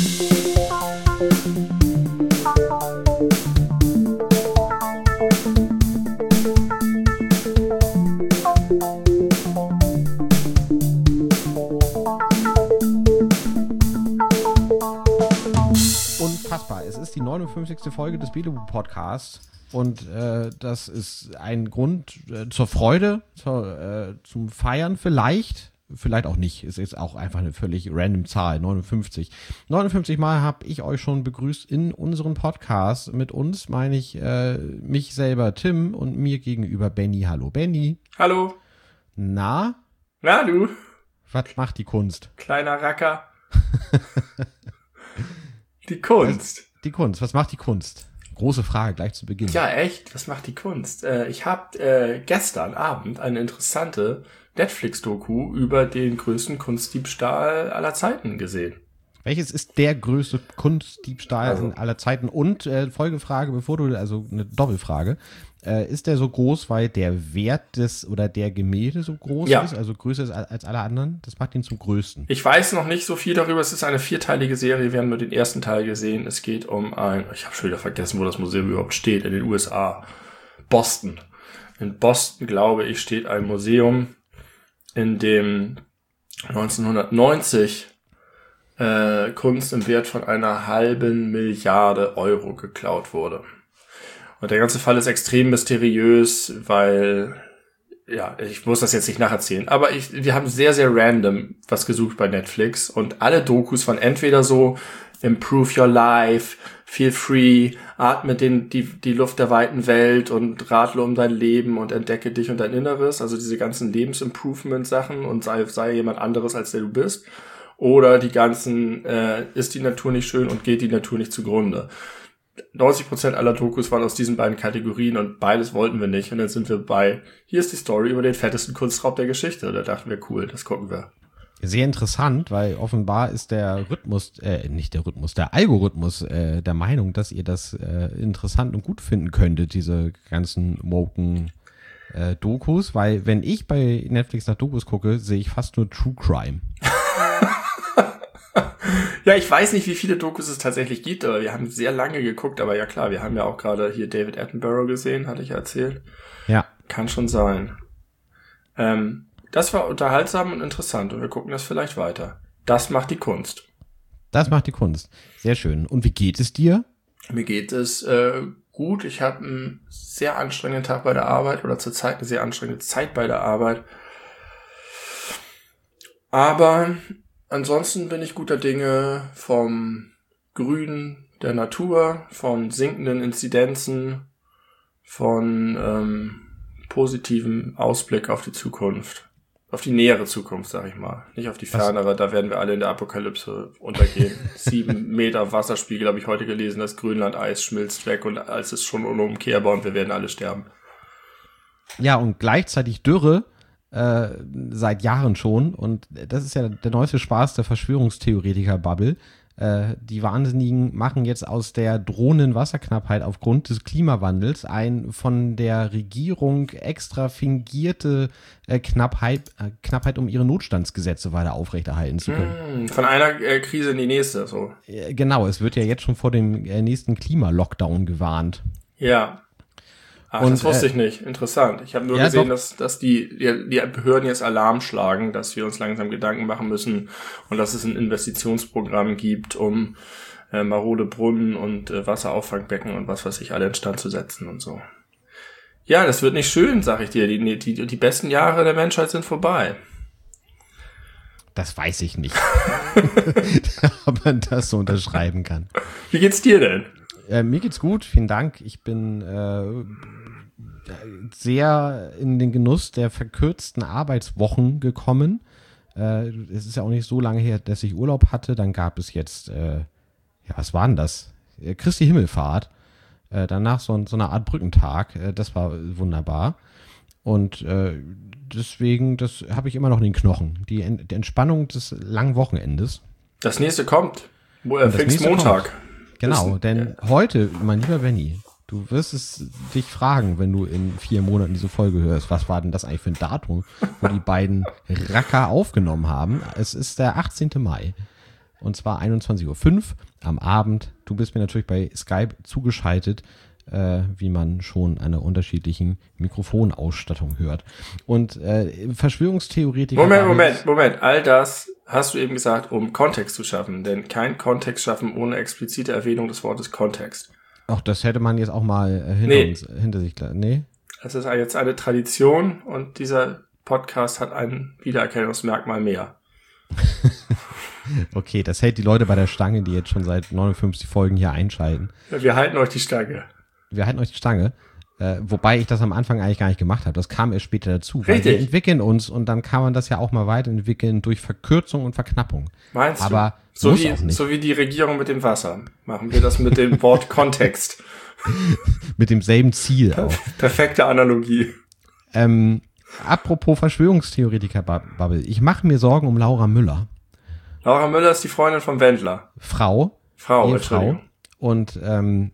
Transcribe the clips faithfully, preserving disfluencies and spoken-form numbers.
Unfassbar. Es ist die neunundfünfzigste Folge des Belebu-Podcasts und äh, das ist ein Grund äh, zur Freude, zur, äh, zum Feiern vielleicht, vielleicht auch nicht. Es ist auch einfach eine völlig random Zahl, neunundfünfzig. neunundfünfzig Mal habe ich euch schon begrüßt in unserem Podcast. Mit uns meine ich äh, mich selber, Tim, und mir gegenüber Benny. Hallo Benny. Hallo. Na? Na du? Was macht die Kunst? Kleiner Racker. Die Kunst. Was, die Kunst. Was macht die Kunst? Große Frage gleich zu Beginn. Ja, echt? Was macht die Kunst? Äh, ich habe äh, gestern Abend eine interessante Netflix-Doku über den größten Kunstdiebstahl aller Zeiten gesehen. Welches ist der größte Kunstdiebstahl also. aller Zeiten? Und äh, Folgefrage, bevor du, also eine Doppelfrage, äh, ist der so groß, weil der Wert des oder der Gemälde so groß ja. ist, also größer ist als alle anderen? Das macht ihn zum größten. Ich weiß noch nicht so viel darüber. Es ist eine vierteilige Serie. Wir haben nur den ersten Teil gesehen. Es geht um ein, ich habe schon wieder vergessen, wo das Museum überhaupt steht, in den U S A. Boston. In Boston, glaube ich, steht ein Museum, in dem neunzehnhundertneunzig äh, Kunst im Wert von einer halben Milliarde Euro geklaut wurde. Und der ganze Fall ist extrem mysteriös, weil, ja, ich muss das jetzt nicht nacherzählen, aber ich, wir haben sehr, sehr random was gesucht bei Netflix und alle Dokus waren entweder so Improve Your Life, Feel Free, atme den, die, die Luft der weiten Welt und radle um dein Leben und entdecke dich und dein Inneres, also diese ganzen Lebensimprovement-Sachen und sei, sei jemand anderes, als der du bist. Oder die ganzen, äh, ist die Natur nicht schön und geht die Natur nicht zugrunde. neunzig Prozent aller Dokus waren aus diesen beiden Kategorien und beides wollten wir nicht. Und dann sind wir bei, hier ist die Story über den fettesten Kunstraub der Geschichte. Da dachten wir, cool, das gucken wir. Sehr interessant, weil offenbar ist der Rhythmus, äh, nicht der Rhythmus, der Algorithmus äh, der Meinung, dass ihr das äh, interessant und gut finden könntet, diese ganzen woken äh, Dokus. Weil wenn ich bei Netflix nach Dokus gucke, sehe ich fast nur True Crime. Ja, ich weiß nicht, wie viele Dokus es tatsächlich gibt, aber wir haben sehr lange geguckt. Aber ja klar, wir haben ja auch gerade hier David Attenborough gesehen, hatte ich ja erzählt. Ja. Kann schon sein. Ähm, das war unterhaltsam und interessant und wir gucken das vielleicht weiter. Das macht die Kunst. Das macht die Kunst. Sehr schön. Und wie geht es dir? Mir geht es äh, gut. Ich habe einen sehr anstrengenden Tag bei der Arbeit oder zurzeit eine sehr anstrengende Zeit bei der Arbeit. Aber ansonsten bin ich guter Dinge vom Grün der Natur, von sinkenden Inzidenzen, von ähm, positivem Ausblick auf die Zukunft. Auf die nähere Zukunft, sag ich mal. Nicht auf die fernere, da werden wir alle in der Apokalypse untergehen. Sieben Meter Wasserspiegel habe ich heute gelesen, das Grönland-Eis schmilzt weg und alles ist schon unumkehrbar und wir werden alle sterben. Ja, und gleichzeitig Dürre. Äh, seit Jahren schon, und das ist ja der neueste Spaß der Verschwörungstheoretiker-Bubble. Äh, die Wahnsinnigen machen jetzt aus der drohenden Wasserknappheit aufgrund des Klimawandels ein von der Regierung extra fingierte äh, Knappheit, äh, Knappheit, um ihre Notstandsgesetze weiter aufrechterhalten zu können. Von einer äh, Krise in die nächste, so. Äh, genau, es wird ja jetzt schon vor dem äh, nächsten Klimalockdown gewarnt. Ja. Ach, und, das wusste äh, ich nicht. Interessant. Ich habe nur ja, gesehen, doch. dass dass die, die die Behörden jetzt Alarm schlagen, dass wir uns langsam Gedanken machen müssen und dass es ein Investitionsprogramm gibt, um äh, marode Brunnen und äh, Wasserauffangbecken und was weiß ich alle instand zu setzen und so. Ja, das wird nicht schön, sag ich dir. Die, die, die besten Jahre der Menschheit sind vorbei. Das weiß ich nicht. Ob man das so unterschreiben kann. Wie geht's dir denn? Äh, mir geht's gut, vielen Dank. Ich bin äh, sehr in den Genuss der verkürzten Arbeitswochen gekommen. Äh, es ist ja auch nicht so lange her, dass ich Urlaub hatte. Dann gab es jetzt, äh, ja, was war denn das? Äh, Christi Himmelfahrt. Äh, danach so, so eine Art Brückentag. Äh, das war wunderbar. Und äh, deswegen, das habe ich immer noch in den Knochen. Die, die Entspannung des langen Wochenendes. Das nächste kommt. Äh, Pfingstmontag. Kommt. Genau, denn ja. heute, mein lieber Benny, du wirst es dich fragen, wenn du in vier Monaten diese Folge hörst, was war denn das eigentlich für ein Datum, wo die beiden Racker aufgenommen haben. Es ist der achtzehnte Mai. Und zwar einundzwanzig Uhr fünf am Abend. Du bist mir natürlich bei Skype zugeschaltet, äh, wie man schon an der unterschiedlichen Mikrofonausstattung hört. Und äh, Verschwörungstheoretiker... Moment, Moment, Moment. All das hast du eben gesagt, um Kontext zu schaffen. Denn kein Kontext schaffen ohne explizite Erwähnung des Wortes Kontext. Ach, das hätte man jetzt auch mal äh, hinter, nee. uns, hinter sich... Nee? Das ist jetzt eine Tradition und dieser Podcast hat ein Wiedererkennungsmerkmal mehr. Okay, das hält die Leute bei der Stange, die jetzt schon seit neunundfünfzig Folgen hier einschalten. Ja, wir halten euch die Stange. Wir halten euch die Stange. Äh, wobei ich das am Anfang eigentlich gar nicht gemacht habe. Das kam erst später dazu. Weil Richtig. wir entwickeln uns und dann kann man das ja auch mal weiterentwickeln durch Verkürzung und Verknappung. Meinst Aber du? So muss wie, auch nicht. so wie die Regierung mit dem Wasser. Machen wir das mit dem Wort Kontext. Mit demselben Ziel auch. Perfekte Analogie. Ähm, apropos Verschwörungstheoretiker-Bubble. Ich mache mir Sorgen um Laura Müller. Laura Müller ist die Freundin von Wendler. Frau. Frau, Ehefrau. Entschuldigung. Und ähm,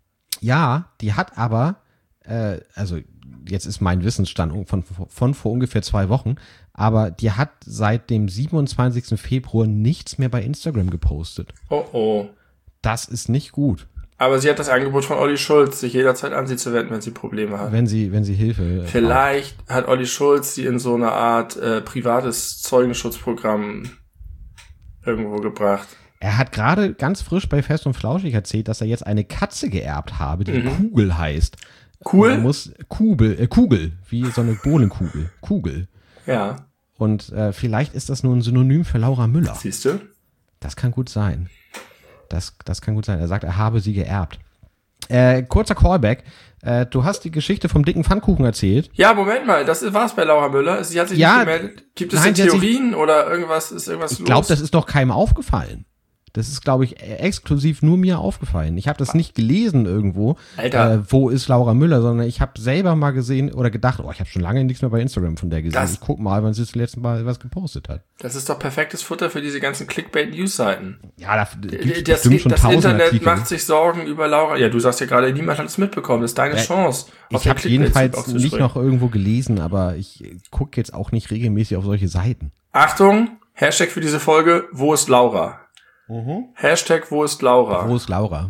ja, die hat aber, äh, also jetzt ist mein Wissensstand von, von vor ungefähr zwei Wochen, aber die hat seit dem siebenundzwanzigsten Februar nichts mehr bei Instagram gepostet. Oh oh. Das ist nicht gut. Aber sie hat das Angebot von Olli Schulz, sich jederzeit an sie zu wenden, wenn sie Probleme hat. Wenn sie, wenn sie Hilfe äh, Vielleicht braucht. Hat Olli Schulz sie in so eine Art äh, privates Zeugenschutzprogramm irgendwo gebracht. Er hat gerade ganz frisch bei Fest und Flauschig erzählt, dass er jetzt eine Katze geerbt habe, die Mhm. Kugel heißt. Cool? Und er muss Kugel, äh, Kugel, wie so eine Bohnenkugel. Kugel. Ja. Und äh, vielleicht ist das nur ein Synonym für Laura Müller. Siehst du? Das kann gut sein. Das, das kann gut sein. Er sagt, er habe sie geerbt. Äh, kurzer Callback. Äh, du hast die Geschichte vom dicken Pfannkuchen erzählt. Ja, Moment mal, das war's bei Laura Müller. Sie hat sich Ja, nicht gemeldet. Gibt es nein, denn sie hat sich- Theorien oder irgendwas, ist irgendwas Ich los? glaube, das ist doch keinem aufgefallen. Das ist, glaube ich, exklusiv nur mir aufgefallen. Ich habe das nicht gelesen irgendwo, Alter. äh, wo ist Laura Müller, sondern ich habe selber mal gesehen oder gedacht, oh, ich habe schon lange nichts mehr bei Instagram von der gesehen. Das- Ich guck mal, wann sie das letzte Mal was gepostet hat. Das ist doch perfektes Futter für diese ganzen Clickbait-News-Seiten. Ja, da gibt's Das, bestimmt schon das tausend Internet Artikel. macht sich Sorgen über Laura. Ja, du sagst ja gerade, niemand hat es mitbekommen. Das ist deine Ja, Chance. auf Ich den habe Clickbait-Zug jedenfalls aufzuspringen. nicht noch irgendwo gelesen, aber ich gucke jetzt auch nicht regelmäßig auf solche Seiten. Achtung, Hashtag für diese Folge, wo ist Laura? Hashtag, wo ist Laura? Wo ist Laura?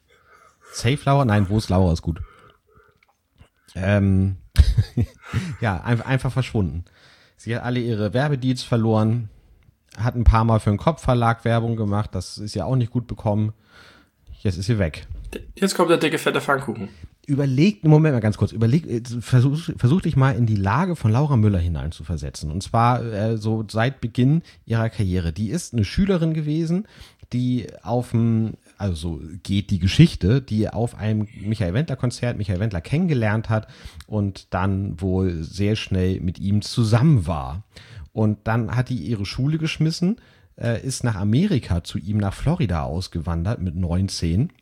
Safe Laura? Nein, wo ist Laura ist gut. Ähm, ja, einfach, einfach verschwunden. Sie hat alle ihre Werbedeals verloren, hat ein paar Mal für einen Kopfverlag Werbung gemacht, das ist ja auch nicht gut bekommen. Jetzt ist sie weg. Jetzt kommt der dicke, fette Pfannkuchen. Überleg, Moment mal ganz kurz, überleg, äh, versuch, versuch dich mal in die Lage von Laura Müller hineinzuversetzen. Und zwar äh, so seit Beginn ihrer Karriere. Die ist eine Schülerin gewesen, die auf dem, also so geht die Geschichte, die auf einem Michael Wendler-Konzert Michael Wendler kennengelernt hat und dann wohl sehr schnell mit ihm zusammen war. Und dann hat die ihre Schule geschmissen, äh, ist nach Amerika zu ihm nach Florida ausgewandert mit neunzehn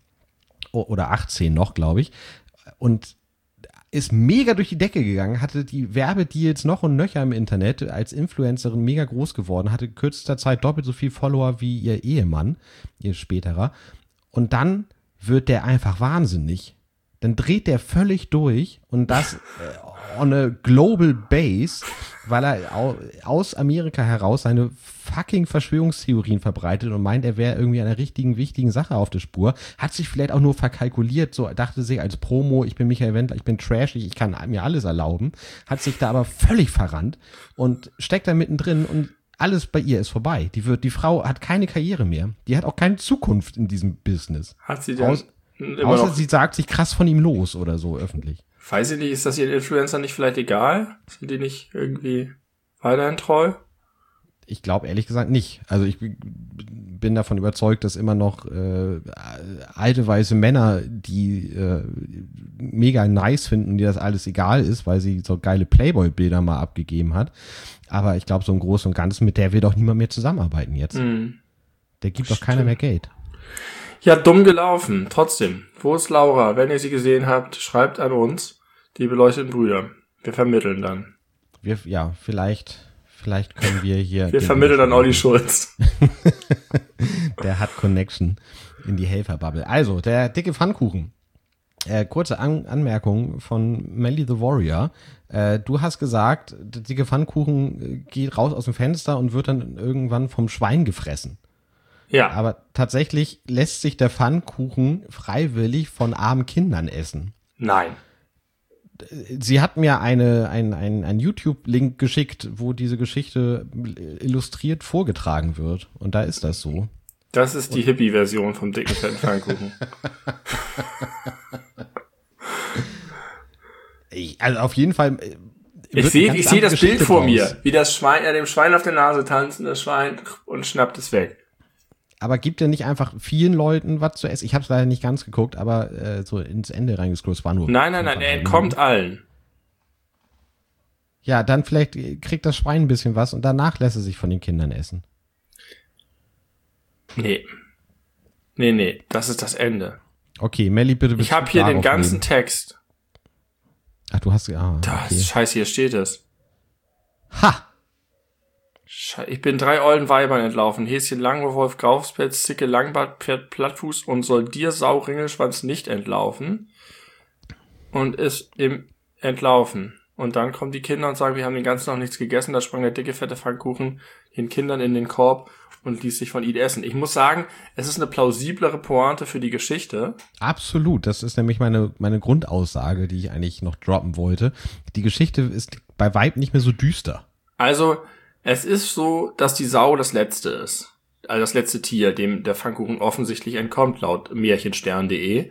oder achtzehn noch, glaube ich. Und ist mega durch die Decke gegangen, hatte die Werbedeals noch und nöcher im Internet, als Influencerin mega groß geworden, hatte in kürzester Zeit doppelt so viel Follower wie ihr Ehemann, ihr späterer. Und dann wird der einfach wahnsinnig. Dann dreht der völlig durch und das äh, on a global base, weil er au, aus Amerika heraus seine fucking Verschwörungstheorien verbreitet und meint, er wäre irgendwie einer richtigen, wichtigen Sache auf der Spur. Hat sich vielleicht auch nur verkalkuliert, so dachte sich als Promo, ich bin Michael Wendler, ich bin trashig, ich kann mir alles erlauben. Hat sich da aber völlig verrannt und steckt da mittendrin und alles bei ihr ist vorbei. Die wird, die Frau hat keine Karriere mehr. Die hat auch keine Zukunft in diesem Business. Hat sie denn Aus, immer außer noch, sie sagt sich krass von ihm los oder so öffentlich. weiß ich nicht, ist das ihren Influencer nicht vielleicht egal? Sind die nicht irgendwie weiterhin treu? Ich glaube ehrlich gesagt nicht. Also ich bin davon überzeugt, dass immer noch äh, alte weiße Männer, die äh, mega nice finden, die das alles egal ist, weil sie so geile Playboy-Bilder mal abgegeben hat. Aber ich glaube, so im Großen und Ganzen, mit der will doch niemand mehr zusammenarbeiten jetzt. Hm. Der gibt doch keiner mehr Geld. Ja, dumm gelaufen. Trotzdem. Wo ist Laura? Wenn ihr sie gesehen habt, schreibt an uns, die beleuchteten Brüder. Wir vermitteln dann. Wir, ja, vielleicht, vielleicht können wir hier. Wir vermitteln an Olli Schulz. Der hat Connection in die Helferbubble. Also, der dicke Pfannkuchen. Äh, kurze An- Anmerkung von Melly the Warrior. Äh, du hast gesagt, der dicke Pfannkuchen geht raus aus dem Fenster und wird dann irgendwann vom Schwein gefressen. Ja. Aber tatsächlich lässt sich der Pfannkuchen freiwillig von armen Kindern essen. Nein. Sie hat mir eine, ein, ein, ein YouTube-Link geschickt, wo diese Geschichte illustriert vorgetragen wird. Und da ist das so. Das ist die Hippie-Version vom dicken, fetten Pfannkuchen. Also auf jeden Fall. Ich sehe ich seh das Bild vor mir, wie das Schwein, er dem Schwein auf der Nase tanzt, das Schwein und schnappt es weg. Aber gibt ja nicht einfach vielen Leuten was zu essen? Ich habe es leider nicht ganz geguckt, aber äh, so ins Ende reingescrollt, es war nur... Nein, nein, nein, er entkommt allen. Ja, dann vielleicht kriegt das Schwein ein bisschen was und danach lässt es sich von den Kindern essen. Nee. Nee, nee, das ist das Ende. Okay, Melli, bitte... Ich habe hier den ganzen nehmen. Text. Ach, du hast... Ah, das okay. Scheiße, hier steht es. Ha! Ich bin drei ollen Weibern entlaufen. Häschen Langwolf, Graufspelz, Zicke, Langbart, Pferd, Plattfuß und soll dir, Sau, Ringelschwanz nicht entlaufen. Und ist im Entlaufen. Und dann kommen die Kinder und sagen, wir haben den ganzen noch nichts gegessen. Da sprang der dicke, fette Pfannkuchen den Kindern in den Korb und ließ sich von ihnen essen. Ich muss sagen, es ist eine plausiblere Pointe für die Geschichte. Absolut. Das ist nämlich meine, meine Grundaussage, die ich eigentlich noch droppen wollte. Die Geschichte ist bei Weib nicht mehr so düster. Also... Es ist so, dass die Sau das Letzte ist. Also das letzte Tier, dem der Pfannkuchen offensichtlich entkommt, laut Märchenstern punkt de.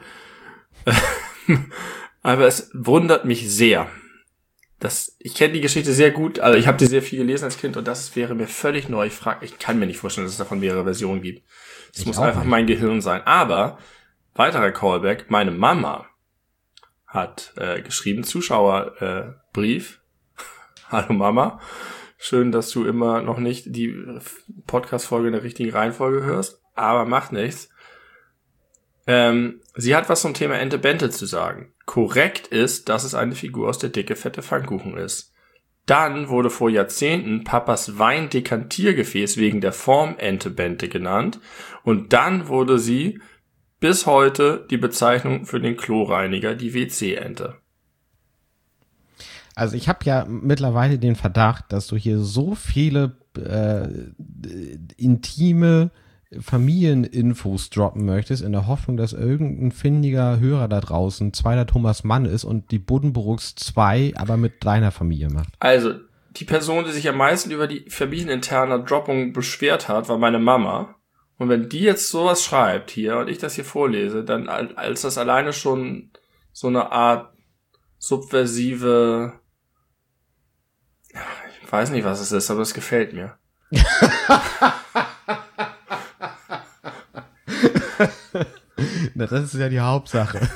Aber es wundert mich sehr. Das, ich kenne die Geschichte sehr gut, also ich habe die sehr viel gelesen als Kind und das wäre mir völlig neu. Ich frage, ich kann mir nicht vorstellen, dass es davon mehrere Versionen gibt. Es muss einfach nicht. Mein Gehirn sein. Aber, weiterer Callback, meine Mama hat äh, geschrieben, Zuschauerbrief. Äh, Hallo Mama. Schön, dass du immer noch nicht die Podcast-Folge in der richtigen Reihenfolge hörst, aber macht nichts. Ähm, sie hat was zum Thema Ente Bente zu sagen. Korrekt ist, dass es eine Figur aus der dicke, fette Pfannkuchen ist. Dann wurde vor Jahrzehnten Papas Weindekantiergefäß wegen der Form Ente Bente genannt und dann wurde sie bis heute die Bezeichnung für den Kloreiniger, die W C-Ente. Also ich habe ja mittlerweile den Verdacht, dass du hier so viele äh, intime Familieninfos droppen möchtest, in der Hoffnung, dass irgendein findiger Hörer da draußen zweiter Thomas Mann ist und die Buddenbrooks zwei aber mit deiner Familie macht. Also, die Person, die sich am meisten über die familieninterne Droppung beschwert hat, war meine Mama. Und wenn die jetzt sowas schreibt hier und ich das hier vorlese, dann als das alleine schon so eine Art subversive... Ich weiß nicht, was es ist, aber es gefällt mir. Na, das ist ja die Hauptsache.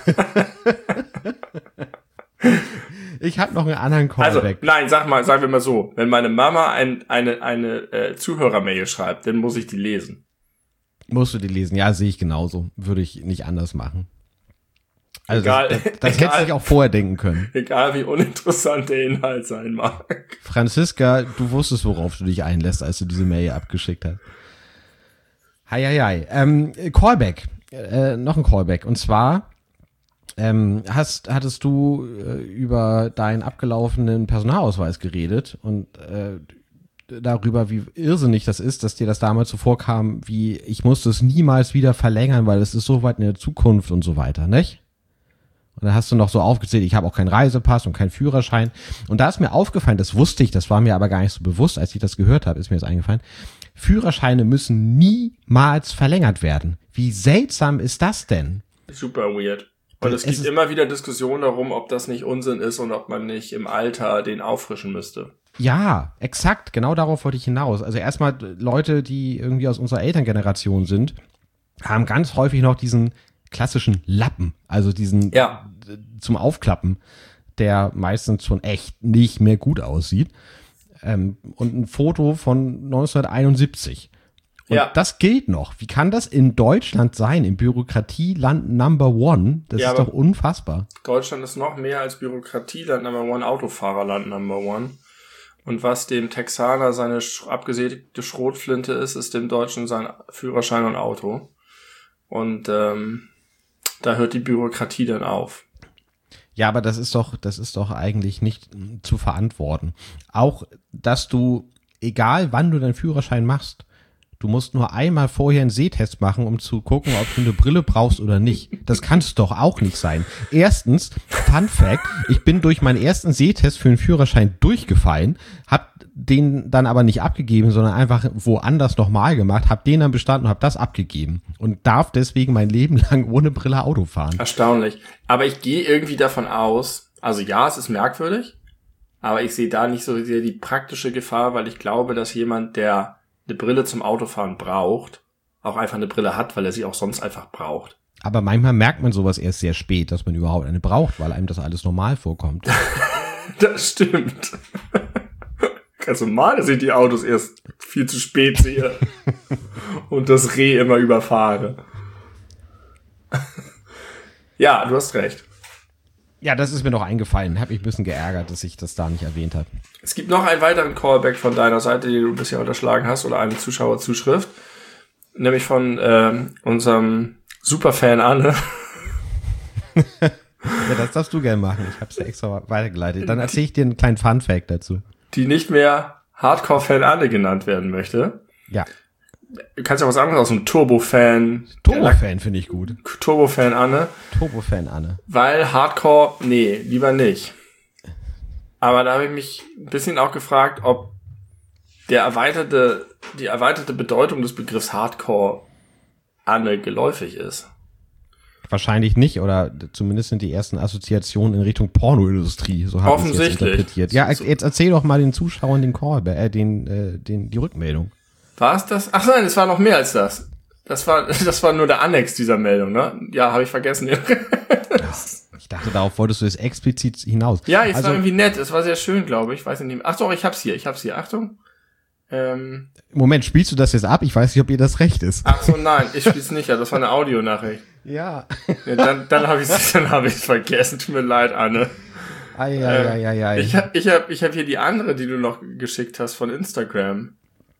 Ich habe noch einen anderen Callback. Also, nein, sag mal, sagen wir mal so, wenn meine Mama ein, eine, eine äh, Zuhörermail schreibt, dann muss ich die lesen. Musst du die lesen? Ja, sehe ich genauso. Würde ich nicht anders machen. Also egal, das, das, das egal, hätte ich auch vorher denken können. Egal, wie uninteressant der Inhalt sein mag. Franziska, du wusstest, worauf du dich einlässt, als du diese Mail abgeschickt hast. Hei, hei, hei. Ähm, Callback. Äh, noch ein Callback. Und zwar ähm, hast, hattest du äh, über deinen abgelaufenen Personalausweis geredet und äh, darüber, wie irrsinnig das ist, dass dir das damals so vorkam, wie ich musste es niemals wieder verlängern, weil es ist so weit in der Zukunft und so weiter, nicht? Und dann hast du noch so aufgezählt, ich habe auch keinen Reisepass und keinen Führerschein. Und da ist mir aufgefallen, das wusste ich, das war mir aber gar nicht so bewusst, als ich das gehört habe, ist mir das eingefallen. Führerscheine müssen niemals verlängert werden. Wie seltsam ist das denn? Super weird. Und es, es gibt immer wieder Diskussionen darum, ob das nicht Unsinn ist und ob man nicht im Alter den auffrischen müsste. Ja, exakt. Genau darauf wollte ich hinaus. Also erstmal Leute, die irgendwie aus unserer Elterngeneration sind, haben ganz häufig noch diesen klassischen Lappen, also diesen ja. zum Aufklappen, der meistens schon echt nicht mehr gut aussieht. Ähm, und ein Foto von neunzehnhunderteinundsiebzig. Und ja. das gilt noch. Wie kann das in Deutschland sein, im Bürokratieland Number One? Das ja, ist doch unfassbar. Deutschland ist noch mehr als Bürokratieland Number One, Autofahrerland Number One. Und was dem Texaner seine abgesägte Schrotflinte ist, ist dem Deutschen sein Führerschein und Auto. Und ähm, da hört die Bürokratie dann auf. Ja, aber das ist doch, das ist doch eigentlich nicht zu verantworten. Auch, dass du, egal wann du deinen Führerschein machst, Du musst nur einmal vorher einen Sehtest machen, um zu gucken, ob du eine Brille brauchst oder nicht. Das kann es doch auch nicht sein. Erstens, Fun Fact, ich bin durch meinen ersten Sehtest für den Führerschein durchgefallen, hab den dann aber nicht abgegeben, sondern einfach woanders nochmal gemacht, hab den dann bestanden und hab das abgegeben und darf deswegen mein Leben lang ohne Brille Auto fahren. Erstaunlich. Aber ich gehe irgendwie davon aus, also ja, es ist merkwürdig, aber ich sehe da nicht so sehr die praktische Gefahr, weil ich glaube, dass jemand, der eine Brille zum Autofahren braucht, auch einfach eine Brille hat, weil er sie auch sonst einfach braucht. Aber manchmal merkt man sowas erst sehr spät, dass man überhaupt eine braucht, weil einem das alles normal vorkommt. Das stimmt. Ganz normal, dass ich die Autos erst viel zu spät sehe und das Reh immer überfahre. Ja, du hast recht. Ja, das ist mir noch eingefallen. Hab mich ein bisschen geärgert, dass ich das da nicht erwähnt habe. Es gibt noch einen weiteren Callback von deiner Seite, den du bisher unterschlagen hast, oder eine Zuschauerzuschrift. Nämlich von ähm, unserem Superfan Anne. Ja, das darfst du gerne machen. Ich hab's ja extra weitergeleitet. Dann erzähle ich dir einen kleinen Fun-Fact dazu. Die nicht mehr Hardcore-Fan Anne genannt werden möchte. Ja. Du kannst ja was anderes aus einem Turbo-Fan. Turbo-Fan finde ich gut. Turbo-Fan Anne. Turbo-Fan Anne. Weil Hardcore, nee, lieber nicht. Aber da habe ich mich ein bisschen auch gefragt, ob der erweiterte, die erweiterte Bedeutung des Begriffs Hardcore Anne geläufig ist. Wahrscheinlich nicht, oder zumindest sind die ersten Assoziationen in Richtung Pornoindustrie, so habe ich es jetzt interpretiert. Ja, jetzt erzähl doch mal den Zuschauern den Call, äh, den, äh, den, die Rückmeldung. War es das? Ach nein, es war noch mehr als das. Das war, das war nur der Annex dieser Meldung, ne? Ja, habe ich vergessen. Ja, ich dachte, darauf wolltest du jetzt explizit hinaus. Ja, es also, war irgendwie nett. Es war sehr schön, glaube ich. Weiß nicht. Ach doch, ich hab's hier. Ich hab's hier. Achtung. Ähm, Moment, spielst du das jetzt ab? Ich weiß nicht, ob ihr das recht ist. Ach so, nein, ich spiel's nicht. Ja, das war eine Audionachricht. Ja. Ja, dann dann habe ich dann habe ich vergessen. Tut mir leid, Anne. Ei, ei, ei, ei, ei. Ich hab ich hab ich hab hier die andere, die du noch geschickt hast von Instagram,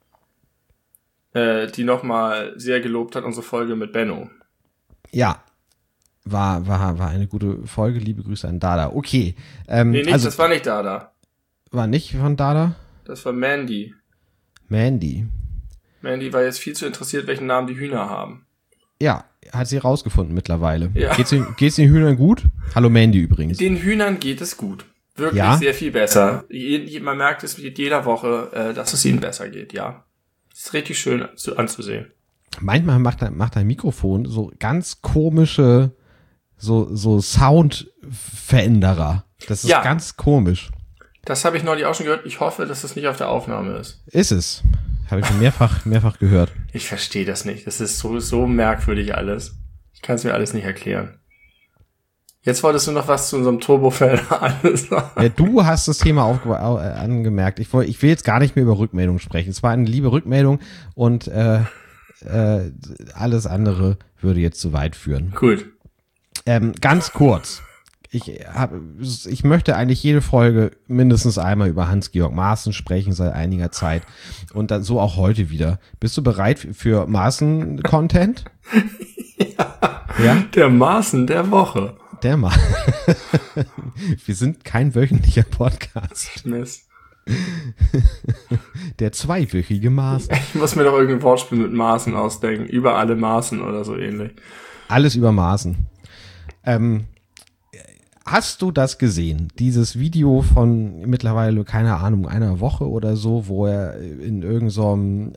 äh, die nochmal sehr gelobt hat, unsere Folge mit Benno. Ja. War war war eine gute Folge. Liebe Grüße an Dada. Okay. Ähm, nee, nicht, also, das war nicht Dada. War nicht von Dada? Das war Mandy. Mandy. Mandy war jetzt viel zu interessiert, welchen Namen die Hühner haben. Ja, hat sie rausgefunden mittlerweile. Ja. Geht's den, geht's den Hühnern gut? Hallo Mandy übrigens. Den Hühnern geht es gut. Wirklich ja? sehr viel besser. Je, man merkt es mit jeder Woche, äh, dass es ihnen besser geht, ja. Das ist richtig schön zu, anzusehen. Manchmal macht ein, macht ein Mikrofon so ganz komische, so, so Soundveränderer. Das ist ja ganz komisch. Das habe ich neulich auch schon gehört. Ich hoffe, dass das nicht auf der Aufnahme ist. Ist es. Habe ich schon mehrfach, mehrfach gehört. Ich verstehe das nicht. Das ist so, so merkwürdig alles. Ich kann es mir alles nicht erklären. Jetzt wolltest du noch was zu unserem Turbo-Fan alles sagen. Ja, du hast das Thema aufge- äh, angemerkt. Ich, woll, ich will jetzt gar nicht mehr über Rückmeldungen sprechen. Es war eine liebe Rückmeldung und äh, äh, alles andere würde jetzt zu weit führen. Gut. Ähm, ganz kurz. Ich, hab, ich möchte eigentlich jede Folge mindestens einmal über Hans-Georg Maaßen sprechen seit einiger Zeit und dann so auch heute wieder. Bist du bereit für Maaßen-Content? Ja, ja. Der Maaßen der Woche. Der Maaßen. Wir sind kein wöchentlicher Podcast. Mist. Der zweiwöchige Maaßen. Ich muss mir doch irgendein Wortspiel mit Maaßen ausdenken. Über alle Maaßen oder so ähnlich. Alles über Maaßen. Ähm, Hast du das gesehen? Dieses Video von mittlerweile, keine Ahnung, einer Woche oder so, wo er in irgendeinem so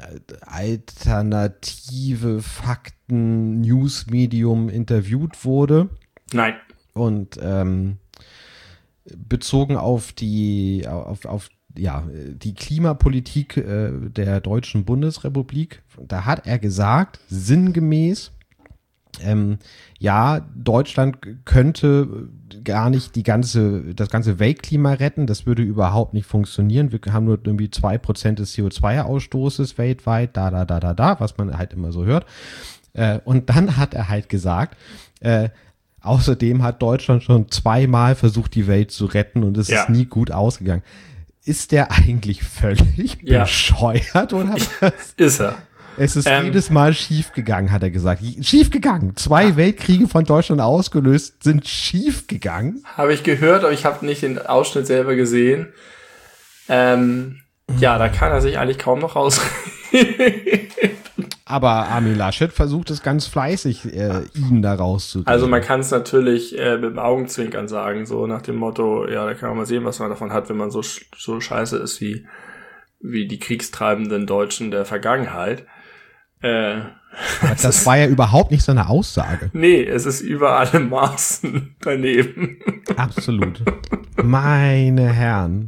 alternative Fakten-News-Medium interviewt wurde? Nein. Und ähm, bezogen auf die, auf, auf ja, die Klimapolitik äh, der Deutschen Bundesrepublik, da hat er gesagt, sinngemäß, Ähm, ja, Deutschland könnte gar nicht die ganze, das ganze Weltklima retten. Das würde überhaupt nicht funktionieren. Wir haben nur irgendwie zwei Prozent des C O zwei Ausstoßes weltweit, da, da, da, da, da, was man halt immer so hört. Äh, und dann hat er halt gesagt, äh, außerdem hat Deutschland schon zweimal versucht, die Welt zu retten und es ja. ist nie gut ausgegangen. Ist der eigentlich völlig ja. bescheuert oder was? Ist er. Es ist ähm, jedes Mal schief gegangen, hat er gesagt. Schief gegangen. Zwei ja. Weltkriege von Deutschland ausgelöst sind schief gegangen. Habe ich gehört, aber ich habe nicht den Ausschnitt selber gesehen. Ähm, ja, da kann er sich eigentlich kaum noch rausreden. Aber Armin Laschet versucht es ganz fleißig, äh, ihn da rauszudrehen. Also man kann es natürlich äh, mit dem Augenzwinkern sagen, so nach dem Motto, ja, da kann man mal sehen, was man davon hat, wenn man so so scheiße ist wie wie die kriegstreibenden Deutschen der Vergangenheit. Äh, das war ja überhaupt nicht seine Aussage. Nee, es ist über alle Maßen daneben. Absolut. Meine Herren.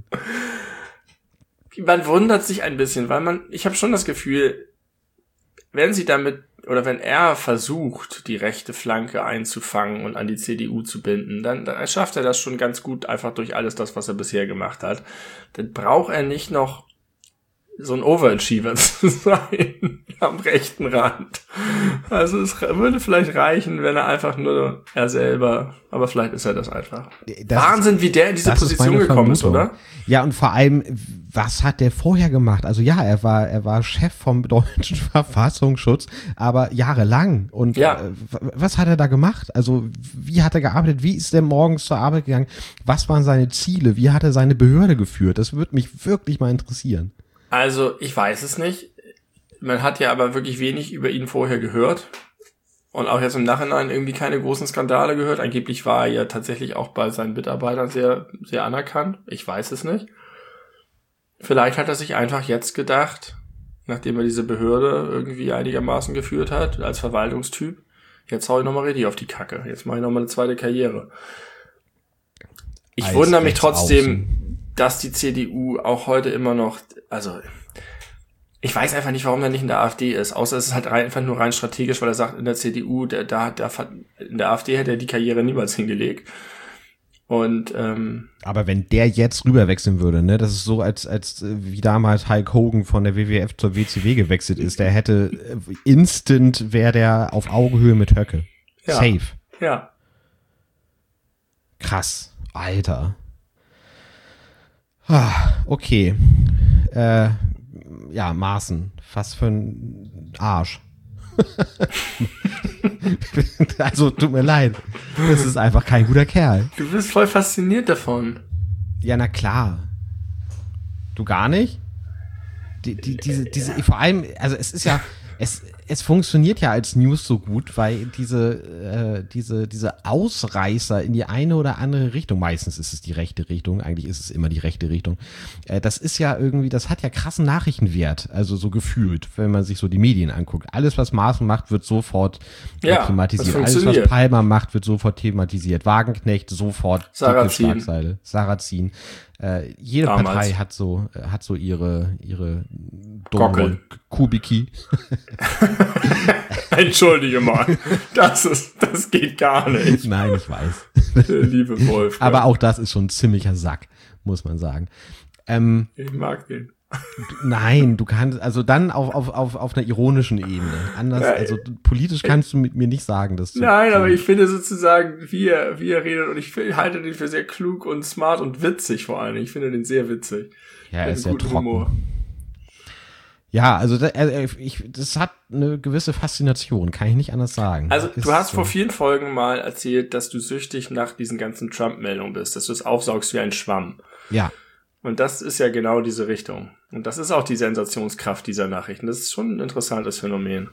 Man wundert sich ein bisschen, weil man, ich habe schon das Gefühl, wenn sie damit, oder wenn er versucht, die rechte Flanke einzufangen und an die C D U zu binden, dann, dann schafft er das schon ganz gut, einfach durch alles das, was er bisher gemacht hat. Dann braucht er nicht noch so ein Overachiever zu sein am rechten Rand. Also es würde vielleicht reichen, wenn er einfach nur er selber, aber vielleicht ist er das einfach. Das Wahnsinn, ist, wie der in diese Position gekommen ist, oder? Ja, und vor allem, was hat der vorher gemacht? Also ja, er war er war Chef vom deutschen Verfassungsschutz, aber jahrelang. Und ja. äh, was hat er da gemacht? Also wie hat er gearbeitet? Wie ist er morgens zur Arbeit gegangen? Was waren seine Ziele? Wie hat er seine Behörde geführt? Das würde mich wirklich mal interessieren. Also, ich weiß es nicht. Man hat ja aber wirklich wenig über ihn vorher gehört. Und auch jetzt im Nachhinein irgendwie keine großen Skandale gehört. Angeblich war er ja tatsächlich auch bei seinen Mitarbeitern sehr, sehr anerkannt. Ich weiß es nicht. Vielleicht hat er sich einfach jetzt gedacht, nachdem er diese Behörde irgendwie einigermaßen geführt hat, als Verwaltungstyp, jetzt hau ich nochmal richtig auf die Kacke. Jetzt mache ich nochmal eine zweite Karriere. Ich Eis wundere mich trotzdem, außen. dass die C D U auch heute immer noch, also ich weiß einfach nicht, warum er nicht in der AfD ist, außer es ist halt rein, einfach nur rein strategisch, weil er sagt, in der C D U, da, da, da in der AfD hätte er die Karriere niemals hingelegt. Und ähm, aber wenn der jetzt rüberwechseln würde, ne, das ist so, als als wie damals Hulk Hogan von der W W F zur W C W gewechselt ist, der hätte instant wäre der auf Augenhöhe mit Höcke. Ja. Safe. Ja. Krass. Alter. Ah, okay. Äh, ja, Maaßen. Was für ein Arsch. Also, tut mir leid. Das ist einfach kein guter Kerl. Du bist voll fasziniert davon. Ja, na klar. Du gar nicht? Die, die, diese, diese, vor allem, also es ist ja, es, es funktioniert ja als News so gut, weil diese, äh, diese, diese Ausreißer in die eine oder andere Richtung, meistens ist es die rechte Richtung, eigentlich ist es immer die rechte Richtung, äh, das ist ja irgendwie, das hat ja krassen Nachrichtenwert, also so gefühlt, wenn man sich so die Medien anguckt. Alles, was Maaßen macht, wird sofort ja, thematisiert. Alles, was Palmer macht, wird sofort thematisiert. Wagenknecht, sofort Sarrazin. dicke Schlagzeile. Sarrazin. Äh, jede Damals. Partei hat so, hat so ihre, ihre Gockel. Kubiki. Entschuldige mal. Das ist, das geht gar nicht. Nein, ich weiß. Der liebe Wolf. Aber auch das ist schon ein ziemlicher Sack, muss man sagen. Ähm, ich mag den. Nein, du kannst, also dann auf, auf, auf, auf einer ironischen Ebene. Anders, Nein. also politisch kannst du mit mir nicht sagen, dass du. Nein, aber ich finde sozusagen, wie er, wie er redet, und ich halte den für sehr klug und smart und witzig vor allem. Ich finde den sehr witzig. Ja, er ist sehr trocken. Humor. Ja, also da, ich, das hat eine gewisse Faszination, kann ich nicht anders sagen. Also ist du hast so. vor vielen Folgen mal erzählt, dass du süchtig nach diesen ganzen Trump-Meldungen bist, dass du es aufsaugst wie ein Schwamm. Ja. Und das ist ja genau diese Richtung. Und das ist auch die Sensationskraft dieser Nachrichten. Das ist schon ein interessantes Phänomen.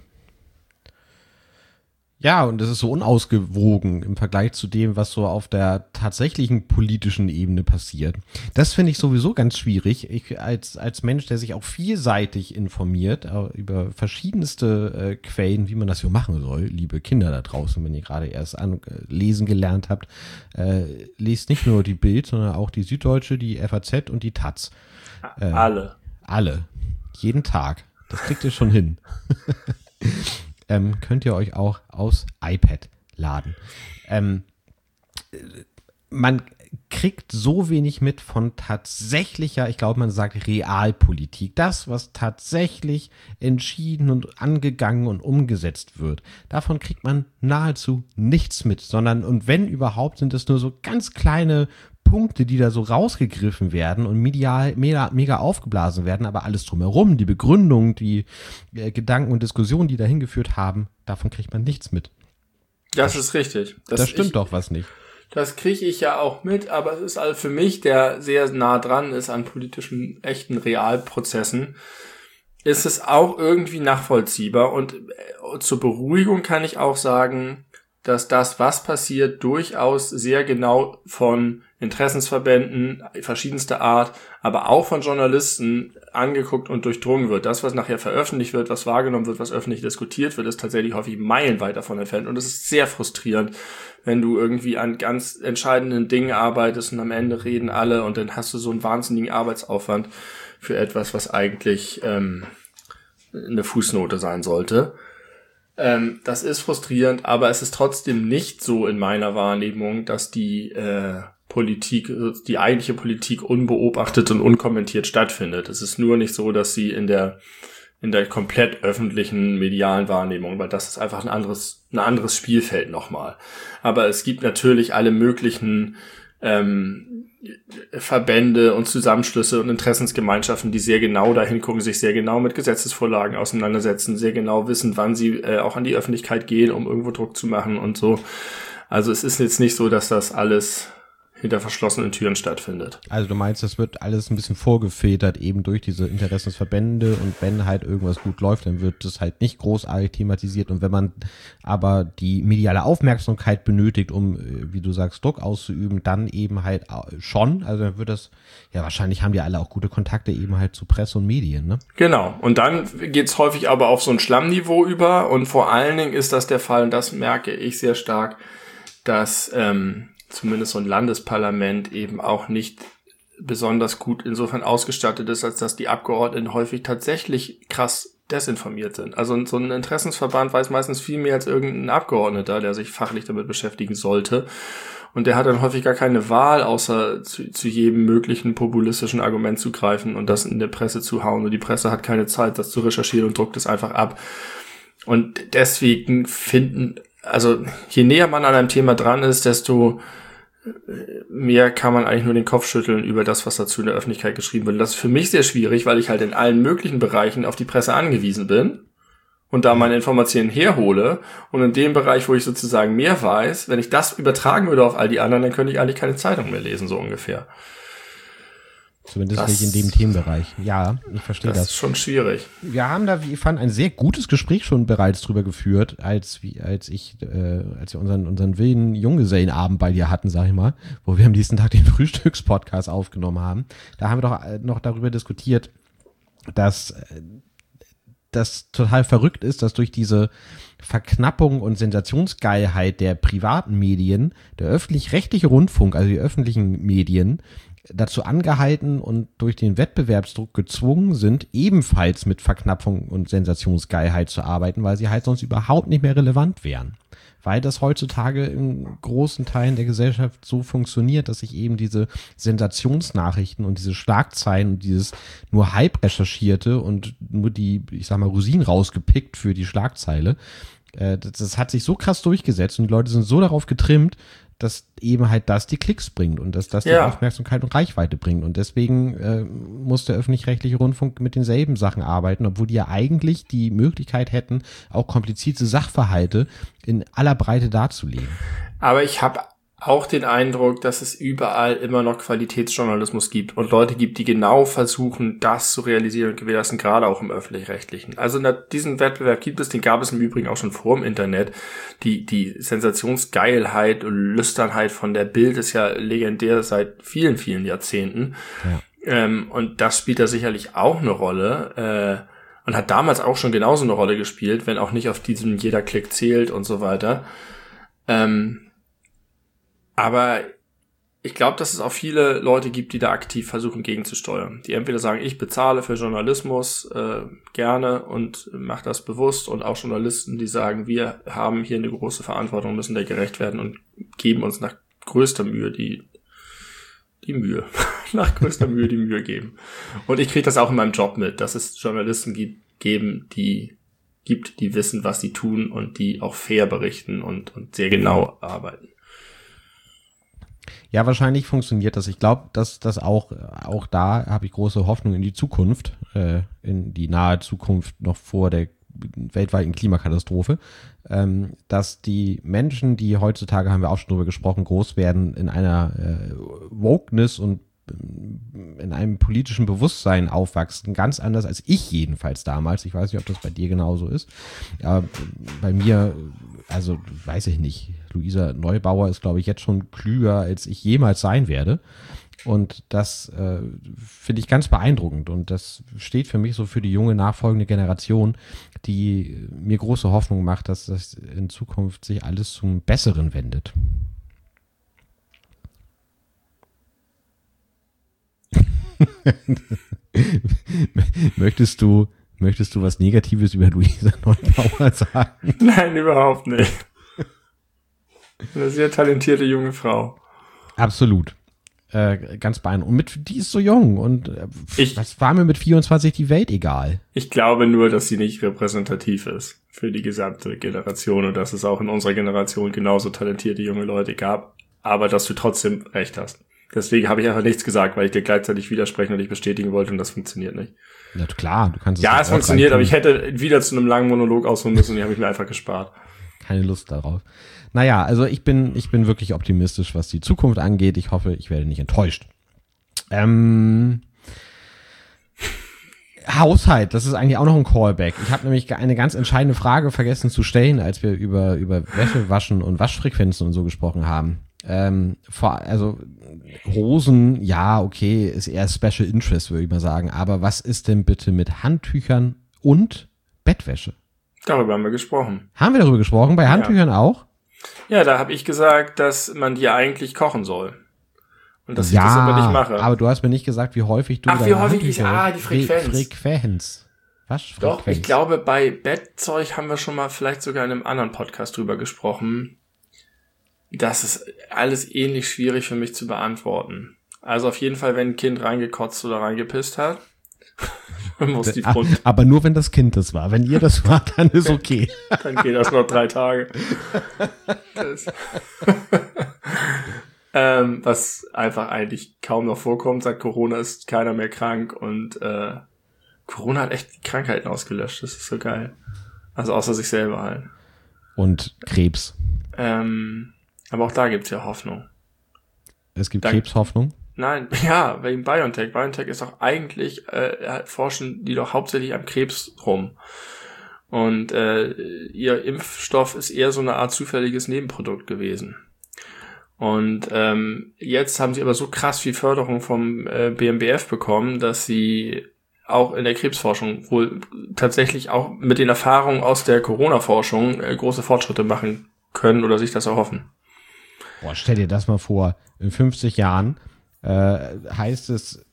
Ja, und das ist so unausgewogen im Vergleich zu dem, was so auf der tatsächlichen politischen Ebene passiert. Das finde ich sowieso ganz schwierig. Ich als als Mensch, der sich auch vielseitig informiert über verschiedenste äh, Quellen, wie man das so machen soll, liebe Kinder da draußen, wenn ihr gerade erst an, äh, lesen gelernt habt, äh, lest nicht nur die Bild, sondern auch die Süddeutsche, die F A Z und die Taz. Äh, alle. Alle. Jeden Tag. Das kriegt ihr schon hin. Ähm, könnt ihr euch auch aus iPad laden. Ähm, man kriegt so wenig mit von tatsächlicher, ich glaube, man sagt Realpolitik. Das, was tatsächlich entschieden und angegangen und umgesetzt wird. Davon kriegt man nahezu nichts mit, sondern, und wenn überhaupt, sind es nur so ganz kleine Punkte, die da so rausgegriffen werden und medial mega, mega aufgeblasen werden, aber alles drumherum, die Begründung, die äh, Gedanken und Diskussionen, die dahin geführt haben, davon kriegt man nichts mit. Das ist richtig. Das, das stimmt ich, doch was nicht. Das kriege ich ja auch mit, aber es ist also für mich, der sehr nah dran ist an politischen, echten Realprozessen, ist es auch irgendwie nachvollziehbar. Und zur Beruhigung kann ich auch sagen, dass das, was passiert, durchaus sehr genau von Interessensverbänden verschiedenster Art, aber auch von Journalisten angeguckt und durchdrungen wird. Das, was nachher veröffentlicht wird, was wahrgenommen wird, was öffentlich diskutiert wird, ist tatsächlich häufig meilenweit davon entfernt. Und es ist sehr frustrierend, wenn du irgendwie an ganz entscheidenden Dingen arbeitest und am Ende reden alle und dann hast du so einen wahnsinnigen Arbeitsaufwand für etwas, was eigentlich ähm, eine Fußnote sein sollte. Ähm, das ist frustrierend, aber es ist trotzdem nicht so in meiner Wahrnehmung, dass die äh, Politik, die eigentliche Politik unbeobachtet und unkommentiert stattfindet. Es ist nur nicht so, dass sie in der in der komplett öffentlichen medialen Wahrnehmung, weil das ist einfach ein anderes ein anderes Spielfeld nochmal. Aber es gibt natürlich alle möglichen ähm, Verbände und Zusammenschlüsse und Interessensgemeinschaften, die sehr genau dahin gucken, sich sehr genau mit Gesetzesvorlagen auseinandersetzen, sehr genau wissen, wann sie äh, auch an die Öffentlichkeit gehen, um irgendwo Druck zu machen und so. Also es ist jetzt nicht so, dass das alles hinter verschlossenen Türen stattfindet. Also du meinst, das wird alles ein bisschen vorgefedert eben durch diese Interessensverbände und wenn halt irgendwas gut läuft, dann wird das halt nicht großartig thematisiert und wenn man aber die mediale Aufmerksamkeit benötigt, um, wie du sagst, Druck auszuüben, dann eben halt schon, also dann wird das, ja wahrscheinlich haben die alle auch gute Kontakte eben halt zu Presse und Medien, ne? Genau, und dann geht's häufig aber auf so ein Schlammniveau über und vor allen Dingen ist das der Fall, und das merke ich sehr stark, dass ähm, zumindest so ein Landesparlament eben auch nicht besonders gut insofern ausgestattet ist, als dass die Abgeordneten häufig tatsächlich krass desinformiert sind. Also so ein Interessensverband weiß meistens viel mehr als irgendein Abgeordneter, der sich fachlich damit beschäftigen sollte. Und der hat dann häufig gar keine Wahl, außer zu, zu jedem möglichen populistischen Argument zu greifen und das in der Presse zu hauen. Und die Presse hat keine Zeit, das zu recherchieren und druckt es einfach ab. Und deswegen finden, also je näher man an einem Thema dran ist, desto mehr kann man eigentlich nur den Kopf schütteln über das, was dazu in der Öffentlichkeit geschrieben wird. Das ist für mich sehr schwierig, weil ich halt in allen möglichen Bereichen auf die Presse angewiesen bin und da meine Informationen herhole. Und in dem Bereich, wo ich sozusagen mehr weiß, wenn ich das übertragen würde auf all die anderen, dann könnte ich eigentlich keine Zeitung mehr lesen, so ungefähr. Zumindest das, nicht in dem Themenbereich. Ja, ich verstehe das. Das ist schon schwierig. Wir haben da, wie ich fand, ein sehr gutes Gespräch schon bereits drüber geführt, als wie als ich, äh, als wir unseren unseren wilden Junggesellenabend bei dir hatten, sag ich mal, wo wir am nächsten Tag den Frühstückspodcast aufgenommen haben. Da haben wir doch äh, noch darüber diskutiert, dass äh, das total verrückt ist, dass durch diese Verknappung und Sensationsgeilheit der privaten Medien der öffentlich-rechtliche Rundfunk, also die öffentlichen Medien, dazu angehalten und durch den Wettbewerbsdruck gezwungen sind, ebenfalls mit Verknappung und Sensationsgeilheit zu arbeiten, weil sie halt sonst überhaupt nicht mehr relevant wären. Weil das heutzutage in großen Teilen der Gesellschaft so funktioniert, dass sich eben diese Sensationsnachrichten und diese Schlagzeilen und dieses nur halb recherchierte und nur die, ich sag mal, Rosinen rausgepickt für die Schlagzeile, äh, das, das hat sich so krass durchgesetzt und die Leute sind so darauf getrimmt, dass eben halt das die Klicks bringt und dass das die ja. Aufmerksamkeit und Reichweite bringt. Und deswegen äh, muss der öffentlich-rechtliche Rundfunk mit denselben Sachen arbeiten, obwohl die ja eigentlich die Möglichkeit hätten, auch komplizierte Sachverhalte in aller Breite darzulegen. Aber ich habe auch den Eindruck, dass es überall immer noch Qualitätsjournalismus gibt und Leute gibt, die genau versuchen, das zu realisieren und gewährleisten, gerade auch im Öffentlich-Rechtlichen. Also diesen Wettbewerb gibt es, den gab es im Übrigen auch schon vor dem Internet. Die, die Sensationsgeilheit und Lüsternheit von der Bild ist ja legendär seit vielen, vielen Jahrzehnten. Ja. Ähm, und das spielt da sicherlich auch eine Rolle, äh, und hat damals auch schon genauso eine Rolle gespielt, wenn auch nicht auf diesem jeder Klick zählt und so weiter. Ähm, Aber ich glaube, dass es auch viele Leute gibt, die da aktiv versuchen gegenzusteuern. Die entweder sagen, ich bezahle für Journalismus äh, gerne und mache das bewusst. Und auch Journalisten, die sagen, wir haben hier eine große Verantwortung, müssen der gerecht werden und geben uns nach größter Mühe die die Mühe. nach größter Mühe die Mühe geben. Und ich kriege das auch in meinem Job mit, dass es Journalisten gibt, geben, die gibt, die wissen, was sie tun und die auch fair berichten und, und sehr genau arbeiten. Ja, wahrscheinlich funktioniert das. Ich glaube, dass das auch, auch da habe ich große Hoffnung in die Zukunft, äh, in die nahe Zukunft noch vor der weltweiten Klimakatastrophe, ähm, dass die Menschen, die heutzutage, haben wir auch schon drüber gesprochen, groß werden in einer äh, Wokeness und in einem politischen Bewusstsein aufwachsen, ganz anders als ich jedenfalls damals. Ich weiß nicht, ob das bei dir genauso ist. Aber bei mir, also weiß ich nicht, Luisa Neubauer ist, glaube ich, jetzt schon klüger, als ich jemals sein werde. Und das äh, finde ich ganz beeindruckend. Und das steht für mich so für die junge nachfolgende Generation, die mir große Hoffnung macht, dass das in Zukunft sich alles zum Besseren wendet. möchtest du, möchtest du was Negatives über Luisa Neubauer sagen? Nein, überhaupt nicht. Eine sehr talentierte junge Frau. Absolut. Äh, ganz beeindruckend. Und mit, die ist so jung und äh, ich, was war mir mit vierundzwanzig die Welt egal? Ich glaube nur, dass sie nicht repräsentativ ist für die gesamte Generation und dass es auch in unserer Generation genauso talentierte junge Leute gab, aber dass du trotzdem recht hast. Deswegen habe ich einfach nichts gesagt, weil ich dir gleichzeitig widersprechen und dich bestätigen wollte und das funktioniert nicht. Ja, klar, du kannst es Ja, es funktioniert, aber ich hätte wieder zu einem langen Monolog ausholen müssen und die habe ich mir einfach gespart. Keine Lust darauf. Naja, also ich bin, ich bin wirklich optimistisch, was die Zukunft angeht. Ich hoffe, ich werde nicht enttäuscht. Ähm, Haushalt, das ist eigentlich auch noch ein Callback. Ich habe nämlich eine ganz entscheidende Frage vergessen zu stellen, als wir über, über Wäschewaschen und Waschfrequenzen und so gesprochen haben. Ähm, vor, also Hosen, ja, okay, ist eher Special Interest, würde ich mal sagen. Aber was ist denn bitte mit Handtüchern und Bettwäsche? Darüber haben wir gesprochen. Haben wir darüber gesprochen? Bei Handtüchern ja. auch? Ja, da habe ich gesagt, dass man die eigentlich kochen soll. Und dass ja, ich das aber nicht mache. Aber du hast mir nicht gesagt, wie häufig du Ach, wie häufig ich, ah, die Frequenz. Frequenz. Was? Doch, ich glaube, bei Bettzeug haben wir schon mal vielleicht sogar in einem anderen Podcast drüber gesprochen. Das ist alles ähnlich schwierig für mich zu beantworten. Also auf jeden Fall, wenn ein Kind reingekotzt oder reingepisst hat, muss die Front. Aber nur, wenn das Kind das war. Wenn ihr das wart, dann ist okay. Dann geht das noch drei Tage. Das ähm, was einfach eigentlich kaum noch vorkommt. Seit Corona ist keiner mehr krank und äh, Corona hat echt Krankheiten ausgelöscht. Das ist so geil. Also außer sich selber halt. Und Krebs. Ähm, aber auch da gibt's ja Hoffnung. Es gibt Dank- Krebshoffnung? Nein, ja, wegen BioNTech. BioNTech ist doch eigentlich, äh, forschen die doch hauptsächlich am Krebs rum. Und äh, ihr Impfstoff ist eher so eine Art zufälliges Nebenprodukt gewesen. Und ähm, jetzt haben sie aber so krass viel Förderung vom äh, B M B F bekommen, dass sie auch in der Krebsforschung wohl tatsächlich auch mit den Erfahrungen aus der Corona-Forschung äh, große Fortschritte machen können oder sich das erhoffen. Boah, stell dir das mal vor, in fünfzig Jahren äh, heißt es,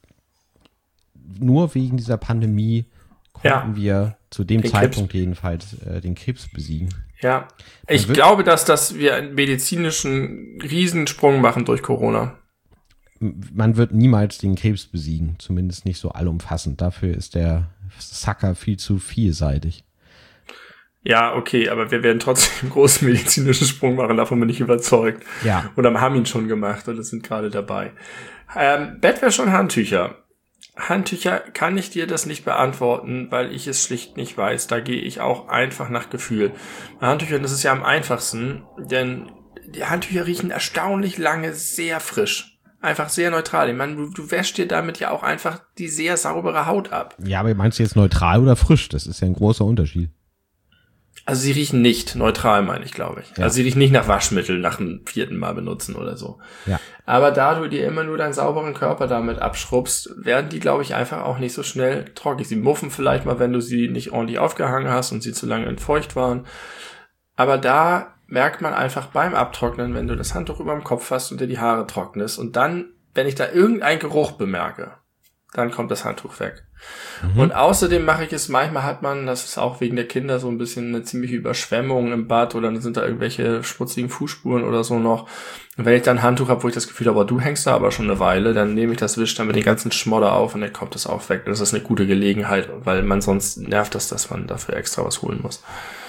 nur wegen dieser Pandemie konnten ja. wir zu dem den Zeitpunkt Krebs. jedenfalls äh, den Krebs besiegen. Ja, ich glaube, dass, dass wir einen medizinischen Riesensprung machen durch Corona. Man wird niemals den Krebs besiegen, zumindest nicht so allumfassend. Dafür ist der Sucker viel zu vielseitig. Ja, okay, aber wir werden trotzdem einen großen medizinischen Sprung machen, davon bin ich überzeugt. Ja. Oder haben ihn schon gemacht oder sind gerade dabei. Ähm, Bettwäsche und Handtücher. Handtücher kann ich dir das nicht beantworten, weil ich es schlicht nicht weiß. Da gehe ich auch einfach nach Gefühl. Bei Handtüchern ist es ja am einfachsten, denn die Handtücher riechen erstaunlich lange sehr frisch. Einfach sehr neutral. Ich meine, du, du wäschst dir damit ja auch einfach die sehr saubere Haut ab. Ja, aber meinst du jetzt neutral oder frisch? Das ist ja ein großer Unterschied. Also sie riechen nicht neutral, meine ich, glaube ich. Ja. Also sie riechen nicht nach Waschmittel nach dem vierten Mal benutzen oder so. Ja. Aber da du dir immer nur deinen sauberen Körper damit abschrubbst, werden die, glaube ich, einfach auch nicht so schnell trockig. Sie muffen vielleicht mal, wenn du sie nicht ordentlich aufgehangen hast und sie zu lange entfeucht waren. Aber da merkt man einfach beim Abtrocknen, wenn du das Handtuch über dem Kopf hast und dir die Haare trocknest und dann, wenn ich da irgendeinen Geruch bemerke, dann kommt das Handtuch weg. Mhm. Und außerdem mache ich es, manchmal hat man, das ist auch wegen der Kinder so ein bisschen eine ziemliche Überschwemmung im Bad oder dann sind da irgendwelche schmutzigen Fußspuren oder so noch. Und wenn ich dann ein Handtuch habe, wo ich das Gefühl habe, du hängst da aber schon eine Weile, dann nehme ich das, wisch dann mit den ganzen Schmodder auf und dann kommt das auch weg. Das ist eine gute Gelegenheit, weil man sonst nervt das, dass man dafür extra was holen muss.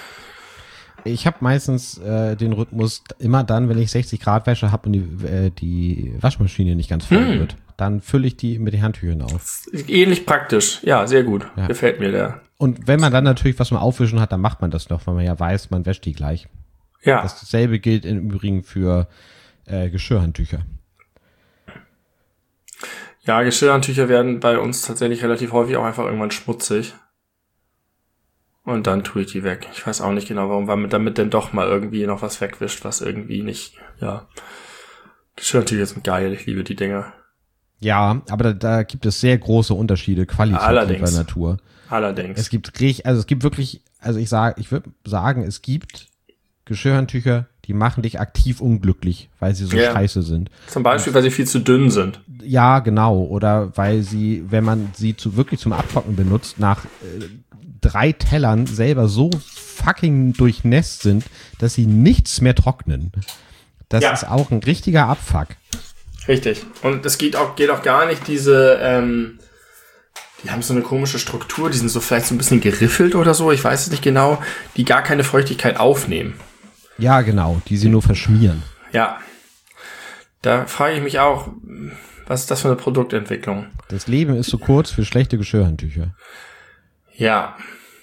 Ich habe meistens äh, den Rhythmus immer dann, wenn ich sechzig Grad Wäsche habe und die, äh, die Waschmaschine nicht ganz voll hm. wird. Dann fülle ich die mit den Handtüchern auf. Ähnlich praktisch. Ja, sehr gut. Ja. Gefällt mir der. Und wenn man dann natürlich was zum Aufwischen hat, dann macht man das noch, weil man ja weiß, man wäscht die gleich. Ja. Dasselbe gilt im Übrigen für äh, Geschirrhandtücher. Ja, Geschirrhandtücher werden bei uns tatsächlich relativ häufig auch einfach irgendwann schmutzig. Und dann tue ich die weg. Ich weiß auch nicht genau, warum, weil damit denn doch mal irgendwie noch was wegwischt, was irgendwie nicht, ja. Geschirrhandtücher sind geil, ich liebe die Dinger. Ja, aber da, da gibt es sehr große Unterschiede qualitativer Natur. Allerdings. Es gibt richtig, also es gibt wirklich, also ich sage, ich würde sagen, es gibt Geschirrhandtücher, die machen dich aktiv unglücklich, weil sie so yeah. scheiße sind. Zum Beispiel, weil sie viel zu dünn sind. Ja, genau. Oder weil sie, wenn man sie zu wirklich zum Abtrocknen benutzt, nach äh, drei Tellern selber so fucking durchnässt sind, dass sie nichts mehr trocknen. Das ja. ist auch ein richtiger Abfuck. Richtig. Und es geht auch, geht auch gar nicht diese, ähm, die haben so eine komische Struktur, die sind so vielleicht so ein bisschen geriffelt oder so, ich weiß es nicht genau, die gar keine Feuchtigkeit aufnehmen. Ja, genau, die sie nur verschmieren. Ja. Da frage ich mich auch, was ist das für eine Produktentwicklung? Das Leben ist so kurz für schlechte Geschirrhandtücher. Ja.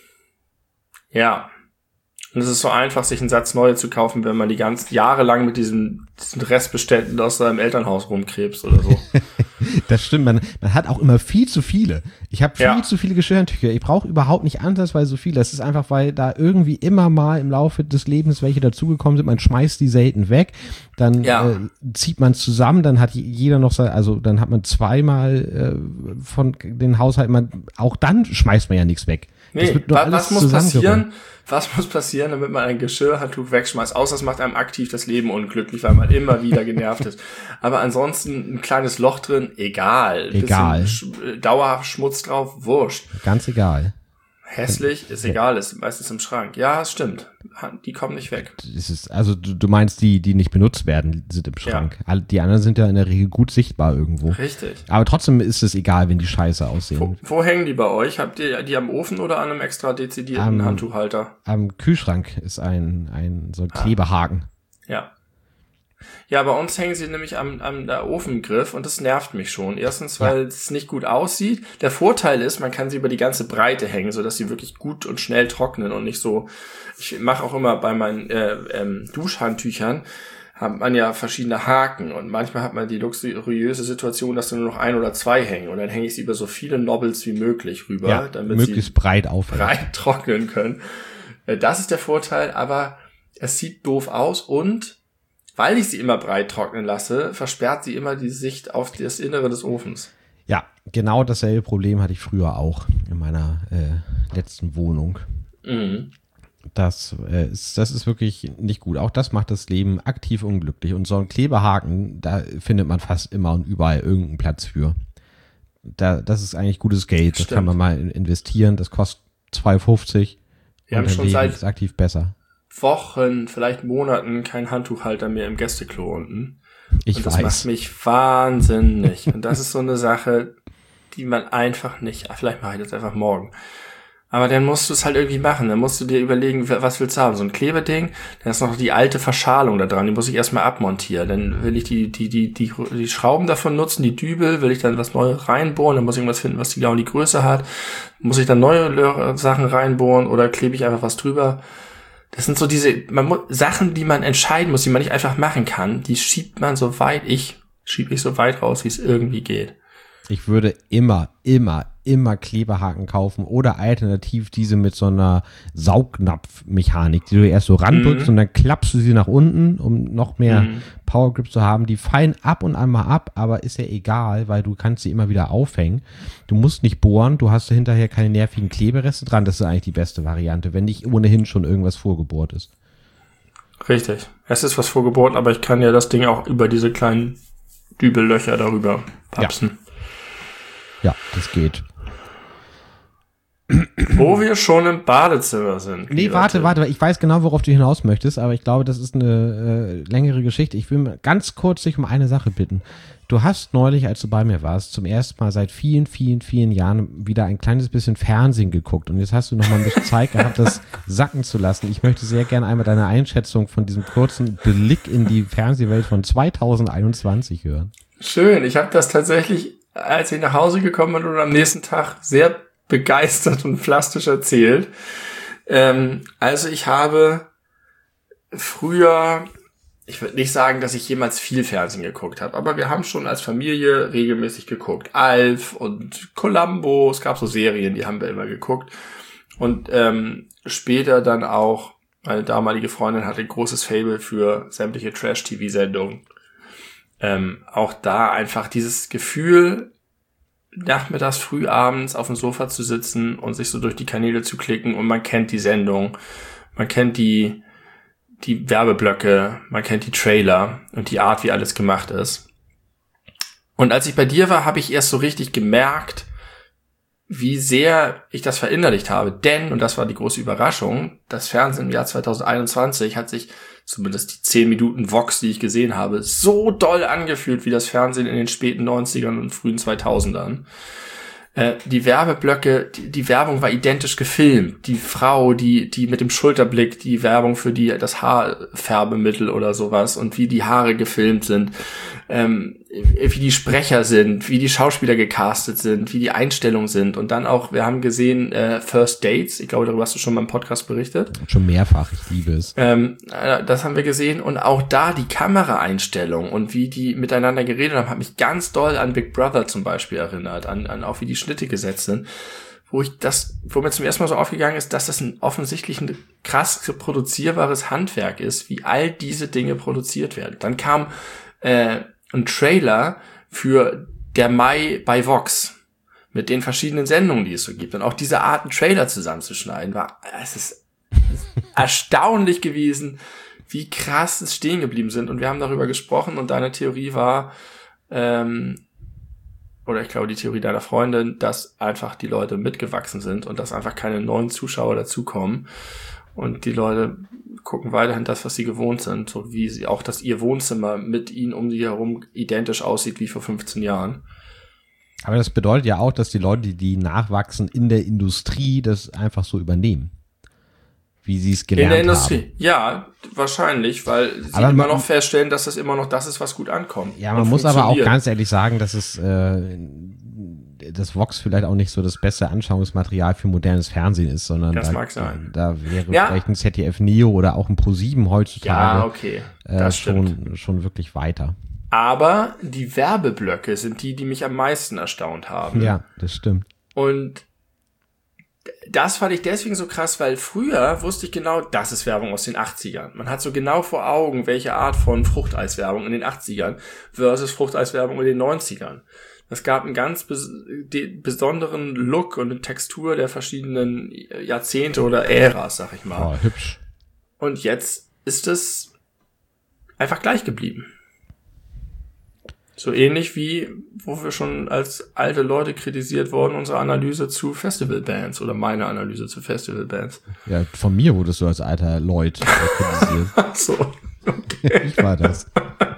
Ja. Und es ist so einfach, sich einen Satz neue zu kaufen, wenn man die ganzen Jahre lang mit diesen, diesen Restbeständen aus seinem Elternhaus rumkrebst oder so. Das stimmt, man, man hat auch immer viel zu viele. Ich habe viel ja. zu viele Geschirrhandtücher. Ich brauche überhaupt nicht ansatzweise so viele. Das ist einfach, weil da irgendwie immer mal im Laufe des Lebens welche dazugekommen sind. Man schmeißt die selten weg. Dann ja. äh, zieht man zusammen. Dann hat jeder noch, also dann hat man zweimal äh, von den Haushalten. Man, auch dann schmeißt man ja nichts weg. Nee, was, was muss passieren? Was muss passieren, damit man ein Geschirrhandtuch wegschmeißt? Außer es macht einem aktiv das Leben unglücklich, weil man immer wieder genervt ist. Aber ansonsten ein kleines Loch drin, egal. Egal. Sch- dauerhaft Schmutz drauf, wurscht. Ganz egal. Hässlich, ist egal, ist meistens im Schrank. Ja, es stimmt. Die kommen nicht weg. Das ist, also du, du meinst, die, die nicht benutzt werden, sind im Schrank. Ja. Die anderen sind ja in der Regel gut sichtbar irgendwo. Richtig. Aber trotzdem ist es egal, wenn die scheiße aussehen. Wo, wo hängen die bei euch? Habt ihr die am Ofen oder an einem extra dezidierten am, Handtuchhalter? Am Kühlschrank ist ein, ein so ein Klebehaken. Ja. Ja, bei uns hängen sie nämlich am, am der Ofengriff und das nervt mich schon. Erstens, weil ja. es nicht gut aussieht. Der Vorteil ist, man kann sie über die ganze Breite hängen, sodass sie wirklich gut und schnell trocknen und nicht so. Ich mache auch immer bei meinen äh, ähm, Duschhandtüchern, hat man ja verschiedene Haken und manchmal hat man die luxuriöse Situation, dass da nur noch ein oder zwei hängen und dann hänge ich sie über so viele Nobbles wie möglich rüber, ja, damit möglichst sie breit aufhängen. breit trocknen können. Das ist der Vorteil, aber es sieht doof aus und weil ich sie immer breit trocknen lasse, versperrt sie immer die Sicht auf das Innere des Ofens. Ja, genau dasselbe Problem hatte ich früher auch in meiner äh, letzten Wohnung. Mhm. Das, äh, ist, das ist wirklich nicht gut. Auch das macht das Leben aktiv unglücklich. Und so ein Klebehaken, da findet man fast immer und überall irgendeinen Platz für. Da, das ist eigentlich gutes Geld. Das Stimmt. kann man mal investieren. Das kostet zwei fünfzig. Wir haben schon seit ist aktiv besser. Wochen, vielleicht Monaten kein Handtuchhalter mehr im Gästeklo unten. Ich und das weiß. macht mich wahnsinnig. Und das ist so eine Sache, die man einfach nicht, vielleicht mache ich das einfach morgen. Aber dann musst du es halt irgendwie machen. Dann musst du dir überlegen, was willst du haben? So ein Klebeding, dann ist noch die alte Verschalung da dran, die muss ich erstmal abmontieren. Dann will ich die, die, die, die, die Schrauben davon nutzen, die Dübel, will ich dann was Neues reinbohren, dann muss ich irgendwas finden, was die genau die Größe hat. Muss ich dann neue Sachen reinbohren oder klebe ich einfach was drüber? Das sind so diese man muss, Sachen, die man entscheiden muss, die man nicht einfach machen kann. Die schiebt man so weit, ich schiebe ich so weit raus, wie es irgendwie geht. Ich würde immer, immer, immer Klebehaken kaufen oder alternativ diese mit so einer Saugnapfmechanik, die du erst so randrückst mhm. und dann klappst du sie nach unten, um noch mehr mhm. Powergrip zu haben. Die fallen ab und an mal ab, aber ist ja egal, weil du kannst sie immer wieder aufhängen. Du musst nicht bohren, du hast hinterher keine nervigen Klebereste dran. Das ist eigentlich die beste Variante, wenn nicht ohnehin schon irgendwas vorgebohrt ist. Richtig. Es ist was vorgebohrt, aber ich kann ja das Ding auch über diese kleinen Dübellöcher darüber papsen. Ja. Ja, das geht. Wo wir schon im Badezimmer sind. Nee, warte, warte, ich weiß genau, worauf du hinaus möchtest, aber ich glaube, das ist eine äh, längere Geschichte. Ich will ganz kurz dich um eine Sache bitten. Du hast neulich, als du bei mir warst, zum ersten Mal seit vielen, vielen, vielen Jahren wieder ein kleines bisschen Fernsehen geguckt und jetzt hast du noch mal ein bisschen Zeit gehabt, das sacken zu lassen. Ich möchte sehr gerne einmal deine Einschätzung von diesem kurzen Blick in die Fernsehwelt von zweitausendeinundzwanzig hören. Schön, ich habe das tatsächlich, als ich nach Hause gekommen bin und am nächsten Tag sehr begeistert und plastisch erzählt. Ähm, also ich habe früher ich würde nicht sagen, dass ich jemals viel Fernsehen geguckt habe, aber wir haben schon als Familie regelmäßig geguckt. Alf und Columbo, es gab so Serien, die haben wir immer geguckt. Und ähm, später dann auch, meine damalige Freundin hatte ein großes Faible für sämtliche Trash-T V-Sendungen. Ähm, auch da einfach dieses Gefühl, nachmittags, früh abends auf dem Sofa zu sitzen und sich so durch die Kanäle zu klicken und man kennt die Sendung, man kennt die die Werbeblöcke, man kennt die Trailer und die Art, wie alles gemacht ist. Und als ich bei dir war, habe ich erst so richtig gemerkt, wie sehr ich das verinnerlicht habe. Denn, und das war die große Überraschung, das Fernsehen im Jahr zwanzig einundzwanzig hat sich, zumindest die zehn Minuten Vox, die ich gesehen habe, so doll angefühlt wie das Fernsehen in den späten neunzigern und frühen zweitausendern. Äh, die Werbeblöcke, die, die Werbung war identisch gefilmt. Die Frau, die die mit dem Schulterblick, die Werbung für die das Haarfärbemittel oder sowas und wie die Haare gefilmt sind, ähm, wie die Sprecher sind, wie die Schauspieler gecastet sind, wie die Einstellungen sind. Und dann auch, wir haben gesehen, äh, First Dates, ich glaube, darüber hast du schon mal im Podcast berichtet. Schon mehrfach, ich liebe es. Ähm, äh, das haben wir gesehen. Und auch da die Kameraeinstellung und wie die miteinander geredet haben, hat mich ganz doll an Big Brother zum Beispiel erinnert, an, an auch wie die Schnitte gesetzt sind. Wo ich das, wo mir zum ersten Mal so aufgegangen ist, dass das ein offensichtlich ein krass reproduzierbares Handwerk ist, wie all diese Dinge produziert werden. Dann kam äh, ein Trailer für der Mai bei Vox mit den verschiedenen Sendungen, die es so gibt. Und auch diese Art, einen Trailer zusammenzuschneiden, war, es ist erstaunlich gewesen, wie krass es stehen geblieben sind. Und wir haben darüber gesprochen und deine Theorie war, ähm, oder ich glaube die Theorie deiner Freundin, dass einfach die Leute mitgewachsen sind und dass einfach keine neuen Zuschauer dazukommen. Und die Leute gucken weiterhin das, was sie gewohnt sind, so wie sie auch, dass ihr Wohnzimmer mit ihnen um sie herum identisch aussieht wie vor fünfzehn Jahren. Aber das bedeutet ja auch, dass die Leute, die nachwachsen in der Industrie, das einfach so übernehmen. Wie sie es gelernt haben. In der Industrie, haben. Ja, wahrscheinlich, weil sie aber immer man, noch feststellen, dass das immer noch das ist, was gut ankommt. Ja, man muss aber auch ganz ehrlich sagen, dass es äh, das Vox vielleicht auch nicht so das beste Anschauungsmaterial für modernes Fernsehen ist, sondern das da, mag sein. da wäre ja. vielleicht ein Z D F Neo oder auch ein ProSieben heutzutage ja, okay. das äh, schon, schon wirklich weiter. Aber die Werbeblöcke sind die, die mich am meisten erstaunt haben. Ja, das stimmt. Und das fand ich deswegen so krass, weil früher wusste ich genau, das ist Werbung aus den achtzigern. Man hat so genau vor Augen, welche Art von Fruchteiswerbung in den achtzigern versus Fruchteiswerbung in den neunzigern. Es gab einen ganz bes- de- besonderen Look und eine Textur der verschiedenen Jahrzehnte oder Äras, sag ich mal. Oh, hübsch. Und jetzt ist es einfach gleich geblieben. So ähnlich wie, wo wir schon als alte Leute kritisiert wurden, unsere Analyse zu Festivalbands oder meine Analyse zu Festivalbands. Ja, von mir wurdest du als alter Leut kritisiert. Ach so, okay. Ich war das.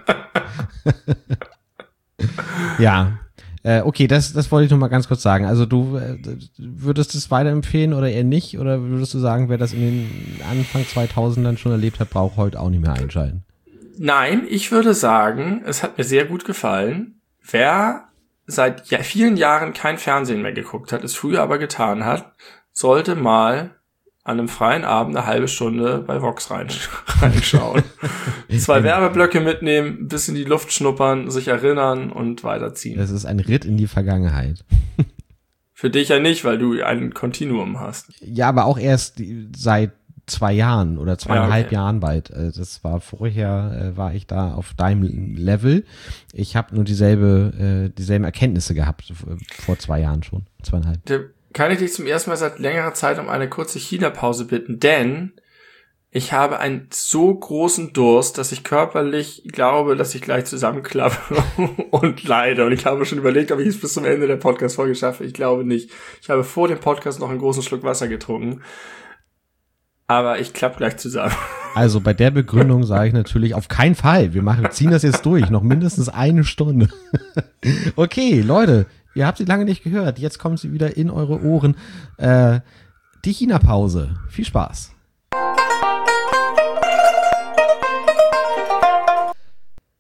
Ja, äh, okay, das, das wollte ich noch mal ganz kurz sagen. Also du äh, würdest es weiterempfehlen oder eher nicht? Oder würdest du sagen, wer das in den Anfang zweitausendern schon erlebt hat, braucht heute auch nicht mehr einschalten? Nein, ich würde sagen, es hat mir sehr gut gefallen. Wer seit ja, vielen Jahren kein Fernsehen mehr geguckt hat, es früher aber getan hat, sollte mal an einem freien Abend eine halbe Stunde bei Vox reinsch- reinschauen. Zwei Werbeblöcke mitnehmen, ein bisschen die Luft schnuppern, sich erinnern und weiterziehen. Das ist ein Ritt in die Vergangenheit. Für dich ja nicht, weil du ein Kontinuum hast. Ja, aber auch erst seit zwei Jahren oder zweieinhalb ja, okay. Jahren bald. Das war vorher, war ich da auf deinem Level. Ich habe nur dieselbe, äh, dieselben Erkenntnisse gehabt vor zwei Jahren schon, zweieinhalb. Da kann ich dich zum ersten Mal seit längerer Zeit um eine kurze China-Pause bitten, denn ich habe einen so großen Durst, dass ich körperlich glaube, dass ich gleich zusammenklappe und leide. Und ich habe schon überlegt, ob ich es bis zum Ende der Podcast-Folge schaffe. Ich glaube nicht. Ich habe vor dem Podcast noch einen großen Schluck Wasser getrunken. Aber ich klappe gleich zusammen. Also bei der Begründung sage ich natürlich auf keinen Fall. Wir machen, ziehen das jetzt durch. Noch mindestens eine Stunde. Okay, Leute, ihr habt sie lange nicht gehört. Jetzt kommt sie wieder in eure Ohren. Äh, die China-Pause. Viel Spaß.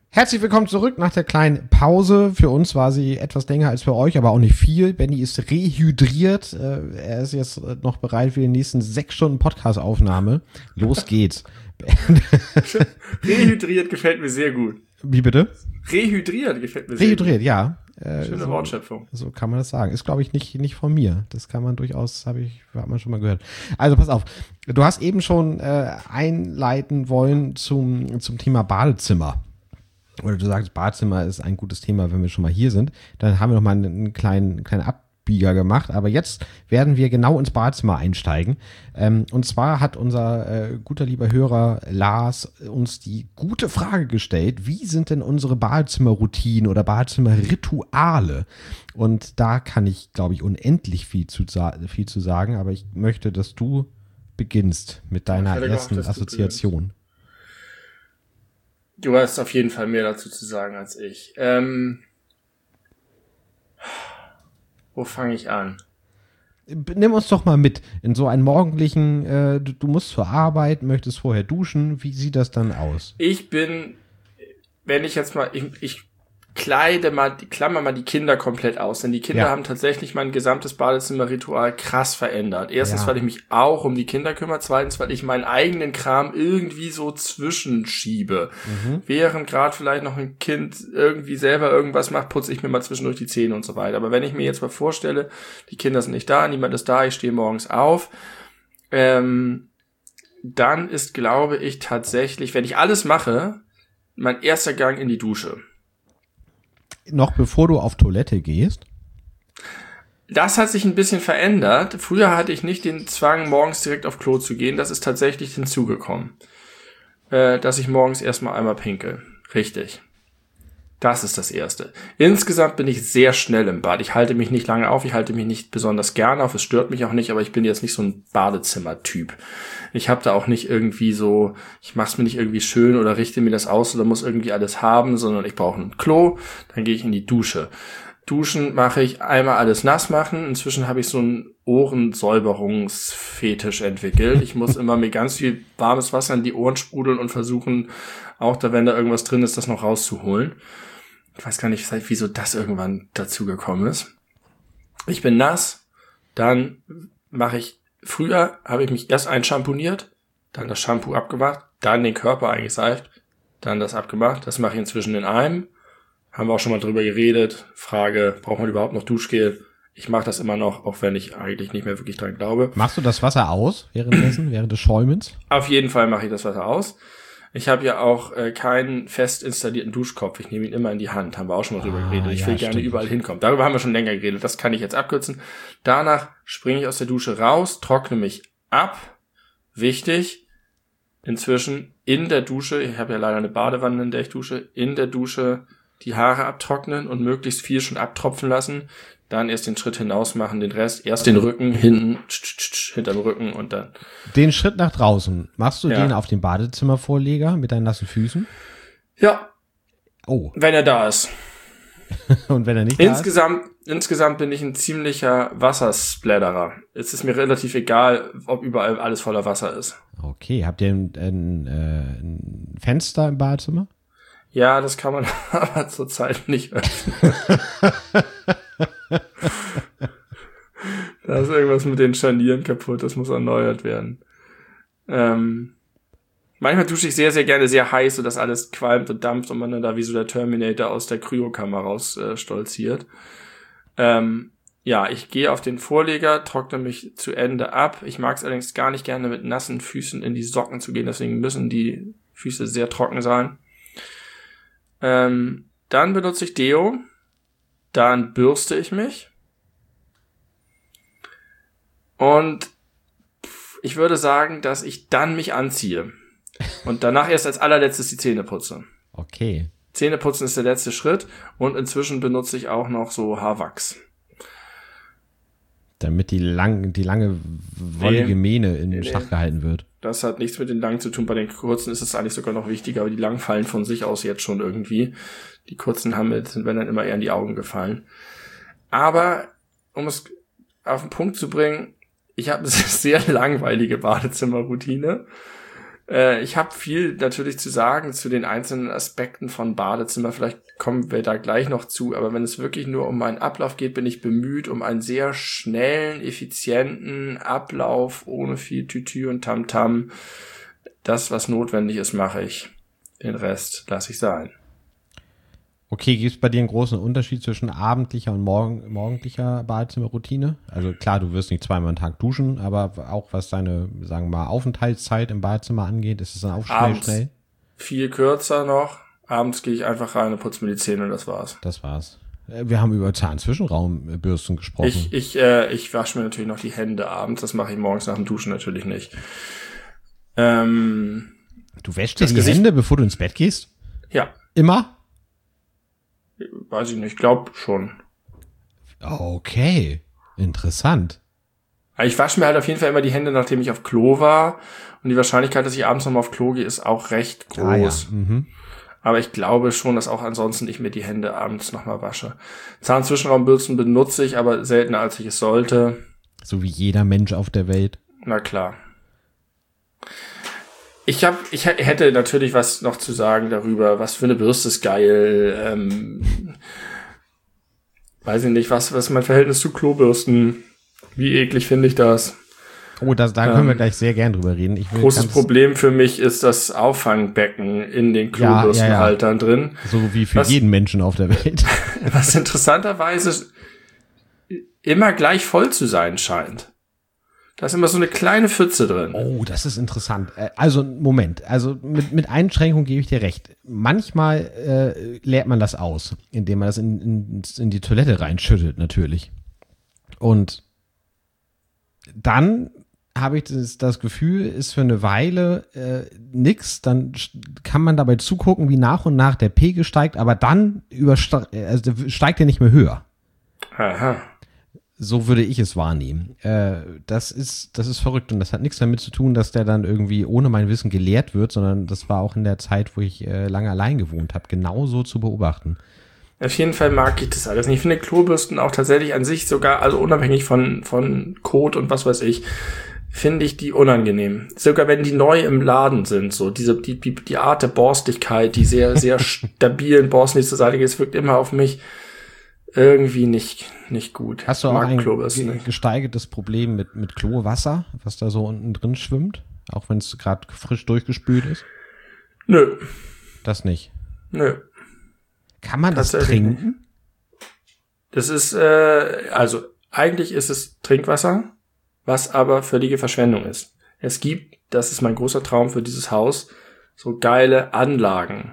Herzlich willkommen zurück nach der kleinen Pause. Für uns war sie etwas länger als für euch, aber auch nicht viel. Benny ist rehydriert. Er ist jetzt noch bereit für die nächsten sechs Stunden Podcast-Aufnahme. Los geht's. Rehydriert gefällt mir sehr gut. Wie bitte? Rehydriert gefällt mir sehr Rehydriert, gut. ja. Schöne so, Wortschöpfung. So kann man das sagen. Ist, glaube ich, nicht, nicht von mir. Das kann man durchaus, habe ich, hat man schon mal gehört. Also pass auf. Du hast eben schon äh, einleiten wollen zum, zum Thema Badezimmer. Oder du sagst, Badezimmer ist ein gutes Thema, wenn wir schon mal hier sind. Dann haben wir noch mal einen, einen kleinen, kleinen Abbieger gemacht. Aber jetzt werden wir genau ins Badezimmer einsteigen. Ähm, und zwar hat unser äh, guter lieber Hörer Lars uns die gute Frage gestellt: Wie sind denn unsere Badezimmerroutinen oder Badezimmerrituale? Und da kann ich, glaube ich, unendlich viel zu, viel zu sagen. Aber ich möchte, dass du beginnst mit deiner ersten gehofft, Assoziation. Du hast auf jeden Fall mehr dazu zu sagen als ich. Ähm, wo fange ich an? Nimm uns doch mal mit in so einen morgendlichen, äh, du, du musst zur Arbeit, möchtest vorher duschen. Wie sieht das dann aus? Ich bin, wenn ich jetzt mal, ich, ich kleide mal, klammer mal die Kinder komplett aus, denn die Kinder ja. haben tatsächlich mein gesamtes Badezimmerritual krass verändert. Erstens, ja. weil ich mich auch um die Kinder kümmere, zweitens, weil ich meinen eigenen Kram irgendwie so zwischenschiebe. Mhm. Während gerade vielleicht noch ein Kind irgendwie selber irgendwas macht, putze ich mir mal zwischendurch die Zähne und so weiter. Aber wenn ich mir jetzt mal vorstelle, die Kinder sind nicht da, niemand ist da, ich stehe morgens auf, ähm, dann ist, glaube ich, tatsächlich, wenn ich alles mache, mein erster Gang in die Dusche. Noch bevor du auf Toilette gehst? Das hat sich ein bisschen verändert. Früher hatte ich nicht den Zwang, morgens direkt auf Klo zu gehen. Das ist tatsächlich hinzugekommen. Äh, dass ich morgens erstmal einmal pinkel. Richtig. Das ist das Erste. Insgesamt bin ich sehr schnell im Bad. Ich halte mich nicht lange auf. Ich halte mich nicht besonders gerne auf. Es stört mich auch nicht, aber ich bin jetzt nicht so ein Badezimmer-Typ. Ich habe da auch nicht irgendwie so, ich mach's mir nicht irgendwie schön oder richte mir das aus oder muss irgendwie alles haben, sondern ich brauche ein Klo, dann gehe ich in die Dusche. Duschen mache ich einmal alles nass machen. Inzwischen habe ich so einen Ohrensäuberungsfetisch entwickelt. Ich muss immer mir ganz viel warmes Wasser in die Ohren sprudeln und versuchen, auch da, wenn da irgendwas drin ist, das noch rauszuholen. Ich weiß gar nicht, wieso das irgendwann dazu gekommen ist. Ich bin nass, dann mache ich, früher habe ich mich erst einschamponiert, dann das Shampoo abgemacht, dann den Körper eingeseift, dann das abgemacht. Das mache ich inzwischen in einem. Haben wir auch schon mal drüber geredet. Frage, braucht man überhaupt noch Duschgel? Ich mache das immer noch, auch wenn ich eigentlich nicht mehr wirklich dran glaube. Machst du das Wasser aus währenddessen, während des Schäumens? Auf jeden Fall mache ich das Wasser aus. Ich habe ja auch äh, keinen fest installierten Duschkopf. Ich nehme ihn immer in die Hand. Haben wir auch schon mal drüber ah, geredet. Ich ja, will gerne stimmt. überall hinkommen. Darüber haben wir schon länger geredet. Das kann ich jetzt abkürzen. Danach springe ich aus der Dusche raus, trockne mich ab. Wichtig, inzwischen in der Dusche, ich habe ja leider eine Badewanne, in der ich dusche, in der Dusche die Haare abtrocknen und möglichst viel schon abtropfen lassen. Dann erst den Schritt hinaus machen, den Rest. Erst den Rücken, hinten, tsch, tsch, tsch, hinterm Rücken und dann. Den Schritt nach draußen. Machst du ja. den auf dem Badezimmervorleger mit deinen nassen Füßen? Ja. Oh. Wenn er da ist. Und wenn er nicht insgesamt, da ist? Insgesamt bin ich ein ziemlicher Wassersplatterer. Es ist mir relativ egal, ob überall alles voller Wasser ist. Okay. Habt ihr ein, ein, ein Fenster im Badezimmer? Ja, das kann man aber zurzeit nicht öffnen. Da ist irgendwas mit den Scharnieren kaputt, das muss erneuert werden. Ähm, manchmal dusche ich sehr, sehr gerne sehr heiß, sodass alles qualmt und dampft und man dann da wie so der Terminator aus der Kryokammer raus äh, stolziert. Ähm, ja, ich gehe auf den Vorleger, trockne mich zu Ende ab. Ich mag es allerdings gar nicht gerne mit nassen Füßen in die Socken zu gehen, deswegen müssen die Füße sehr trocken sein. Ähm, dann benutze ich Deo, dann bürste ich mich und ich würde sagen, dass ich dann mich anziehe und danach erst als allerletztes die Zähne putze. Okay. Zähneputzen ist der letzte Schritt und inzwischen benutze ich auch noch so Haarwachs. Damit die, lang, die lange, wollige nee, Mähne in nee, Schach gehalten wird. Das hat nichts mit den langen zu tun. Bei den kurzen ist es eigentlich sogar noch wichtiger, aber die langen fallen von sich aus jetzt schon irgendwie. Die kurzen haben mit, sind wenn dann immer eher in die Augen gefallen. Aber, um es auf den Punkt zu bringen, ich habe eine sehr langweilige Badezimmerroutine. Äh, ich habe viel natürlich zu sagen zu den einzelnen Aspekten von Badezimmer. Vielleicht kommen wir da gleich noch zu. Aber wenn es wirklich nur um meinen Ablauf geht, bin ich bemüht um einen sehr schnellen, effizienten Ablauf ohne viel Tütü und Tamtam. Das, was notwendig ist, mache ich. Den Rest lasse ich sein. Okay, gibt es bei dir einen großen Unterschied zwischen abendlicher und morgen, morgendlicher Badezimmerroutine? Also klar, du wirst nicht zweimal am Tag duschen, aber auch was deine, sagen wir mal, Aufenthaltszeit im Badezimmer angeht, ist es dann auch schnell, Abends schnell? Viel kürzer noch. Abends gehe ich einfach rein und putze mir die Zähne und das war's. Das war's. Wir haben über Zahnzwischenraumbürsten gesprochen. Ich, ich, äh, ich wasche mir natürlich noch die Hände abends. Das mache ich morgens nach dem Duschen natürlich nicht. Ähm, du wäschst dir die Gesicht? Hände, bevor du ins Bett gehst? Ja. Immer? Weiß ich nicht, glaub schon. Okay, interessant. Ich wasche mir halt auf jeden Fall immer die Hände, nachdem ich auf Klo war. Und die Wahrscheinlichkeit, dass ich abends nochmal auf Klo gehe, ist auch recht groß. Ah, ja. Mhm. Aber ich glaube schon, dass auch ansonsten ich mir die Hände abends nochmal wasche. Zahnzwischenraumbürsten benutze ich, aber seltener, als ich es sollte. So wie jeder Mensch auf der Welt. Na klar. Ich hab, ich hätte natürlich was noch zu sagen darüber, was für eine Bürste ist geil. Ähm, weiß ich nicht, was, was ist mein Verhältnis zu Klobürsten? Wie eklig finde ich das? Oh, das, da können ähm, wir gleich sehr gern drüber reden. Ich will großes Problem für mich ist das Auffangbecken in den Klobürstenhaltern ja, ja, ja. drin. So wie für was, jeden Menschen auf der Welt. Was interessanterweise immer gleich voll zu sein scheint. Da ist immer so eine kleine Pfütze drin. Oh, das ist interessant. Also, Moment. Also, mit, mit Einschränkung gebe ich dir recht. Manchmal äh, leert man das aus, indem man das in, in, in die Toilette reinschüttet, natürlich. Und dann habe ich das, das Gefühl, ist für eine Weile äh, nix. Dann kann man dabei zugucken, wie nach und nach der Pegel steigt, aber dann überste- also steigt er nicht mehr höher. Aha. So würde ich es wahrnehmen. Äh, das ist, das ist verrückt und das hat nichts damit zu tun, dass der dann irgendwie ohne mein Wissen geleert wird, sondern das war auch in der Zeit, wo ich äh, lange allein gewohnt habe, genauso zu beobachten. Auf jeden Fall mag ich das alles. Ich finde Klobürsten auch tatsächlich an sich sogar, also unabhängig von, von Kot und was weiß ich, finde ich die unangenehm. Sogar wenn die neu im Laden sind, so diese, die, die, die Art der Borstigkeit, die sehr, sehr stabilen Borsten, die zur Seite geht, es wirkt immer auf mich irgendwie nicht, nicht gut. Hast du auch ein ge- gesteigertes Problem mit, mit Klowasser, was da so unten drin schwimmt? Auch wenn es gerade frisch durchgespült ist? Nö. Das nicht? Nö. Kann man das trinken? Das ist, äh, also eigentlich ist es Trinkwasser, was aber völlige Verschwendung ist. Es gibt, das ist mein großer Traum für dieses Haus, so geile Anlagen,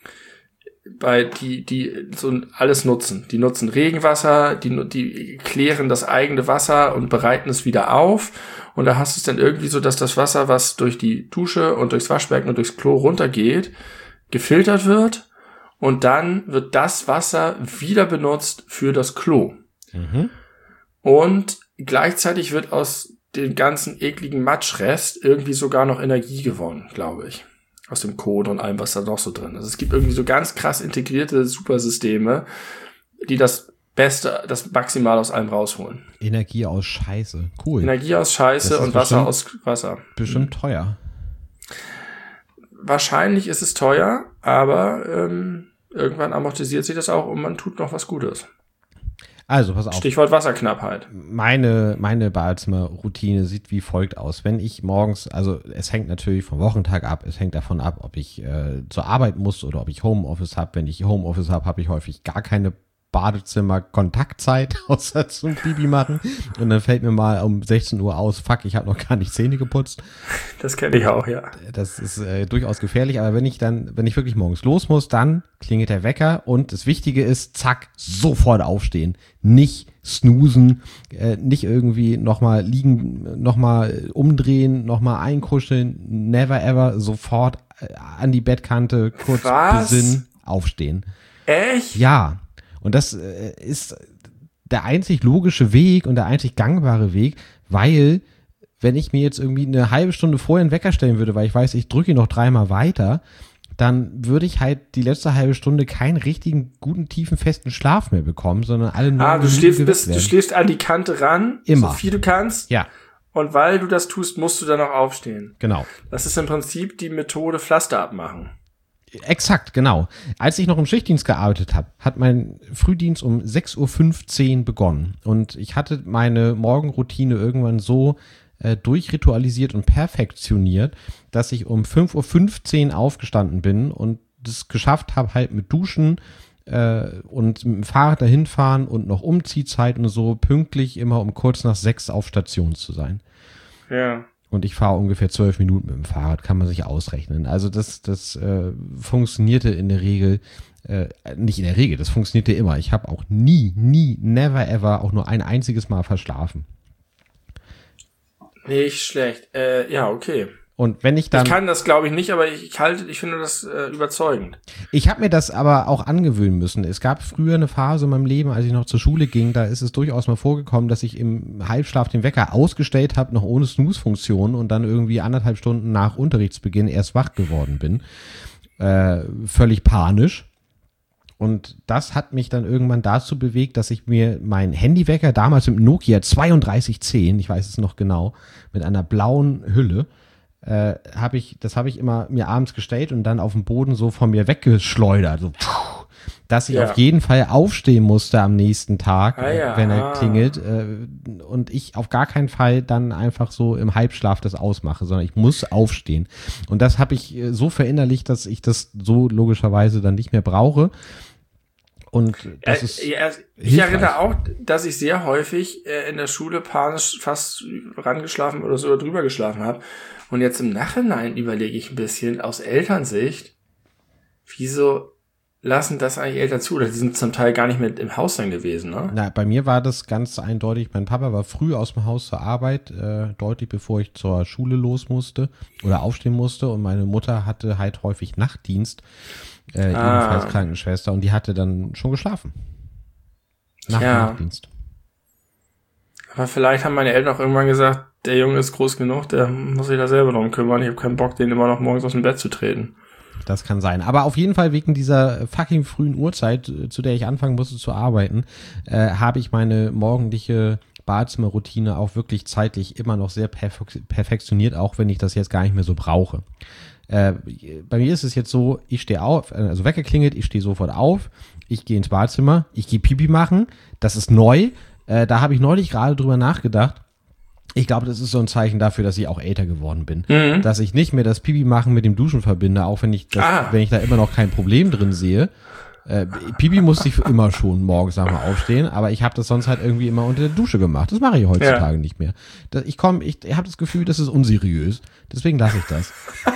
bei die die so alles nutzen. Die nutzen Regenwasser, die die klären das eigene Wasser und bereiten es wieder auf. Und da hast du es dann irgendwie so, dass das Wasser, was durch die Dusche und durchs Waschbecken und durchs Klo runtergeht, gefiltert wird. Und dann wird das Wasser wieder benutzt für das Klo. Mhm. Und gleichzeitig wird aus dem ganzen ekligen Matschrest irgendwie sogar noch Energie gewonnen, glaube ich. Aus dem Kot und allem, was da noch so drin ist. Also es gibt irgendwie so ganz krass integrierte Supersysteme, die das Beste, das Maximal aus allem rausholen. Energie aus Scheiße. Cool. Energie aus Scheiße und Wasser aus Wasser. Bestimmt teuer. Wahrscheinlich ist es teuer, aber ähm, irgendwann amortisiert sich das auch und man tut noch was Gutes. Also, pass auf. Stichwort Wasserknappheit. Meine, meine Badezimmerroutine sieht wie folgt aus. Wenn ich morgens, also es hängt natürlich vom Wochentag ab, es hängt davon ab, ob ich äh, zur Arbeit muss oder ob ich Homeoffice habe. Wenn ich Homeoffice habe, habe ich häufig gar keine Badezimmer-Kontaktzeit, außer zum Pipi machen. Und dann fällt mir mal um sechzehn Uhr aus, fuck, ich habe noch gar nicht Zähne geputzt. Das kenne ich auch, ja. Das ist äh, durchaus gefährlich, aber wenn ich dann, wenn ich wirklich morgens los muss, dann klingelt der Wecker und das Wichtige ist, zack, sofort aufstehen. Nicht snoosen, äh, nicht irgendwie nochmal liegen, nochmal umdrehen, nochmal einkuscheln, never ever, sofort äh, an die Bettkante, kurz Was? besinnen, aufstehen. Echt? Ja. Und das äh, ist der einzig logische Weg und der einzig gangbare Weg, weil wenn ich mir jetzt irgendwie eine halbe Stunde vorher einen Wecker stellen würde, weil ich weiß, ich drücke ihn noch dreimal weiter, dann würde ich halt die letzte halbe Stunde keinen richtigen, guten, tiefen, festen Schlaf mehr bekommen, sondern alle nur Ah, du schläfst, bist, du schläfst an die Kante ran, immer. So viel du kannst? Ja. Und weil du das tust, musst du dann auch aufstehen. Genau. Das ist im Prinzip die Methode Pflaster abmachen. Exakt, genau. Als ich noch im Schichtdienst gearbeitet habe, hat mein Frühdienst um sechs Uhr fünfzehn begonnen. Und ich hatte meine Morgenroutine irgendwann so äh, durchritualisiert und perfektioniert, dass ich um fünf Uhr fünfzehn aufgestanden bin und das geschafft habe, halt mit Duschen äh, und mit dem Fahrrad dahin fahren und noch Umziehzeit und so pünktlich immer um kurz nach sechs auf Station zu sein. Ja. Und ich fahre ungefähr zwölf Minuten mit dem Fahrrad, kann man sich ausrechnen. Also das, das äh, funktionierte in der Regel, äh, nicht in der Regel, das funktionierte immer. Ich habe auch nie, nie, never ever auch nur ein einziges Mal verschlafen. Nicht schlecht. Äh, ja, okay. Und wenn ich dann... Ich kann das, glaube ich, nicht, aber ich, ich halte, ich finde das äh, überzeugend. Ich habe mir das aber auch angewöhnen müssen. Es gab früher eine Phase in meinem Leben, als ich noch zur Schule ging, da ist es durchaus mal vorgekommen, dass ich im Halbschlaf den Wecker ausgestellt habe, noch ohne Snooze-Funktion und dann irgendwie anderthalb Stunden nach Unterrichtsbeginn erst wach geworden bin. Äh, völlig panisch. Und das hat mich dann irgendwann dazu bewegt, dass ich mir mein Handywecker, damals mit Nokia zweiunddreißig zehn, ich weiß es noch genau, mit einer blauen Hülle, äh, habe ich, das habe ich immer mir abends gestellt und dann auf dem Boden so von mir weggeschleudert, so, dass ich Ja. auf jeden Fall aufstehen musste am nächsten Tag, Ah, ja. wenn er klingelt, äh, und ich auf gar keinen Fall dann einfach so im Halbschlaf das ausmache, sondern ich muss aufstehen. Und das habe ich äh, so verinnerlicht, dass ich das so logischerweise dann nicht mehr brauche. Und das Äh, ist ja, ich hilfreich. erinnere auch, dass ich sehr häufig äh, in der Schule panisch fast rangeschlafen oder sogar drüber geschlafen habe. Und jetzt im Nachhinein überlege ich ein bisschen aus Elternsicht, wieso lassen das eigentlich Eltern zu? Oder die sind zum Teil gar nicht mehr im Haus dann gewesen, ne? Na, bei mir war das ganz eindeutig. Mein Papa war früh aus dem Haus zur Arbeit, äh, deutlich bevor ich zur Schule los musste oder aufstehen musste. Und meine Mutter hatte halt häufig Nachtdienst, äh, Ah. ebenfalls Krankenschwester. Und die hatte dann schon geschlafen. Nach dem Ja. Nachtdienst. Aber vielleicht haben meine Eltern auch irgendwann gesagt, der Junge ist groß genug, der muss sich da selber drum kümmern. Ich habe keinen Bock, den immer noch morgens aus dem Bett zu treten. Das kann sein. Aber auf jeden Fall wegen dieser fucking frühen Uhrzeit, äh, zu der ich anfangen musste zu arbeiten, äh, habe ich meine morgendliche Badezimmerroutine auch wirklich zeitlich immer noch sehr perfek- perfektioniert, auch wenn ich das jetzt gar nicht mehr so brauche. Äh, bei mir ist es jetzt so, ich stehe auf, also Wecker klingelt, ich stehe sofort auf, ich gehe ins Badezimmer, ich gehe Pipi machen, das ist neu. Äh, da habe ich neulich gerade drüber nachgedacht. Ich glaube, das ist so ein Zeichen dafür, dass ich auch älter geworden bin. Mhm. Dass ich nicht mehr das Pipi machen mit dem Duschen verbinde, auch wenn ich das, Ah. wenn ich da immer noch kein Problem drin sehe. Äh, Pipi musste ich immer schon morgens nach dem Aufstehen, aber ich habe das sonst halt irgendwie immer unter der Dusche gemacht. Das mache ich heutzutage Ja. nicht mehr. Das, ich komme, ich, ich habe das Gefühl, das ist unseriös. Deswegen lasse ich das.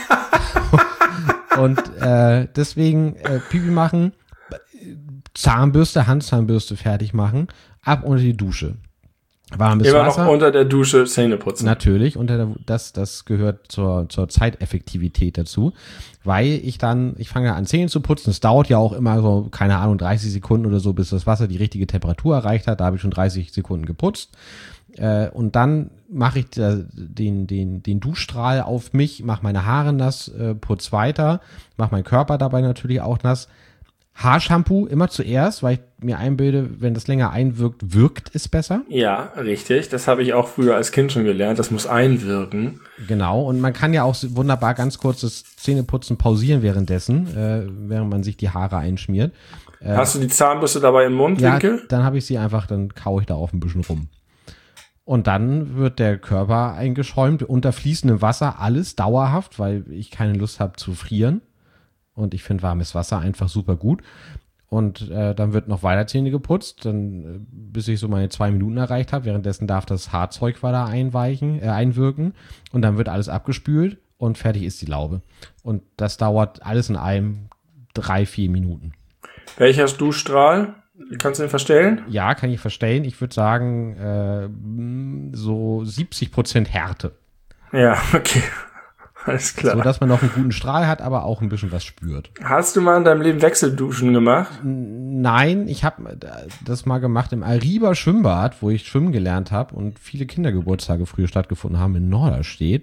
Und äh, deswegen äh, Pipi machen, Zahnbürste, Handzahnbürste fertig machen, ab unter die Dusche. Warmes Immer Wasser. noch unter der Dusche Zähne putzen. Natürlich, und der, das, das gehört zur, zur Zeiteffektivität dazu, weil ich dann, ich fange an Zähne zu putzen, es dauert ja auch immer so, keine Ahnung, dreißig Sekunden oder so, bis das Wasser die richtige Temperatur erreicht hat, da habe ich schon dreißig Sekunden geputzt, äh, und dann mache ich da, den, den, den Duschstrahl auf mich, mache meine Haare nass, äh, putz weiter, mache meinen Körper dabei natürlich auch nass. Haarshampoo immer zuerst, weil ich mir einbilde, wenn das länger einwirkt, wirkt es besser. Ja, richtig. Das habe ich auch früher als Kind schon gelernt. Das muss einwirken. Genau, und man kann ja auch wunderbar ganz kurz das Zähneputzen pausieren währenddessen, äh, während man sich die Haare einschmiert. Äh, Hast du die Zahnbürste dabei im ja, Mundwinkel? dann habe ich sie einfach, dann kaue ich da auf ein bisschen rum. Und dann wird der Körper eingeschäumt, unter fließendem Wasser, alles dauerhaft, weil ich keine Lust habe zu frieren. Und ich finde warmes Wasser einfach super gut. Und äh, dann wird noch weiter Zähne geputzt, dann äh, bis ich so meine zwei Minuten erreicht habe. Währenddessen darf das Haarzeug weiter einweichen, äh, einwirken. Und dann wird alles abgespült und fertig ist die Laube. Und das dauert alles in allem drei, vier Minuten. Welcher Duschstrahl? Kannst du den verstellen? Ja, kann ich verstehen. Ich würde sagen, äh, so siebzig Prozent Härte. Ja, okay. Alles klar. So, dass man noch einen guten Strahl hat, aber auch ein bisschen was spürt. Hast du mal in deinem Leben Wechselduschen gemacht? Nein, ich habe das mal gemacht im Ariba Schwimmbad, wo ich schwimmen gelernt habe und viele Kindergeburtstage früher stattgefunden haben in Norderstedt.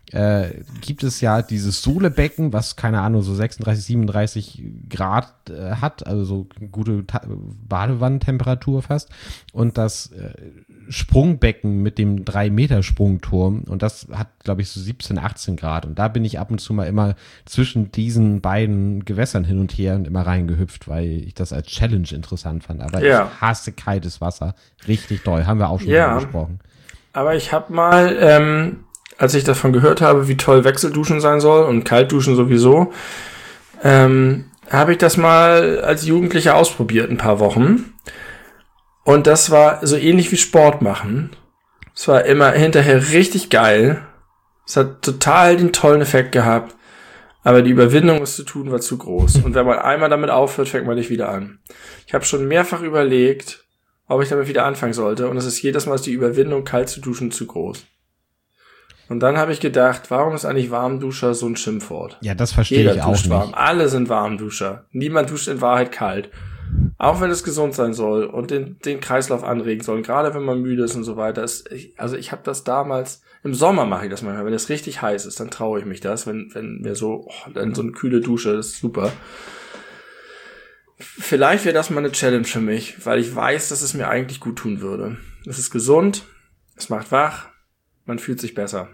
äh, gibt es ja dieses Sohlebecken, was, keine Ahnung, so sechsunddreißig, siebenunddreißig Grad äh, hat, also so gute Ta- Badewannentemperatur fast. Und das äh, Sprungbecken mit dem drei Meter Sprungturm. Und das hat, glaube ich, so siebzehn, achtzehn Grad. Und da bin ich ab und zu mal immer zwischen diesen beiden Gewässern hin und her und immer reingehüpft, weil ich das als Challenge interessant fand. Aber Ja. ich hasse kaltes Wasser. Richtig doll. Haben wir auch schon Ja. drüber gesprochen. Aber ich habe mal, ähm, als ich davon gehört habe, wie toll Wechselduschen sein soll und Kaltduschen sowieso, ähm, habe ich das mal als Jugendlicher ausprobiert, ein paar Wochen. Und das war so ähnlich wie Sport machen. Es war immer hinterher richtig geil. Es hat total den tollen Effekt gehabt. Aber die Überwindung, es zu tun, war zu groß. Und wenn man einmal damit aufhört, fängt man nicht wieder an. Ich habe schon mehrfach überlegt, ob ich damit wieder anfangen sollte. Und es ist jedes Mal ist die Überwindung, kalt zu duschen, zu groß. Und dann habe ich gedacht, warum ist eigentlich Warmduscher so ein Schimpfwort? Ja, das verstehe Jeder ich auch duscht nicht. warm. Alle sind Warmduscher. Niemand duscht in Wahrheit kalt. Auch wenn es gesund sein soll und den, den Kreislauf anregen soll. Und gerade wenn man müde ist und so weiter. Ist, ich, also ich habe das damals, im Sommer mache ich das manchmal. Wenn es richtig heiß ist, dann traue ich mich das. Wenn, wenn mir so, oh, dann so eine kühle Dusche, das ist super. Vielleicht wäre das mal eine Challenge für mich, weil ich weiß, dass es mir eigentlich gut tun würde. Es ist gesund, es macht wach, man fühlt sich besser.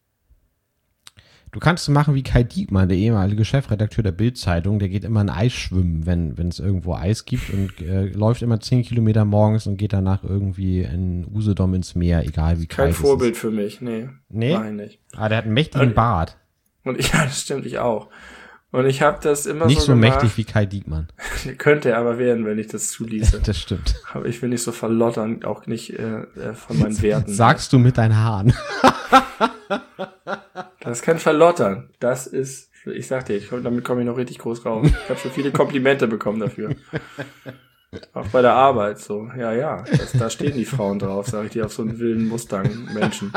Du kannst es machen wie Kai Diekmann, der ehemalige Chefredakteur der Bild-Zeitung, der geht immer in Eis schwimmen, wenn wenn es irgendwo Eis gibt und äh, läuft immer zehn Kilometer morgens und geht danach irgendwie in Usedom ins Meer, egal wie kalt Kein es ist. Vorbild für mich, nee. Nee? Mach ich nicht. Ah, der hat einen mächtigen Und- Bart. Und ich, ja, das stimmt, ich auch. Und ich habe das immer Nicht so so gemacht. mächtig wie Kai Diekmann. Könnte er aber werden, wenn ich das zuließe. Das stimmt. Aber ich will nicht so verlottern, auch nicht äh, äh, von meinen Werten. Sagst du mit deinen Haaren. Das kann verlottern. Das ist, ich sag dir, ich, damit komme ich noch richtig groß raus. Ich habe schon viele Komplimente bekommen dafür. Auch bei der Arbeit so. Ja, ja, das, da stehen die Frauen drauf, sage ich dir, auf so einen wilden Mustang-Menschen.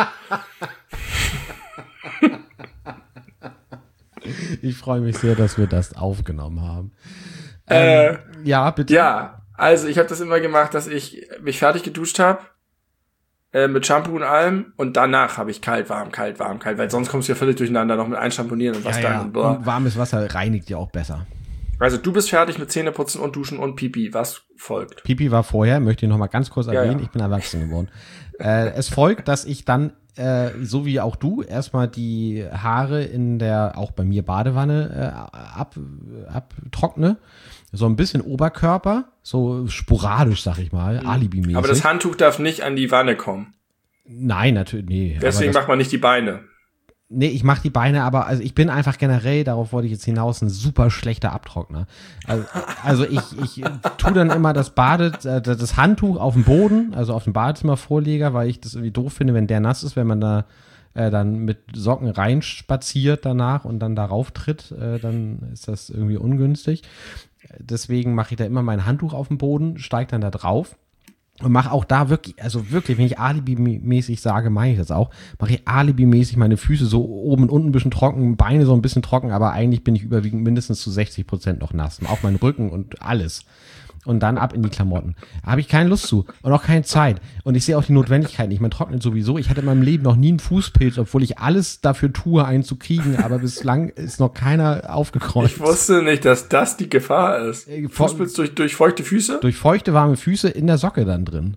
Ich freue mich sehr, dass wir das aufgenommen haben. Äh, Ähm, ja, bitte. Ja, also ich habe das immer gemacht, dass ich mich fertig geduscht habe, äh, mit Shampoo und allem, und danach habe ich kalt, warm, kalt, warm, kalt, weil sonst kommst du ja völlig durcheinander, noch mit einschamponieren und was Ja, dann ja. und bla. Und warmes Wasser reinigt ja auch besser. Also du bist fertig mit Zähneputzen und Duschen und Pipi. Was folgt? Pipi war vorher, möchte ich noch mal ganz kurz Ja, erwähnen, ja. ich bin erwachsen geworden. äh, es folgt, dass ich dann, äh, so wie auch du, erstmal die Haare in der, auch bei mir Badewanne äh, ab, abtrockne. So ein bisschen Oberkörper, so sporadisch, sag ich mal, alibimäßig. Aber das Handtuch darf nicht an die Wanne kommen. Nein, natürlich, nee. Deswegen aber das, macht man nicht die Beine. nee, ich mache die Beine, aber also ich bin einfach generell, darauf wollte ich jetzt hinaus, ein super schlechter Abtrockner. Also, also ich, ich tue dann immer das Bade, äh, das Handtuch auf dem Boden, also auf dem Badezimmervorleger, weil ich das irgendwie doof finde, wenn der nass ist, wenn man da äh, dann mit Socken reinspaziert danach und dann darauf tritt, äh, dann ist das irgendwie ungünstig. Deswegen mache ich da immer mein Handtuch auf dem Boden, steige dann da drauf. Und mache auch da wirklich, also wirklich, wenn ich alibimäßig sage, meine ich das auch, mache ich alibimäßig meine Füße so oben und unten ein bisschen trocken, Beine so ein bisschen trocken, aber eigentlich bin ich überwiegend mindestens zu sechzig Prozent noch nass. Auch mein Rücken und alles. Und dann ab in die Klamotten. Da habe ich keine Lust zu und auch keine Zeit. Und ich sehe auch die Notwendigkeit nicht. Man trocknet sowieso. Ich hatte in meinem Leben noch nie einen Fußpilz, obwohl ich alles dafür tue, einen zu kriegen, aber bislang ist noch keiner aufgekreuzt. Ich wusste nicht, dass das die Gefahr ist. Äh, vor- Fußpilz durch, durch feuchte Füße? Durch feuchte, warme Füße in der Socke dann drin.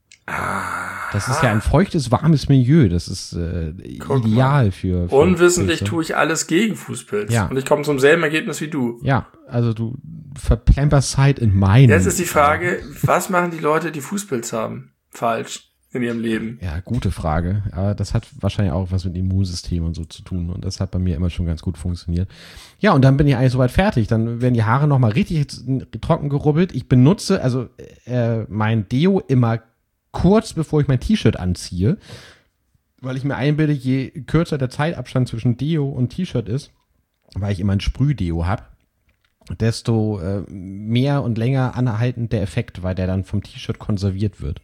Das ist ja ein feuchtes, warmes Milieu. Das ist äh, Guck ideal für, für Unwissentlich Pilze. tue ich alles gegen Fußpilz. Ja. Und ich komme zum selben Ergebnis wie du. Ja, also du verplemperst Zeit in meinen. Jetzt ist die Frage, was machen die Leute, die Fußpilz haben, falsch in ihrem Leben? Ja, gute Frage. Aber das hat wahrscheinlich auch was mit dem Immunsystem und so zu tun. Und das hat bei mir immer schon ganz gut funktioniert. Ja, und dann bin ich eigentlich soweit fertig. Dann werden die Haare nochmal richtig trocken gerubbelt. Ich benutze also äh, mein Deo immer kurz, bevor ich mein T-Shirt anziehe. Weil ich mir einbilde, je kürzer der Zeitabstand zwischen Deo und T-Shirt ist, weil ich immer ein Sprühdeo habe, desto äh, mehr und länger anhaltend der Effekt, weil der dann vom T-Shirt konserviert wird.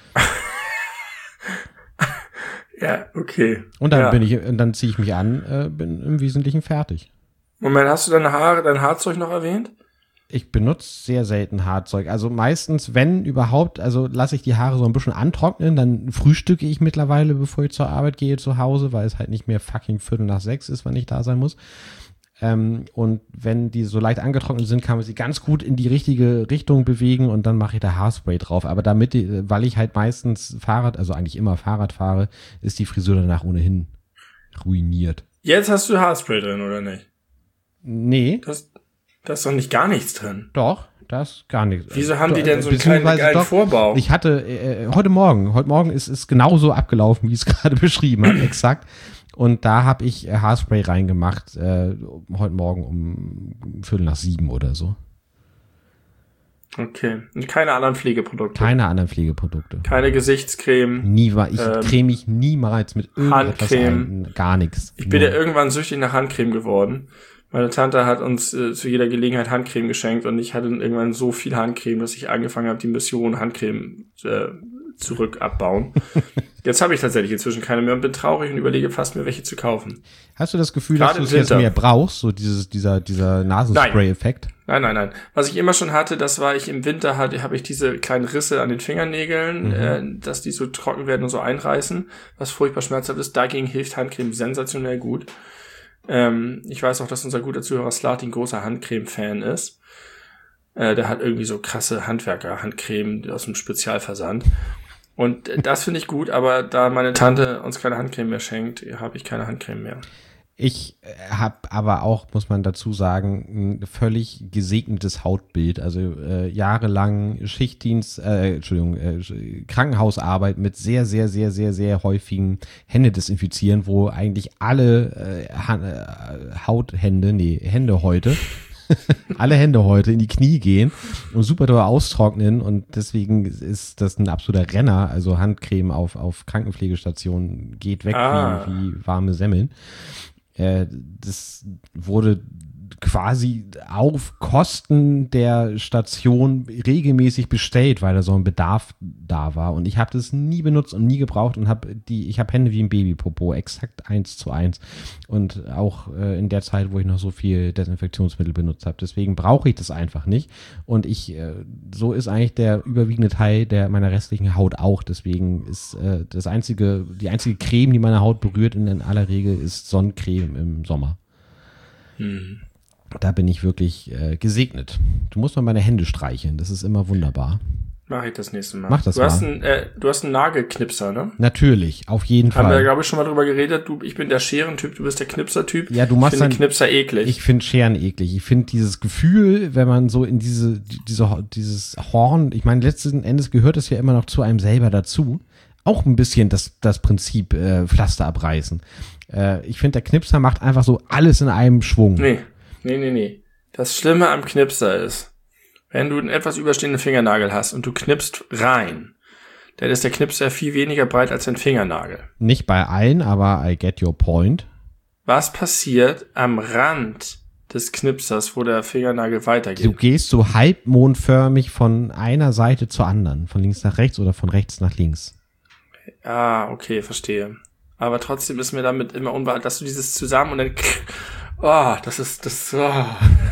Ja, okay. Und dann ja. bin ich, und dann ziehe ich mich an, äh, bin im Wesentlichen fertig. Moment, hast du deine Haare, dein Haarzeug noch erwähnt? Ich benutze sehr selten Haarzeug. Also meistens, wenn überhaupt, also lasse ich die Haare so ein bisschen antrocknen, dann frühstücke ich mittlerweile, bevor ich zur Arbeit gehe, zu Hause, weil es halt nicht mehr fucking Viertel nach sechs ist, wenn ich da sein muss. Ähm, und wenn die so leicht angetrocknet sind, kann man sie ganz gut in die richtige Richtung bewegen und dann mache ich da Haarspray drauf. Aber damit, die, weil ich halt meistens Fahrrad, also eigentlich immer Fahrrad fahre, ist die Frisur danach ohnehin ruiniert. Jetzt hast du Haarspray drin, oder nicht? Nee. Das, da ist doch nicht gar nichts drin. Doch, da ist gar nichts. Wieso haben doch, die denn so einen kleinen geilen doch, Vorbau? Ich hatte äh, heute Morgen, heute Morgen ist es genauso abgelaufen, wie ich es gerade beschrieben habe, exakt. Und da habe ich äh, Haarspray reingemacht, äh, heute Morgen um Viertel nach sieben oder so. Okay. Und keine anderen Pflegeprodukte? Keine anderen Pflegeprodukte. Keine Gesichtscreme? Nie, ich ähm, creme mich niemals mit irgendetwas Handcreme. ein. Gar nichts. Ich bin ja irgendwann süchtig nach Handcreme geworden. Meine Tante hat uns äh, zu jeder Gelegenheit Handcreme geschenkt und ich hatte irgendwann so viel Handcreme, dass ich angefangen habe, die Mission Handcreme äh, zurück abbauen. Jetzt habe ich tatsächlich inzwischen keine mehr und bin traurig und überlege fast, mir welche zu kaufen. Hast du das Gefühl, Gerade dass du es jetzt mehr brauchst, so dieses, dieser, dieser Nasenspray-Effekt? Nein, nein, nein. Was ich immer schon hatte, das war ich im Winter hatte, habe ich diese kleinen Risse an den Fingernägeln, mhm. äh, dass die so trocken werden und so einreißen, was furchtbar schmerzhaft ist. Dagegen hilft Handcreme sensationell gut. Ähm, ich weiß auch, dass unser guter Zuhörer Slati ein großer Handcreme-Fan ist. Äh, der hat irgendwie so krasse Handwerker-Handcreme aus dem Spezialversand. Und das finde ich gut, aber da meine Tante uns keine Handcreme mehr schenkt, habe ich keine Handcreme mehr. Ich habe aber auch, muss man dazu sagen, ein völlig gesegnetes Hautbild. Also äh, jahrelang Schichtdienst, äh, Entschuldigung, äh, Krankenhausarbeit mit sehr, sehr, sehr, sehr, sehr häufigen Händedesinfizieren, wo eigentlich alle äh, ha- Hauthände, nee, Hände heute, alle Hände heute in die Knie gehen und super doll austrocknen und deswegen ist das ein absoluter Renner. Also Handcreme auf, auf Krankenpflegestationen geht weg ah. wie, wie warme Semmeln. Äh, das wurde quasi auf Kosten der Station regelmäßig bestellt, weil da so ein Bedarf da war. Und ich habe das nie benutzt und nie gebraucht und habe die, ich habe Hände wie ein Babypopo, exakt eins zu eins. Und auch äh, in der Zeit, wo ich noch so viel Desinfektionsmittel benutzt habe. Deswegen brauche ich das einfach nicht. Und ich, äh, so ist eigentlich der überwiegende Teil der meiner restlichen Haut auch. Deswegen ist äh, das einzige, die einzige Creme, die meine Haut berührt, in, in aller Regel ist Sonnencreme im Sommer. Hm. Da bin ich wirklich äh, gesegnet. Du musst mal meine Hände streicheln, das ist immer wunderbar. Mach ich das nächste Mal. Mach das du mal. Hast einen, äh, du hast einen Nagelknipser, ne? Natürlich, auf jeden Haben Fall. wir, glaube ich, schon mal drüber geredet. Du, ich bin der Scherentyp, du bist der Knipsertyp. Ja, du machst ich finde dann, Knipser eklig. Ich finde Scheren eklig. Ich finde dieses Gefühl, wenn man so in diese, diese, dieses Horn, ich meine, letzten Endes gehört es ja immer noch zu einem selber dazu. Auch ein bisschen das, das Prinzip äh, Pflaster abreißen. Äh, ich finde, der Knipser macht einfach so alles in einem Schwung. Nee, nee, nee, nee. Das Schlimme am Knipser ist, wenn du einen etwas überstehenden Fingernagel hast und du knipst rein, dann ist der Knipser viel weniger breit als dein Fingernagel. Nicht bei allen, aber I get your point. Was passiert am Rand des Knipsers, wo der Fingernagel weitergeht? Du gehst so halbmondförmig von einer Seite zur anderen, von links nach rechts oder von rechts nach links. Ah, okay, verstehe. Aber trotzdem ist mir damit immer unbehaart, dass du dieses zusammen und dann oh, das ist, das, oh.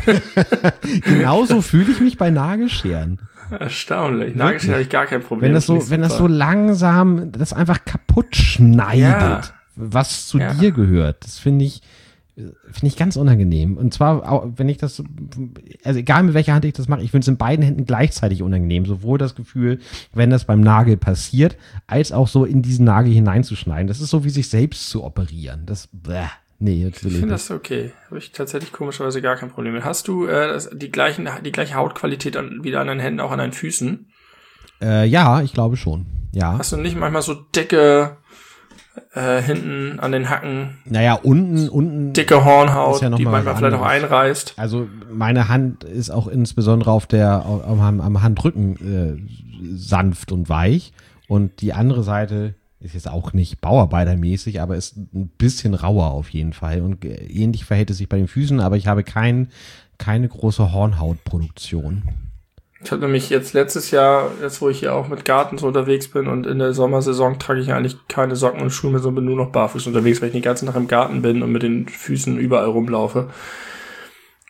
Genauso fühle ich mich bei Nagelscheren. Erstaunlich. Nagelscheren habe ich gar kein Problem. Wenn das so, wenn das so langsam, das einfach kaputt schneidet, ja. was zu ja. dir gehört, das finde ich, finde ich ganz unangenehm. Und zwar, auch, wenn ich das, also egal mit welcher Hand ich das mache, ich finde es in beiden Händen gleichzeitig unangenehm. Sowohl das Gefühl, wenn das beim Nagel passiert, als auch so in diesen Nagel hineinzuschneiden. Das ist so wie sich selbst zu operieren. Das, bäh. Nee, jetzt will ich finde das okay. Habe ich tatsächlich komischerweise gar kein Problem mit. Hast du äh, das, die gleichen, die gleiche Hautqualität an, wieder an deinen Händen, auch an deinen Füßen? Äh, ja, ich glaube schon. Ja. Hast du nicht manchmal so dicke äh, hinten an den Hacken? Naja, unten, unten. Dicke Hornhaut, ja die manchmal vielleicht auch einreißt. Also meine Hand ist auch insbesondere auf der auf, am, am Handrücken äh, sanft und weich und die andere Seite ist jetzt auch nicht bauarbeitermäßig, aber ist ein bisschen rauer auf jeden Fall. Und ähnlich verhält es sich bei den Füßen, aber ich habe kein, keine große Hornhautproduktion. Ich hatte nämlich jetzt letztes Jahr, jetzt wo ich hier auch mit Garten so unterwegs bin und in der Sommersaison trage ich eigentlich keine Socken und Schuhe mehr, sondern bin nur noch barfuß unterwegs, weil ich den ganzen Tag im Garten bin und mit den Füßen überall rumlaufe.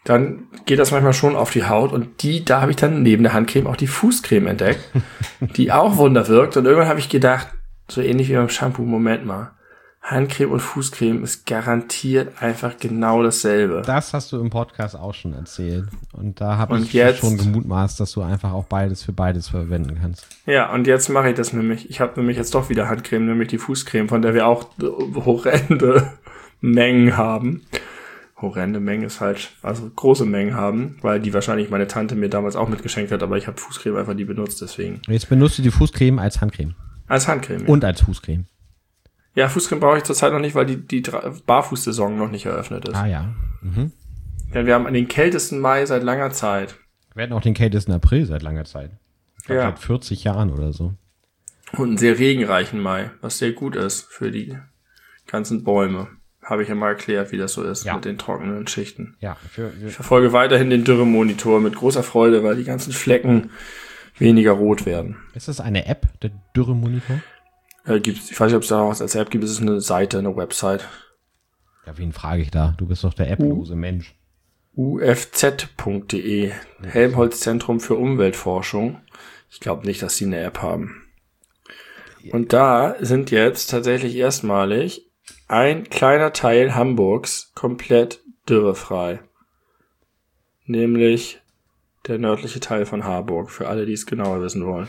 dann geht das manchmal schon auf die Haut. Und die, da habe ich dann neben der Handcreme auch die Fußcreme entdeckt, die auch Wunder wirkt. Und irgendwann habe ich gedacht, so ähnlich wie beim Shampoo, Moment mal, Handcreme und Fußcreme ist garantiert einfach genau dasselbe. Das hast du im Podcast auch schon erzählt. Und da habe ich jetzt, schon gemutmaßt, dass du einfach auch beides für beides verwenden kannst. Ja, und jetzt mache ich das nämlich. Ich habe nämlich jetzt doch wieder Handcreme, nämlich die Fußcreme, von der wir auch horrende Mengen haben. Horrende Mengen ist falsch. Also große Mengen haben, weil die wahrscheinlich meine Tante mir damals auch mitgeschenkt hat, aber ich habe Fußcreme einfach nie benutzt, deswegen. Jetzt benutzt du die Fußcreme als Handcreme. Als Handcreme. Ja. Und als Fußcreme. Ja, Fußcreme brauche ich zurzeit noch nicht, weil die, die Barfußsaison noch nicht eröffnet ist. Ah ja. Mhm. Ja, wir haben den kältesten Mai seit langer Zeit. Wir hatten auch den kältesten April seit langer Zeit. Ich glaub, Ja. Seit vierzig Jahren oder so. Und einen sehr regenreichen Mai, was sehr gut ist für die ganzen Bäume. Habe ich ja mal erklärt, wie das so ist Ja. mit den trockenen Schichten. Ja, für, für Ich verfolge weiterhin den Dürremonitor mit großer Freude, weil die ganzen Flecken weniger rot werden. Ist das eine App, der Dürremonitor? Äh, gibt's, ich weiß nicht, ob es da was als App gibt, es ist eine Seite, eine Website. Ja, wen frage ich da? Du bist doch der applose Mensch. U F Z punkt de, Helmholtz Zentrum für Umweltforschung. Ich glaube nicht, dass sie eine App haben. Und da sind jetzt tatsächlich erstmalig ein kleiner Teil Hamburgs komplett dürrefrei. Nämlich der nördliche Teil von Harburg, für alle, die es genauer wissen wollen.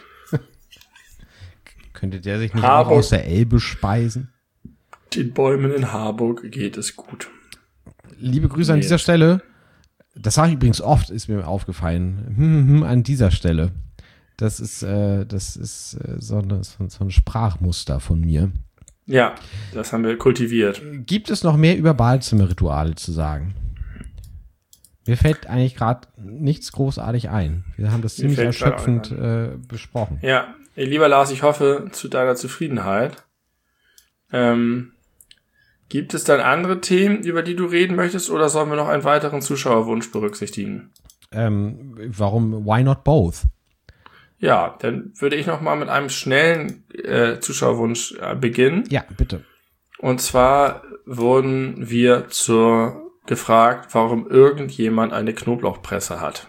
Könnte der sich nicht Harburg. auch aus der Elbe speisen? Den Bäumen in Harburg geht es gut. Liebe Grüße an Nee. dieser Stelle. Das sage ich übrigens oft, ist mir aufgefallen. Hm, hm, an dieser Stelle. Das ist, äh, das ist äh, so, eine, so, so ein Sprachmuster von mir. Ja, das haben wir kultiviert. Gibt es noch mehr über Badezimmerrituale zu sagen? Mir fällt eigentlich gerade nichts großartig ein. Wir haben das Mir ziemlich fällt grad erschöpfend äh, besprochen. Ja, lieber Lars, ich hoffe zu deiner Zufriedenheit. Ähm, gibt es dann andere Themen, über die du reden möchtest, oder sollen wir noch einen weiteren Zuschauerwunsch berücksichtigen? Ähm, warum, why not both? Ja, dann würde ich noch mal mit einem schnellen äh, Zuschauerwunsch äh, beginnen. Ja, bitte. Und zwar wurden wir zur gefragt, warum irgendjemand eine Knoblauchpresse hat.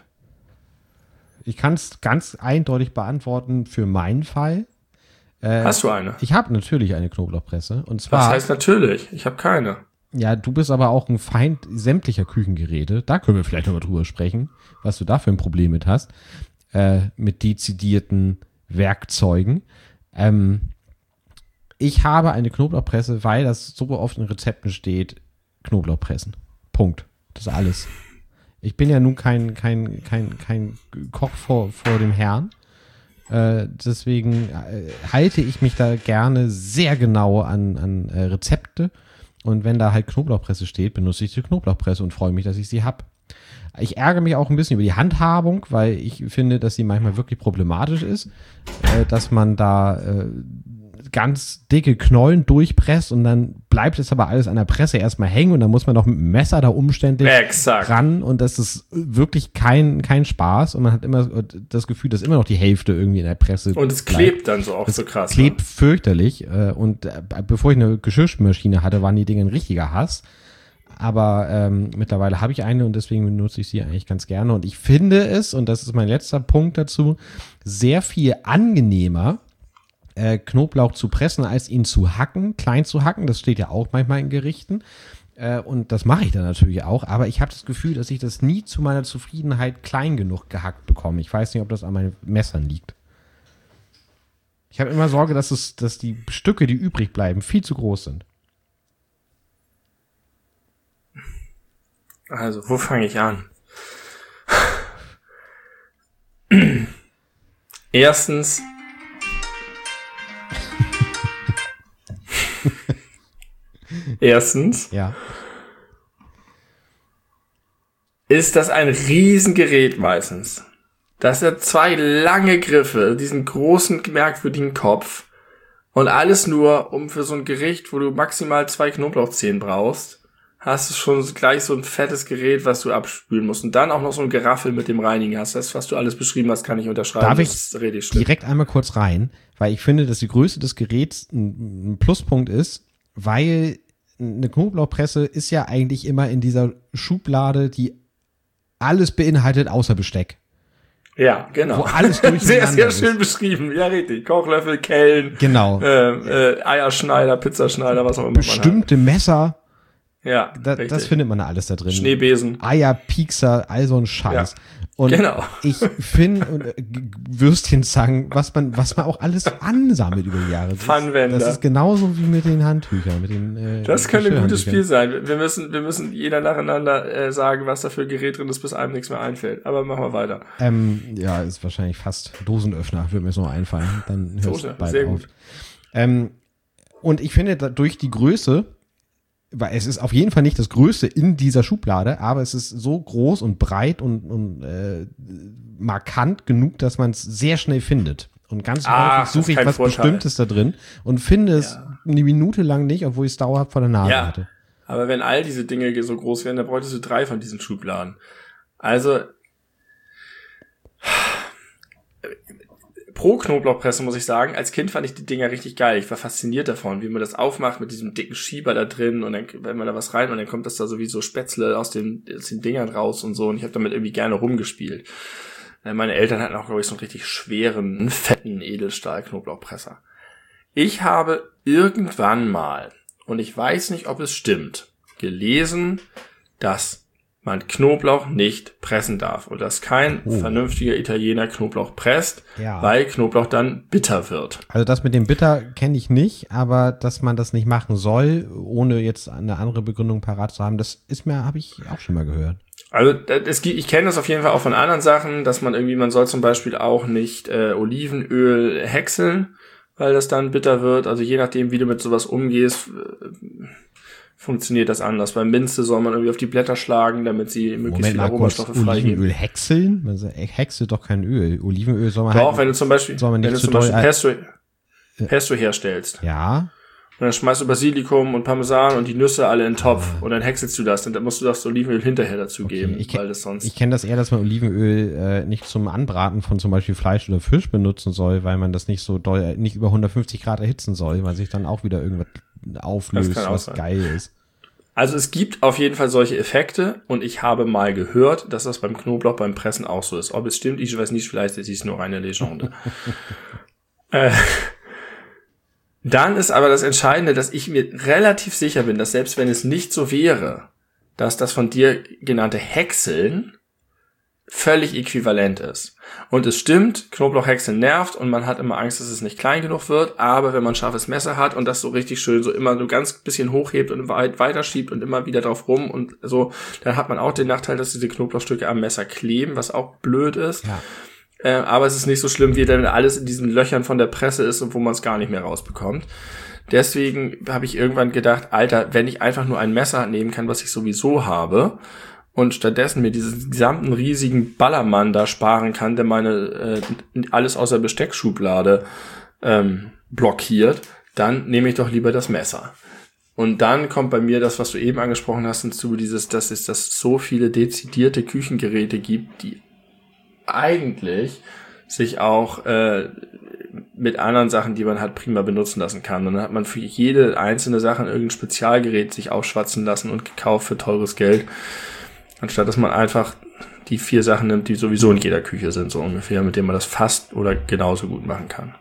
Ich kann es ganz eindeutig beantworten für meinen Fall. Äh, Hast du eine? Ich habe natürlich eine Knoblauchpresse. Und zwar, Das heißt natürlich, ich habe keine. ja, du bist aber auch ein Feind sämtlicher Küchengeräte. Da können wir vielleicht nochmal drüber sprechen, was du da für ein Problem mit hast. Äh, mit dezidierten Werkzeugen. Ähm, ich habe eine Knoblauchpresse, weil das so oft in Rezepten steht, Knoblauchpressen. Punkt. Das ist alles. Ich bin ja nun kein, kein, kein, kein Koch vor, vor dem Herrn. Äh, deswegen äh, halte ich mich da gerne sehr genau an, an äh, Rezepte. Und wenn da halt Knoblauchpresse steht, benutze ich die Knoblauchpresse und freue mich, dass ich sie habe. Ich ärgere mich auch ein bisschen über die Handhabung, weil ich finde, dass sie manchmal wirklich problematisch ist, äh, dass man da äh, ganz dicke Knollen durchpresst und dann bleibt es aber alles an der Presse erstmal hängen und dann muss man noch mit dem Messer da umständlich Exakt. ran und das ist wirklich kein, kein Spaß und man hat immer das Gefühl, dass immer noch die Hälfte irgendwie in der Presse Und es bleibt. klebt dann so auch Das so krass. klebt Ne? fürchterlich äh, und äh, bevor ich eine Geschirrspülmaschine hatte, waren die Dinge ein richtiger Hass. Aber ähm, mittlerweile habe ich eine und deswegen benutze ich sie eigentlich ganz gerne. Und ich finde es, und das ist mein letzter Punkt dazu, sehr viel angenehmer, äh, Knoblauch zu pressen, als ihn zu hacken, klein zu hacken. Das steht ja auch manchmal in Gerichten. Äh, und das mache ich dann natürlich auch. Aber ich habe das Gefühl, dass ich das nie zu meiner Zufriedenheit klein genug gehackt bekomme. Ich weiß nicht, ob das an meinen Messern liegt. Ich habe immer Sorge, dass, es, dass die Stücke, die übrig bleiben, viel zu groß sind. Also, wo fange ich an? Erstens. Erstens Ja. ist das ein Riesengerät meistens. Das hat zwei lange Griffe, diesen großen, merkwürdigen Kopf und alles nur, um für so ein Gericht, wo du maximal zwei Knoblauchzehen brauchst, hast du schon gleich so ein fettes Gerät, was du abspülen musst. Und dann auch noch so ein Geraffel mit dem Reinigen hast. Das, was du alles beschrieben hast, kann ich unterschreiben. Darf ich das ist richtig schlimm. direkt einmal kurz rein, weil ich finde, dass die Größe des Geräts ein, ein Pluspunkt ist, weil eine Knoblauchpresse ist ja eigentlich immer in dieser Schublade, die alles beinhaltet außer Besteck. Ja, genau. Wo alles durcheinander Sehr, sehr ist. schön beschrieben. Ja, richtig. Kochlöffel, Kellen. Genau. Äh, äh, Eierschneider, Pizzaschneider, was auch immer Bestimmte Messer. man hat. Ja, Da, richtig. das findet man da alles da drin. Schneebesen. Eierpiekser, all so ein Scheiß. Ja. Und Genau. ich finde, äh, Würstchenzangen, was man, was man auch alles ansammelt über die Jahre. Das, Pfannwender. das ist genauso wie mit den Handtüchern, mit den äh, Das könnte ein gutes Spiel Geschirrhandtüchern. sein. Wir müssen, wir müssen jeder nacheinander äh, sagen, was da für ein Gerät drin ist, bis einem nichts mehr einfällt. Aber machen wir weiter. Ähm, ja, ist wahrscheinlich fast Dosenöffner, würde mir so einfallen. Dann hörst du Dose, bald sehr auf. gut. Ähm, und ich finde, da, durch die Größe, weil es ist auf jeden Fall nicht das Größte in dieser Schublade, aber es ist so groß und breit und, und äh, markant genug, dass man es sehr schnell findet. Und ganz Ah, häufig suche das ist ich kein was Vorteil. Bestimmtes da drin und finde es Ja. eine Minute lang nicht, obwohl ich es dauerhaft vor der Nase Ja. hatte. Aber wenn all diese Dinge so groß wären, dann bräuchtest du drei von diesen Schubladen. Also, pro Knoblauchpresse muss ich sagen, als Kind fand ich die Dinger richtig geil. Ich war fasziniert davon, wie man das aufmacht mit diesem dicken Schieber da drin und dann, wenn man da was rein und dann kommt das da sowieso Spätzle aus den, aus den Dingern raus und so und ich habe damit irgendwie gerne rumgespielt. Meine Eltern hatten auch, glaube ich, so einen richtig schweren, fetten Edelstahl-Knoblauchpresser. Ich habe irgendwann mal, und ich weiß nicht, ob es stimmt, gelesen, dass man Knoblauch nicht pressen darf und dass kein Oh. vernünftiger Italiener Knoblauch presst, Ja. weil Knoblauch dann bitter wird. Also das mit dem Bitter kenne ich nicht, aber dass man das nicht machen soll, ohne jetzt eine andere Begründung parat zu haben, das ist mir, habe ich auch schon mal gehört. Also es gibt, ich kenne das auf jeden Fall auch von anderen Sachen, dass man irgendwie, man soll zum Beispiel auch nicht äh, Olivenöl häckseln, weil das dann bitter wird. Also je nachdem, wie du mit sowas umgehst, äh, funktioniert das anders. Bei Minze soll man irgendwie auf die Blätter schlagen, damit sie möglichst Moment viele mal kurz, Aromastoffe freigeben. Olivenöl häckseln? Man sagt, ey, häckselt doch kein Öl. Olivenöl soll man Doch, halt... wenn du zum Beispiel, soll man wenn nicht du zu zum Beispiel doll- Pesto, Pesto herstellst. Ja, Und dann schmeißt du Basilikum und Parmesan und die Nüsse alle in den Topf und dann häckselst du das. Und dann musst du das Olivenöl hinterher dazu geben, ich weil das sonst... ich kenne das eher, dass man Olivenöl äh, nicht zum Anbraten von zum Beispiel Fleisch oder Fisch benutzen soll, weil man das nicht so doll, nicht über hundertfünfzig Grad erhitzen soll, weil sich dann auch wieder irgendwas auflöst, Das kann auch was sein. geil ist. Also es gibt auf jeden Fall solche Effekte und ich habe mal gehört, dass das beim Knoblauch beim Pressen auch so ist. Ob es stimmt, ich weiß nicht, vielleicht ist es nur eine Legende. äh, dann ist aber das Entscheidende, dass ich mir relativ sicher bin, dass selbst wenn es nicht so wäre, dass das von dir genannte Häckseln völlig äquivalent ist. Und es stimmt, Knoblauchhäckseln nervt und man hat immer Angst, dass es nicht klein genug wird, aber wenn man ein scharfes Messer hat und das so richtig schön so immer so ganz bisschen hochhebt und weit weiterschiebt und immer wieder drauf rum und so, dann hat man auch den Nachteil, dass diese Knoblauchstücke am Messer kleben, was auch blöd ist. Ja. Äh, aber es ist nicht so schlimm, wie wenn alles in diesen Löchern von der Presse ist und wo man es gar nicht mehr rausbekommt. Deswegen habe ich irgendwann gedacht, Alter, wenn ich einfach nur ein Messer nehmen kann, was ich sowieso habe, und stattdessen mir diesen gesamten riesigen Ballermann da sparen kann, der meine äh, alles außer Besteckschublade ähm, blockiert, dann nehme ich doch lieber das Messer. Und dann kommt bei mir das, was du eben angesprochen hast, hinzu, dieses, dass es dass so viele dezidierte Küchengeräte gibt, die eigentlich sich auch äh, mit anderen Sachen, die man hat, prima benutzen lassen kann. Und dann hat man für jede einzelne Sache irgendein Spezialgerät sich aufschwatzen lassen und gekauft für teures Geld, anstatt dass man einfach die vier Sachen nimmt, die sowieso in jeder Küche sind, so ungefähr, mit denen man das fast oder genauso gut machen kann.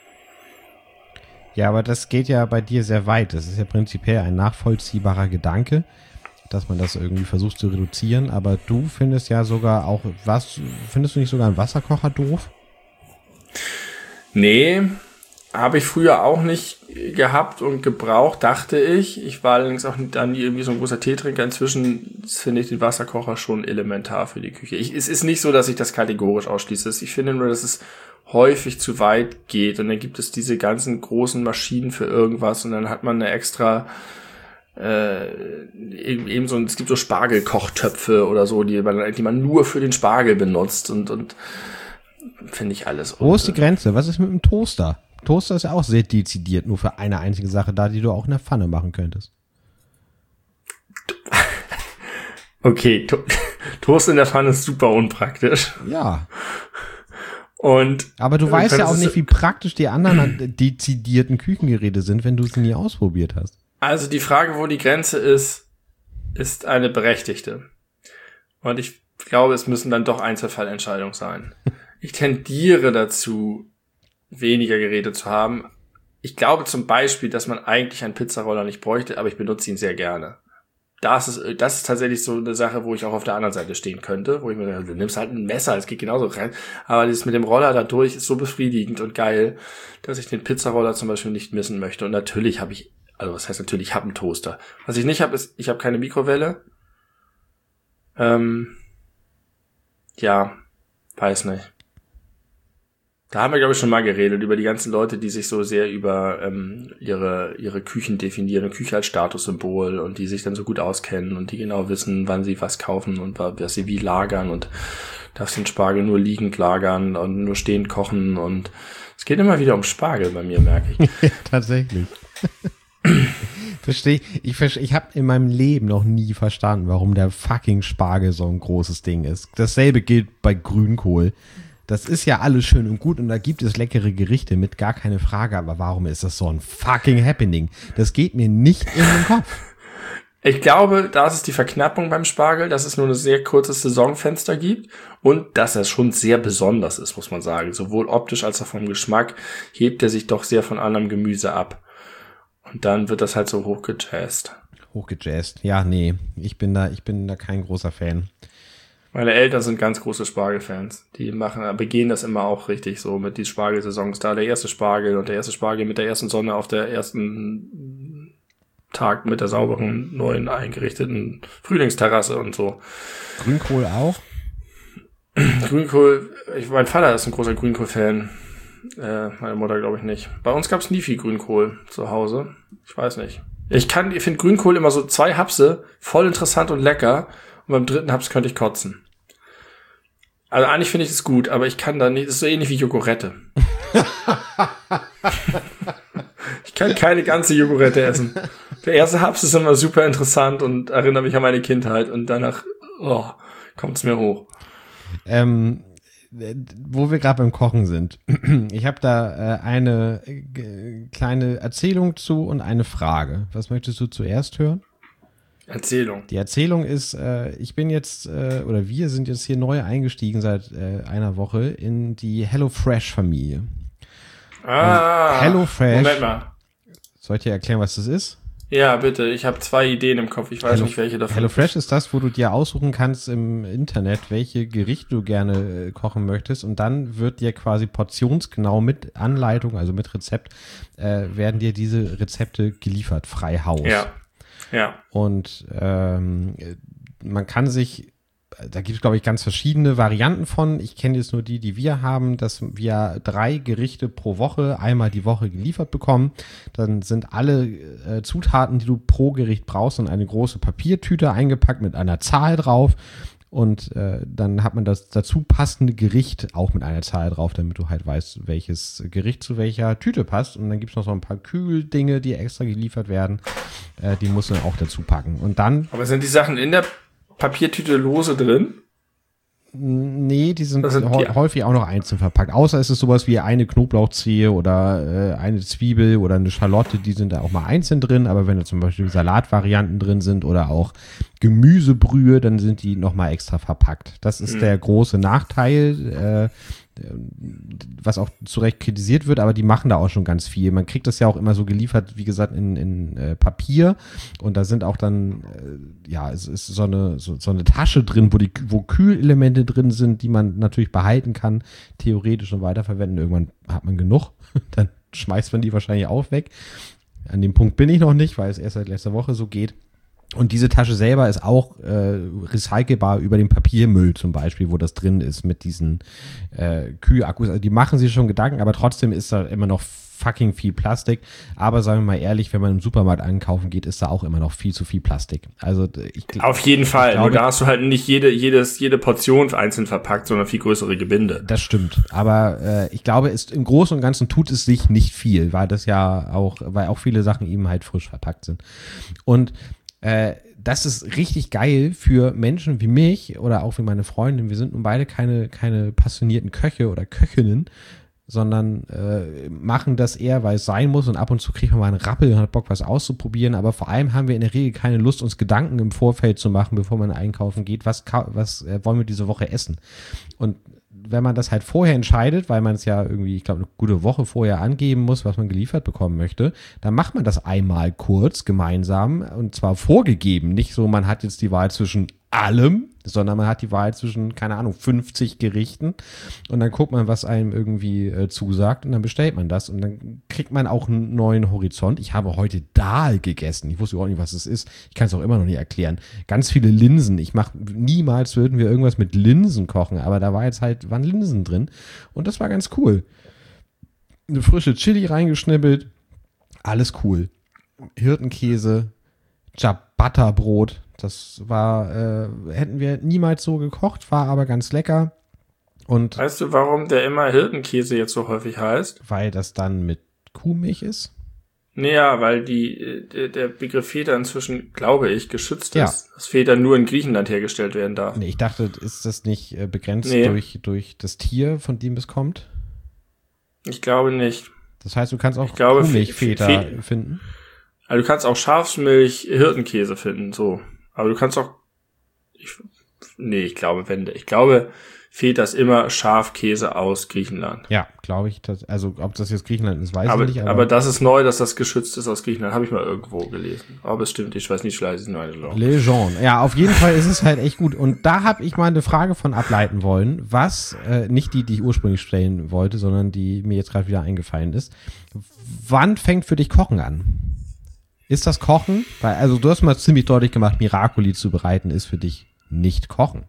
Ja, aber das geht ja bei dir sehr weit. Das ist ja prinzipiell ein nachvollziehbarer Gedanke, dass man das irgendwie versucht zu reduzieren. Aber du findest ja sogar auch, was, findest du nicht sogar einen Wasserkocher doof? Nee, habe ich früher auch nicht gehabt und gebraucht, dachte ich. Ich war allerdings auch dann nie irgendwie so ein großer Teetrinker. Inzwischen finde ich den Wasserkocher schon elementar für die Küche. Ich, es ist nicht so, dass ich das kategorisch ausschließe. Ich finde nur, dass es häufig zu weit geht. Und dann gibt es diese ganzen großen Maschinen für irgendwas und dann hat man eine extra äh, eben, eben so, es gibt so Spargelkochtöpfe oder so, die man, die man nur für den Spargel benutzt und, und finde ich alles. Wo ist die Grenze? Was ist mit dem Toaster? Toaster ist ja auch sehr dezidiert nur für eine einzige Sache da, die du auch in der Pfanne machen könntest. Okay, to- Toast in der Pfanne ist super unpraktisch. Ja. Und Aber du weißt ja auch könntest nicht, wie praktisch die anderen dezidierten Küchengeräte sind, wenn du sie nie ausprobiert hast. Also die Frage, wo die Grenze ist, ist eine berechtigte. Und ich glaube, es müssen dann doch Einzelfallentscheidungen sein. Ich tendiere dazu, weniger Geräte zu haben. Ich glaube zum Beispiel, dass man eigentlich einen Pizzaroller nicht bräuchte, aber ich benutze ihn sehr gerne. Das ist, das ist tatsächlich so eine Sache, wo ich auch auf der anderen Seite stehen könnte, wo ich mir denke, du nimmst halt ein Messer, es geht genauso rein. Aber das mit dem Roller da durch ist so befriedigend und geil, dass ich den Pizzaroller zum Beispiel nicht missen möchte. Und natürlich habe ich, also was heißt natürlich, ich habe einen Toaster. Was ich nicht habe, ist, ich habe keine Mikrowelle. Ähm, ja, weiß nicht. Da haben wir, glaube ich, schon mal geredet, über die ganzen Leute, die sich so sehr über ähm, ihre ihre Küchen definieren, und Küche als Statussymbol und die sich dann so gut auskennen und die genau wissen, wann sie was kaufen und was sie wie lagern und darfst den Spargel nur liegend lagern und nur stehend kochen und es geht immer wieder um Spargel bei mir, merke ich. Ja, tatsächlich. Verstehe ich. Ich, ich habe in meinem Leben noch nie verstanden, warum der fucking Spargel so ein großes Ding ist. Dasselbe gilt bei Grünkohl. Das ist ja alles schön und gut und da gibt es leckere Gerichte mit, gar keine Frage, aber warum ist das so ein fucking Happening? Das geht mir nicht in den Kopf. Ich glaube, das ist die Verknappung beim Spargel, dass es nur ein sehr kurzes Saisonfenster gibt und dass er schon sehr besonders ist, muss man sagen. Sowohl optisch als auch vom Geschmack hebt er sich doch sehr von anderem Gemüse ab. Und dann wird das halt so hochgejazzt. Hochgejazzt, ja, nee, ich bin da, ich bin da kein großer Fan. Meine Eltern sind ganz große Spargelfans. Die machen, begehen das immer auch richtig so mit die Spargelsaisons. Da der erste Spargel und der erste Spargel mit der ersten Sonne auf der ersten Tag mit der sauberen, neuen eingerichteten Frühlingsterrasse und so. Grünkohl auch? Grünkohl, ich, mein Vater ist ein großer Grünkohl-Fan. Äh, meine Mutter glaube ich nicht. Bei uns gab es nie viel Grünkohl zu Hause. Ich weiß nicht. Ich kann, ich finde Grünkohl immer so zwei Hapse voll interessant und lecker. Und beim dritten Haps könnte ich kotzen. Also eigentlich finde ich das gut, aber ich kann da nicht, das ist so ähnlich wie Jogurette. Ich kann keine ganze Jogurette essen. Der erste Haps ist immer super interessant und erinnert mich an meine Kindheit und danach oh, kommt es mir hoch. Ähm, wo wir gerade beim Kochen sind. Ich habe da äh, eine äh, kleine Erzählung zu und eine Frage. Was möchtest du zuerst hören? Erzählung. Die Erzählung ist, äh, ich bin jetzt, äh, oder wir sind jetzt hier neu eingestiegen seit äh, einer Woche in die HelloFresh-Familie. Ah, HelloFresh. Moment mal. Soll ich dir erklären, was das ist? Ja, bitte. Ich habe zwei Ideen im Kopf. Ich weiß Hello, nicht, welche davon. HelloFresh ist das, wo du dir aussuchen kannst im Internet, welche Gerichte du gerne äh, kochen möchtest. Und dann wird dir quasi portionsgenau mit Anleitung, also mit Rezept, äh, werden dir diese Rezepte geliefert, frei Haus. Ja. Ja. Und ähm, man kann sich, da gibt es, glaube ich, ganz verschiedene Varianten von. Ich kenne jetzt nur die, die wir haben, dass wir drei Gerichte pro Woche einmal die Woche geliefert bekommen. Dann sind alle äh, Zutaten, die du pro Gericht brauchst, in eine große Papiertüte eingepackt mit einer Zahl drauf. Und äh, dann hat man das dazu passende Gericht auch mit einer Zahl drauf, damit du halt weißt, welches Gericht zu welcher Tüte passt. Und dann gibt es noch so ein paar Kühldinge, die extra geliefert werden. Äh, die musst du dann auch dazu packen. Und dann. Aber sind die Sachen in der Papiertüte lose drin? Nee, die sind, sind die häufig auch noch einzeln verpackt. Außer es ist sowas wie eine Knoblauchzehe oder äh, eine Zwiebel oder eine Schalotte, die sind da auch mal einzeln drin. Aber wenn da zum Beispiel Salatvarianten drin sind oder auch Gemüsebrühe, dann sind die nochmal extra verpackt. Das ist mhm. der große Nachteil, äh, was auch zu Recht kritisiert wird, aber die machen da auch schon ganz viel. Man kriegt das ja auch immer so geliefert, wie gesagt, in, in äh, Papier und da sind auch dann, äh, ja, es ist so eine, so, so eine Tasche drin, wo die, wo Kühlelemente drin sind, die man natürlich behalten kann, theoretisch und weiterverwenden. Irgendwann hat man genug, dann schmeißt man die wahrscheinlich auch weg. An dem Punkt bin ich noch nicht, weil es erst seit letzter Woche so geht. Und diese Tasche selber ist auch äh, recycelbar über den Papiermüll zum Beispiel, wo das drin ist mit diesen äh, Kühlakkus. Also die machen sich schon Gedanken, aber trotzdem ist da immer noch fucking viel Plastik. Aber sagen wir mal ehrlich, wenn man im Supermarkt einkaufen geht, ist da auch immer noch viel zu viel Plastik. Also ich Auf jeden Fall. Glaube, Nur da hast du halt nicht jede, jedes, jede Portion einzeln verpackt, sondern viel größere Gebinde. Das stimmt. Aber äh, ich glaube, es, im Großen und Ganzen tut es sich nicht viel, weil das ja auch, weil auch viele Sachen eben halt frisch verpackt sind. Und Äh, das ist richtig geil für Menschen wie mich oder auch wie meine Freundin. Wir sind nun beide keine, keine passionierten Köche oder Köchinnen, sondern äh, machen das eher, weil es sein muss und ab und zu kriegt man mal einen Rappel und hat Bock, was auszuprobieren, aber vor allem haben wir in der Regel keine Lust, uns Gedanken im Vorfeld zu machen, bevor man einkaufen geht, was, was äh, wollen wir diese Woche essen. Und wenn man das halt vorher entscheidet, weil man es ja irgendwie, ich glaube, eine gute Woche vorher angeben muss, was man geliefert bekommen möchte, dann macht man das einmal kurz gemeinsam und zwar vorgegeben. Nicht so, man hat jetzt die Wahl zwischen allem, sondern man hat die Wahl zwischen, keine Ahnung, fünfzig Gerichten und dann guckt man, was einem irgendwie äh, zusagt und dann bestellt man das und dann kriegt man auch einen neuen Horizont. Ich habe heute Dahl gegessen. Ich wusste überhaupt nicht, was es ist. Ich kann es auch immer noch nicht erklären. Ganz viele Linsen. Ich mache, niemals würden wir irgendwas mit Linsen kochen, aber da war jetzt halt, waren Linsen drin und das war ganz cool. Eine frische Chili reingeschnippelt. Alles cool. Hirtenkäse, Ciabatta-Brot. Das war, äh, hätten wir niemals so gekocht, war aber ganz lecker. Und weißt du, warum der immer Hirtenkäse jetzt so häufig heißt? Weil das dann mit Kuhmilch ist? Naja, weil die, der, der Begriff Feta inzwischen, glaube ich, geschützt Ja. ist. Dass Feta nur in Griechenland hergestellt werden darf. Nee, ich dachte, ist das nicht äh, begrenzt Nee. durch, durch das Tier, von dem es kommt? Ich glaube nicht. Das heißt, du kannst auch Ich glaube, Kuhmilch-Feta Fe- finden? Also du kannst auch Schafsmilch, Hirtenkäse finden, so. Aber du kannst auch, ich, nee, ich glaube, wenn, ich glaube, Feta ist immer Schafkäse aus Griechenland. Ja, glaube ich. Das, also, ob das jetzt Griechenland ist, weiß Aber, ich nicht. aber, aber das ist neu, dass das geschützt ist aus Griechenland. Habe ich mal irgendwo gelesen. Aber es stimmt, ich weiß nicht, vielleicht ist es eine Legende. Legend. Ja, auf jeden Fall ist es halt echt gut. Und da habe ich mal eine Frage von ableiten wollen, was, äh, nicht die, die ich ursprünglich stellen wollte, sondern die mir jetzt gerade wieder eingefallen ist. Wann fängt für dich Kochen an? Ist das Kochen? Weil, also du hast mal ziemlich deutlich gemacht, Miracoli zu bereiten ist für dich nicht Kochen.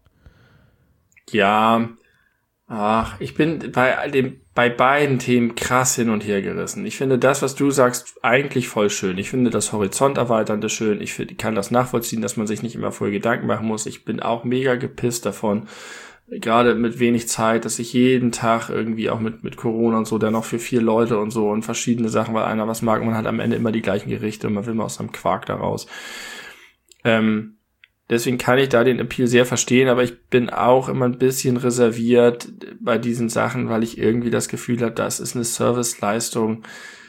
Ja, ach, ich bin bei dem, bei beiden Themen krass hin und her gerissen. Ich finde das, was du sagst, eigentlich voll schön. Ich finde das Horizonterweiternde schön. Ich find, kann das nachvollziehen, dass man sich nicht immer vorher Gedanken machen muss. Ich bin auch mega gepisst davon, gerade mit wenig Zeit, dass ich jeden Tag irgendwie auch mit mit Corona und so, dann noch für vier Leute und so und verschiedene Sachen, weil einer was mag und man hat am Ende immer die gleichen Gerichte und man will mal aus seinem Quark da raus. Ähm, deswegen kann ich da den Appeal sehr verstehen, aber ich bin auch immer ein bisschen reserviert bei diesen Sachen, weil ich irgendwie das Gefühl habe, das ist eine Serviceleistung,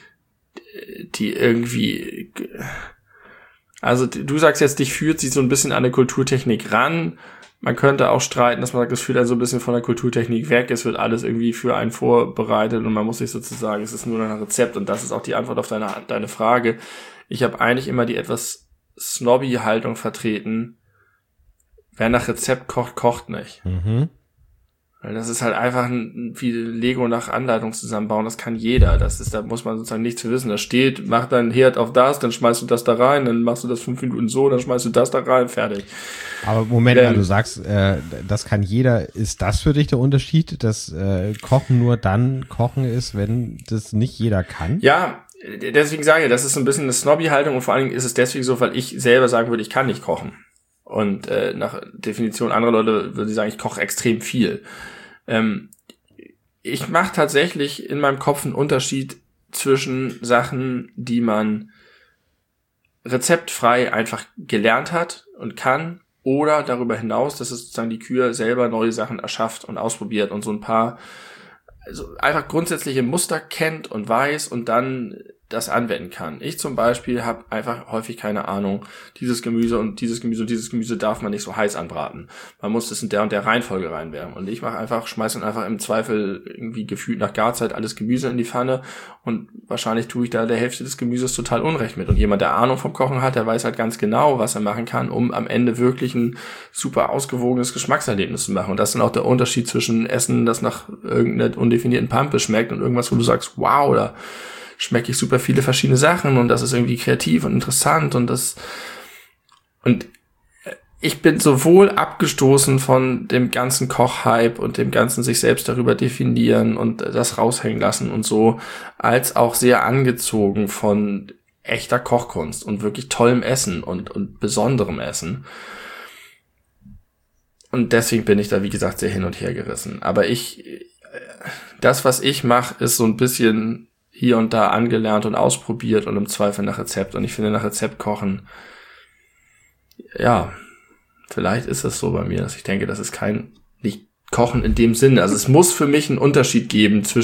die irgendwie, also du sagst jetzt, dich führt sie so ein bisschen an eine Kulturtechnik ran. Man könnte auch streiten, dass man sagt, das führt dann so ein bisschen von der Kulturtechnik weg. Es wird alles irgendwie für einen vorbereitet und man muss sich sozusagen, es ist nur ein Rezept und das ist auch die Antwort auf deine, deine Frage. Ich habe eigentlich immer die etwas Snobby-Haltung vertreten. Wer nach Rezept kocht, kocht nicht. Mhm. Weil das ist halt einfach ein, wie Lego nach Anleitung zusammenbauen, das kann jeder. Das ist, da muss man sozusagen nichts wissen. Da steht, mach deinen Herd auf das, dann schmeißt du das da rein, dann machst du das fünf Minuten so, dann schmeißt du das da rein, fertig. Aber Moment, Ähm, mal, du sagst, äh, das kann jeder. Ist das für dich der Unterschied, dass äh, Kochen nur dann Kochen ist, wenn das nicht jeder kann? Ja, deswegen sage ich, das ist so ein bisschen eine Snobby-Haltung und vor allen Dingen ist es deswegen so, weil ich selber sagen würde, ich kann nicht kochen. Und äh, nach Definition anderer Leute würde ich sagen, ich koche extrem viel. Ähm, ich mache tatsächlich in meinem Kopf einen Unterschied zwischen Sachen, die man rezeptfrei einfach gelernt hat und kann, oder darüber hinaus, dass es sozusagen die Kür selber neue Sachen erschafft und ausprobiert und so ein paar, also einfach grundsätzliche Muster kennt und weiß und dann das anwenden kann. Ich zum Beispiel habe einfach häufig keine Ahnung, dieses Gemüse und dieses Gemüse und dieses Gemüse darf man nicht so heiß anbraten. Man muss das in der und der Reihenfolge reinwärmen. Und ich mache einfach, schmeiß dann einfach im Zweifel irgendwie gefühlt nach Garzeit alles Gemüse in die Pfanne und wahrscheinlich tue ich da der Hälfte des Gemüses total Unrecht mit. Und jemand, der Ahnung vom Kochen hat, der weiß halt ganz genau, was er machen kann, um am Ende wirklich ein super ausgewogenes Geschmackserlebnis zu machen. Und das ist dann auch der Unterschied zwischen Essen, das nach irgendeiner undefinierten Pampe schmeckt und irgendwas, wo du sagst, wow, da schmecke ich super viele verschiedene Sachen und das ist irgendwie kreativ und interessant und das und ich bin sowohl abgestoßen von dem ganzen Kochhype und dem ganzen sich selbst darüber definieren und das raushängen lassen und so, als auch sehr angezogen von echter Kochkunst und wirklich tollem Essen und und besonderem Essen. Und deswegen bin ich da, wie gesagt, sehr hin und her gerissen. Aber ich, das, was ich mache, ist so ein bisschen hier und da angelernt und ausprobiert und im Zweifel nach Rezept. Und ich finde, nach Rezept kochen, ja, vielleicht ist es so bei mir, dass ich denke, das ist kein, nicht Kochen in dem Sinne. Also es muss für mich einen Unterschied geben zwischen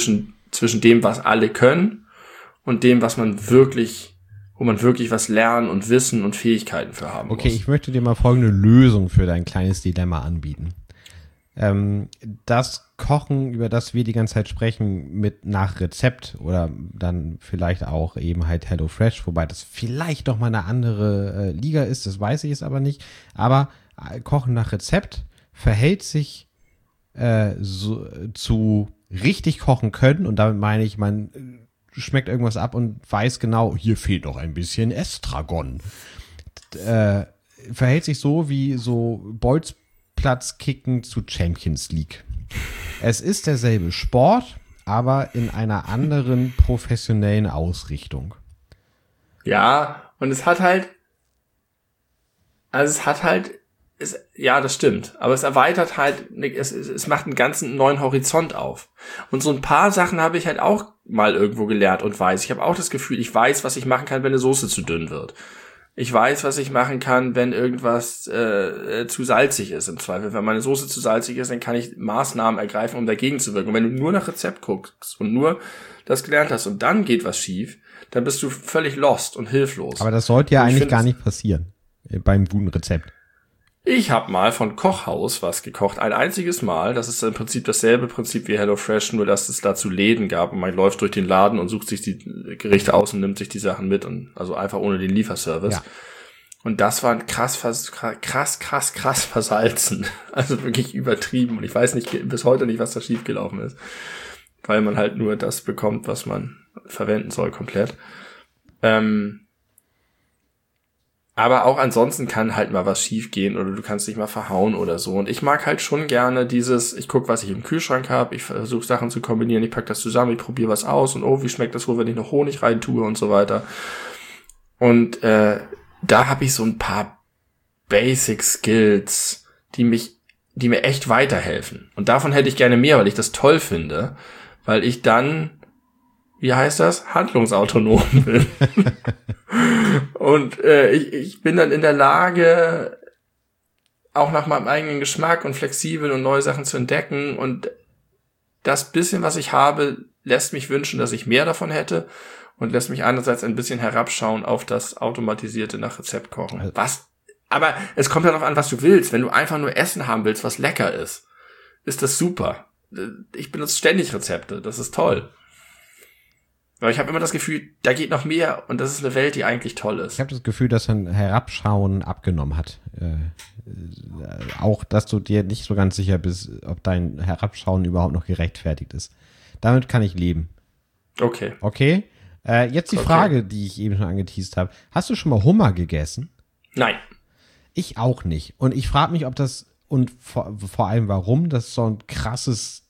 zwischen dem, was alle können und dem, was man wirklich, wo man wirklich was lernen und Wissen und Fähigkeiten für haben Okay, muss. ich möchte dir mal folgende Lösung für dein kleines Dilemma anbieten. Ähm, das Kochen, über das wir die ganze Zeit sprechen, mit nach Rezept oder dann vielleicht auch eben halt HelloFresh, wobei das vielleicht doch mal eine andere äh, Liga ist, das weiß ich jetzt aber nicht. Aber äh, Kochen nach Rezept verhält sich äh, so, zu richtig kochen können und damit meine ich, man äh, schmeckt irgendwas ab und weiß genau, hier fehlt noch ein bisschen Estragon. Äh, verhält sich so wie so Bolzplatzkicken zu Champions League. Es ist derselbe Sport, aber in einer anderen professionellen Ausrichtung. Ja, und es hat halt, also es hat halt, es, ja, das stimmt, aber es erweitert halt, es, es, es macht einen ganzen neuen Horizont auf. Und so ein paar Sachen habe ich halt auch mal irgendwo gelernt und weiß. Ich habe auch das Gefühl, ich weiß, was ich machen kann, wenn eine Soße zu dünn wird. Ich weiß, was ich machen kann, wenn irgendwas äh, zu salzig ist im Zweifel. Wenn meine Soße zu salzig ist, dann kann ich Maßnahmen ergreifen, um dagegen zu wirken. Und wenn du nur nach Rezept guckst und nur das gelernt hast und dann geht was schief, dann bist du völlig lost und hilflos. Aber das sollte ja Und ich eigentlich find, gar nicht passieren äh, beim guten Rezept. Ich habe mal von Kochhaus was gekocht, ein einziges Mal. Das ist im Prinzip dasselbe Prinzip wie HelloFresh, nur dass es dazu Läden gab und man läuft durch den Laden und sucht sich die Gerichte aus und nimmt sich die Sachen mit und also einfach ohne den Lieferservice. Ja. Und das war krass, krass, krass, krass versalzen. Also wirklich übertrieben. Und ich weiß nicht bis heute nicht, was da schiefgelaufen ist, weil man halt nur das bekommt, was man verwenden soll, komplett. Ähm Aber auch ansonsten kann halt mal was schief gehen oder du kannst dich mal verhauen oder so. Und ich mag halt schon gerne dieses, ich guck, was ich im Kühlschrank habe, ich versuche Sachen zu kombinieren, ich pack das zusammen, ich probiere was aus und oh, wie schmeckt das wohl, wenn ich noch Honig rein tue und so weiter. Und äh, da habe ich so ein paar Basic Skills, die mich, die mir echt weiterhelfen. Und davon hätte ich gerne mehr, weil ich das toll finde, weil ich dann, wie heißt das, handlungsautonom bin. Und äh, ich, ich bin dann in der Lage, auch nach meinem eigenen Geschmack und flexibel und neue Sachen zu entdecken. Und das bisschen, was ich habe, lässt mich wünschen, dass ich mehr davon hätte und lässt mich einerseits ein bisschen herabschauen auf das automatisierte nach Rezept kochen. Also, was? Aber es kommt ja darauf an, was du willst. Wenn du einfach nur Essen haben willst, was lecker ist, ist das super. Ich benutze ständig Rezepte. Das ist toll. Aber ich habe immer das Gefühl, da geht noch mehr und das ist eine Welt, die eigentlich toll ist. Ich habe das Gefühl, dass ein Herabschauen abgenommen hat. Äh, äh, auch, dass du dir nicht so ganz sicher bist, ob dein Herabschauen überhaupt noch gerechtfertigt ist. Damit kann ich leben. Okay. Okay? Äh, jetzt die okay. Frage, die ich eben schon angeteased habe. Hast du schon mal Hummer gegessen? Nein. Ich auch nicht. Und ich frage mich, ob das, und vor, vor allem warum das so ein krasses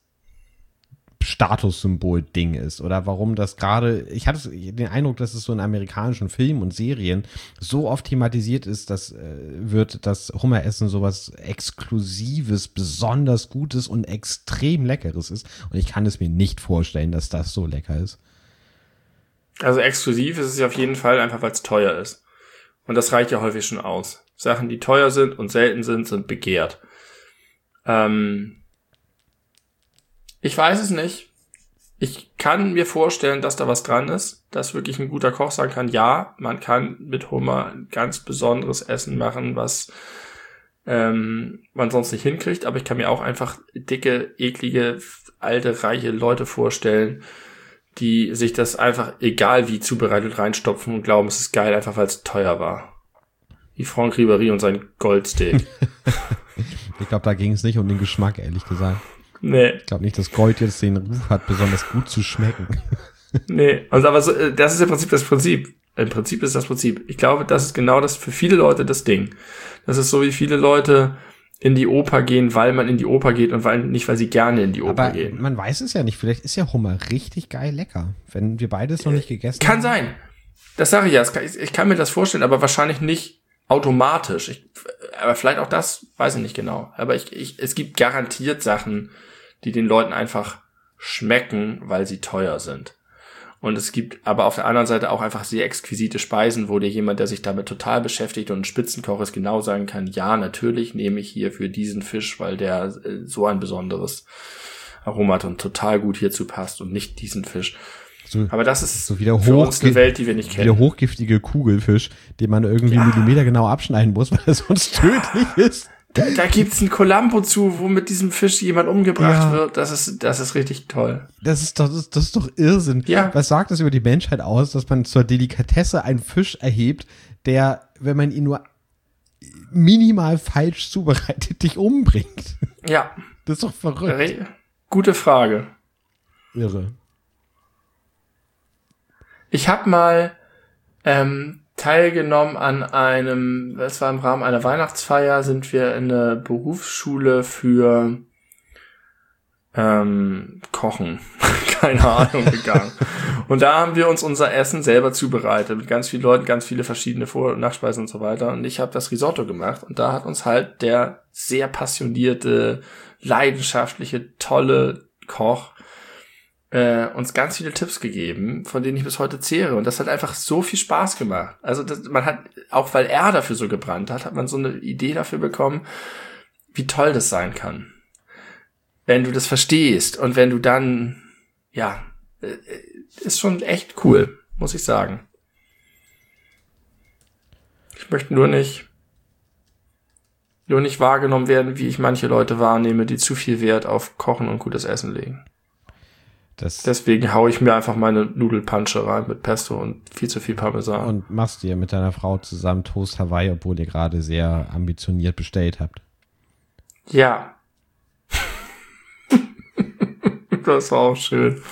Statussymbol-Ding ist oder warum das gerade, ich hatte den Eindruck, dass es so in amerikanischen Filmen und Serien so oft thematisiert ist, dass äh, wird das Hummeressen sowas Exklusives, besonders Gutes und extrem Leckeres ist und ich kann es mir nicht vorstellen, dass das so lecker ist. Also exklusiv ist es ja auf jeden Fall einfach, weil es teuer ist und das reicht ja häufig schon aus. Sachen, die teuer sind und selten sind, sind begehrt. Ähm Ich weiß es nicht. Ich kann mir vorstellen, dass da was dran ist, dass wirklich ein guter Koch sagen kann, ja, man kann mit Hummer ein ganz besonderes Essen machen, was ähm, man sonst nicht hinkriegt. Aber ich kann mir auch einfach dicke, eklige, alte, reiche Leute vorstellen, die sich das einfach, egal wie zubereitet, reinstopfen und glauben, es ist geil, einfach weil es teuer war. Wie Franck Ribéry und sein Goldsteak. Ich glaube, da ging es nicht um den Geschmack, ehrlich gesagt. Nee. Ich glaube nicht, dass Gold jetzt den Ruf hat, besonders gut zu schmecken. Nee, also aber so, das ist im Prinzip das Prinzip. Im Prinzip ist das Prinzip. Ich glaube, das ist genau das für viele Leute das Ding. Das ist so, wie viele Leute in die Oper gehen, weil man in die Oper geht und weil nicht, weil sie gerne in die Oper aber gehen. Man weiß es ja nicht. Vielleicht ist ja Hummer richtig geil lecker. Wenn wir beides noch nicht gegessen kann haben. Kann sein. Das sage ich ja. Ich kann mir das vorstellen, aber wahrscheinlich nicht automatisch. Ich, aber vielleicht auch das, weiß ich nicht genau. Aber ich, ich, es gibt garantiert Sachen, die den Leuten einfach schmecken, weil sie teuer sind. Und es gibt aber auf der anderen Seite auch einfach sehr exquisite Speisen, wo dir jemand, der sich damit total beschäftigt und ein Spitzenkoch ist, genau sagen kann, ja, natürlich nehme ich hier für diesen Fisch, weil der so ein besonderes Aromaton total gut hierzu passt und nicht diesen Fisch. So, aber das ist so wieder für uns eine Welt, die wir nicht kennen. Der hochgiftige Kugelfisch, den man irgendwie ja. Millimeter genau abschneiden muss, weil er sonst tödlich ist. Da, da gibt's ein Columbo zu, wo mit diesem Fisch jemand umgebracht ja. wird. Das ist, das ist richtig toll. Das ist doch, das ist, das ist doch Irrsinn. Ja. Was sagt das über die Menschheit aus, dass man zur Delikatesse einen Fisch erhebt, der, wenn man ihn nur minimal falsch zubereitet, dich umbringt? Ja. Das ist doch verrückt. Re- Gute Frage. Irre. Ich habe mal ähm, teilgenommen an einem, das war im Rahmen einer Weihnachtsfeier, sind wir in eine Berufsschule für ähm, Kochen, keine Ahnung, gegangen. Und da haben wir uns unser Essen selber zubereitet, mit ganz vielen Leuten, ganz viele verschiedene Vor- und Nachspeisen und so weiter. Und ich habe das Risotto gemacht und da hat uns halt der sehr passionierte, leidenschaftliche, tolle Koch äh, uns ganz viele Tipps gegeben, von denen ich bis heute zehre. Und das hat einfach so viel Spaß gemacht. Also das, man hat, auch weil er dafür so gebrannt hat, hat man so eine Idee dafür bekommen, wie toll das sein kann. Wenn du das verstehst und wenn du dann, ja, äh, ist schon echt cool, muss ich sagen. Ich möchte nur nicht, nur nicht wahrgenommen werden, wie ich manche Leute wahrnehme, die zu viel Wert auf Kochen und gutes Essen legen. Das Deswegen haue ich mir einfach meine Nudelpansche rein mit Pesto und viel zu viel Parmesan. Und machst dir mit deiner Frau zusammen Toast Hawaii, obwohl ihr gerade sehr ambitioniert bestellt habt. Ja. Das war auch schön.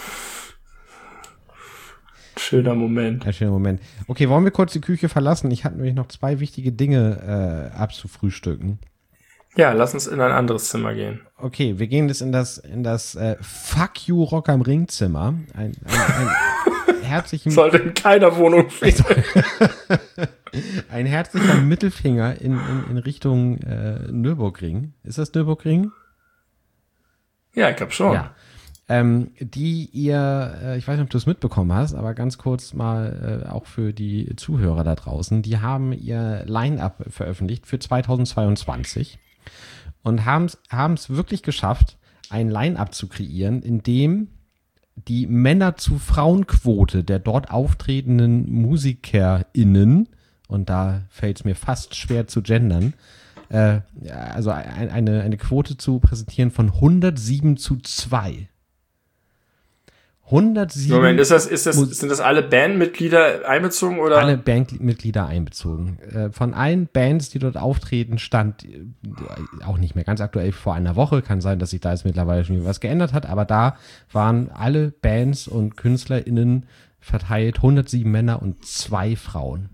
Schöner Moment. Ein schöner Moment. Okay, wollen wir kurz die Küche verlassen? Ich hatte nämlich noch zwei wichtige Dinge äh, abzufrühstücken. Ja, lass uns in ein anderes Zimmer gehen. Okay, wir gehen jetzt in das in das äh, Fuck You Rock am Ring Zimmer. Ein, ein, ein herzlichen sollte in keiner Wohnung fehlen. Ein herzlicher Mittelfinger in, in, in Richtung äh, Nürburgring. Ist das Nürburgring? Ja, ich glaube schon. Ja. Ähm, die ihr, äh, ich weiß nicht, ob du es mitbekommen hast, aber ganz kurz mal äh, auch für die Zuhörer da draußen, die haben ihr Line-Up veröffentlicht für zweitausendzweiundzwanzig und haben es wirklich geschafft, ein Line-Up zu kreieren, in dem die Männer-zu-Frauen-Quote der dort auftretenden MusikerInnen, und da fällt es mir fast schwer zu gendern, äh, also ein, eine, eine Quote zu präsentieren von hundertsieben zu zwei. hundertsieben Moment, ist das, ist das, sind das alle Bandmitglieder einbezogen oder? Alle Bandmitglieder einbezogen. Äh, von allen Bands, die dort auftreten, stand äh, auch nicht mehr ganz aktuell vor einer Woche. Kann sein, dass sich da jetzt mittlerweile schon was geändert hat, aber da waren alle Bands und KünstlerInnen verteilt hundertsieben Männer und zwei Frauen.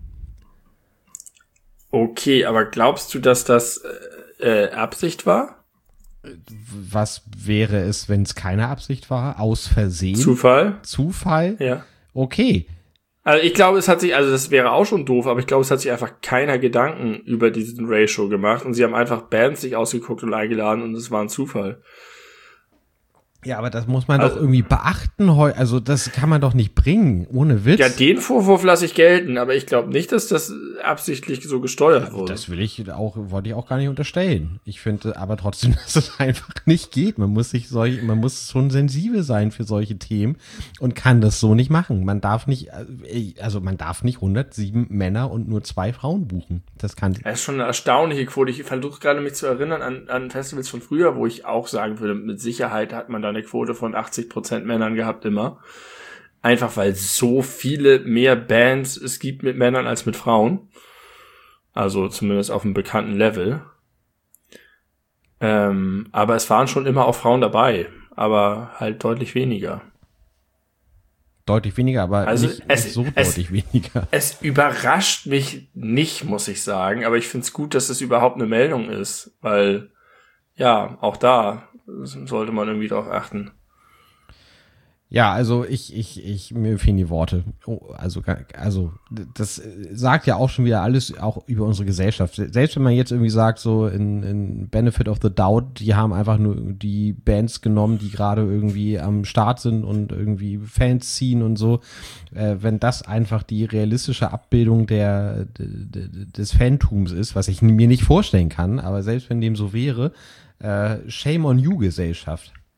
Okay, aber glaubst du, dass das äh, Absicht war? Was wäre es, wenn es keine Absicht war? Aus Versehen? Zufall? Zufall? Ja. Okay. Also ich glaube, es hat sich, also das wäre auch schon doof, aber ich glaube, es hat sich einfach keiner Gedanken über diesen Ratio gemacht und sie haben einfach Bands sich ausgeguckt und eingeladen und es war ein Zufall. Ja, aber das muss man also, doch irgendwie beachten. Also das kann man doch nicht bringen, ohne Witz. Ja, den Vorwurf lasse ich gelten, aber ich glaube nicht, dass das absichtlich so gesteuert wurde. Das will ich auch, wollte ich auch gar nicht unterstellen. Ich finde aber trotzdem, dass es einfach nicht geht. Man muss sich solch, man muss schon sensibel sein für solche Themen und kann das so nicht machen. Man darf nicht, also man darf nicht hundertsieben Männer und nur zwei Frauen buchen. Das kann. Das ist schon eine erstaunliche Quote. Ich versuche gerade mich zu erinnern an, an Festivals von früher, wo ich auch sagen würde, mit Sicherheit hat man da eine Quote von achtzig Prozent Männern gehabt immer. Einfach weil so viele mehr Bands es gibt mit Männern als mit Frauen. Also zumindest auf einem bekannten Level. Ähm, aber es waren schon immer auch Frauen dabei. Aber halt deutlich weniger. Deutlich weniger, aber also nicht, es, nicht so es, deutlich weniger. Es überrascht mich nicht, muss ich sagen. Aber ich finde es gut, dass es überhaupt eine Meldung ist. Weil, ja, auch da sollte man irgendwie drauf achten. Ja, also ich, ich, ich, mir fehlen die Worte. Oh, also, also, das sagt ja auch schon wieder alles auch über unsere Gesellschaft. Selbst wenn man jetzt irgendwie sagt, so in, in Benefit of the Doubt, die haben einfach nur die Bands genommen, die gerade irgendwie am Start sind und irgendwie Fans ziehen und so. Äh, wenn das einfach die realistische Abbildung der, de, de, des Fantums ist, was ich mir nicht vorstellen kann, aber selbst wenn dem so wäre, äh, Shame on you, Gesellschaft.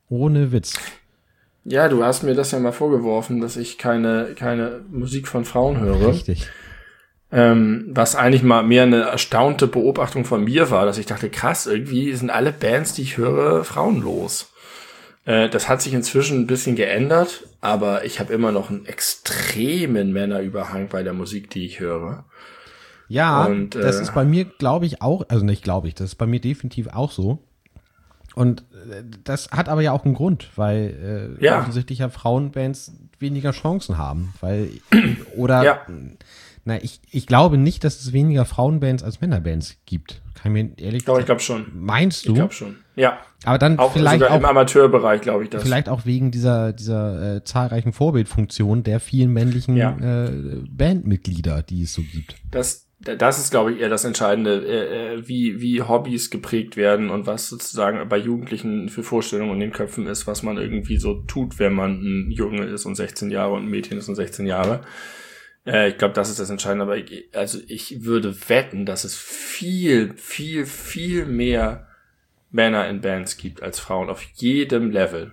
Ohne Witz. Ja, du hast mir das ja mal vorgeworfen, dass ich keine, keine Musik von Frauen höre. Richtig. Ähm, was eigentlich mal mehr eine erstaunte Beobachtung von mir war, dass ich dachte, krass, irgendwie sind alle Bands, die ich höre, frauenlos. Äh, das hat sich inzwischen ein bisschen geändert, aber ich habe immer noch einen extremen Männerüberhang bei der Musik, die ich höre. Ja, Und, äh, das ist bei mir, glaube ich, auch, also nicht glaube ich, das ist bei mir definitiv auch so. Und äh, das hat aber ja auch einen Grund, weil äh, Ja. offensichtlich ja Frauenbands weniger Chancen haben, weil, oder, Ja. na, ich, ich glaube nicht, dass es weniger Frauenbands als Männerbands gibt. Kann ich mir ehrlich Doch, ich glaube schon. Meinst du? Ich glaube schon. Ja. Aber dann Auch vielleicht sogar auch, im Amateurbereich, glaube ich das. vielleicht auch wegen dieser, dieser äh, zahlreichen Vorbildfunktion der vielen männlichen Ja. äh, Bandmitglieder, die es so gibt. Das, das ist, glaube ich, eher das Entscheidende, äh, wie, wie Hobbys geprägt werden und was sozusagen bei Jugendlichen für Vorstellungen in den Köpfen ist, was man irgendwie so tut, wenn man ein Junge ist und sechzehn Jahre und ein Mädchen ist und sechzehn Jahre. Äh, ich glaube, das ist das Entscheidende. Aber ich, also ich würde wetten, dass es viel, viel, viel mehr Männer in Bands gibt als Frauen auf jedem Level.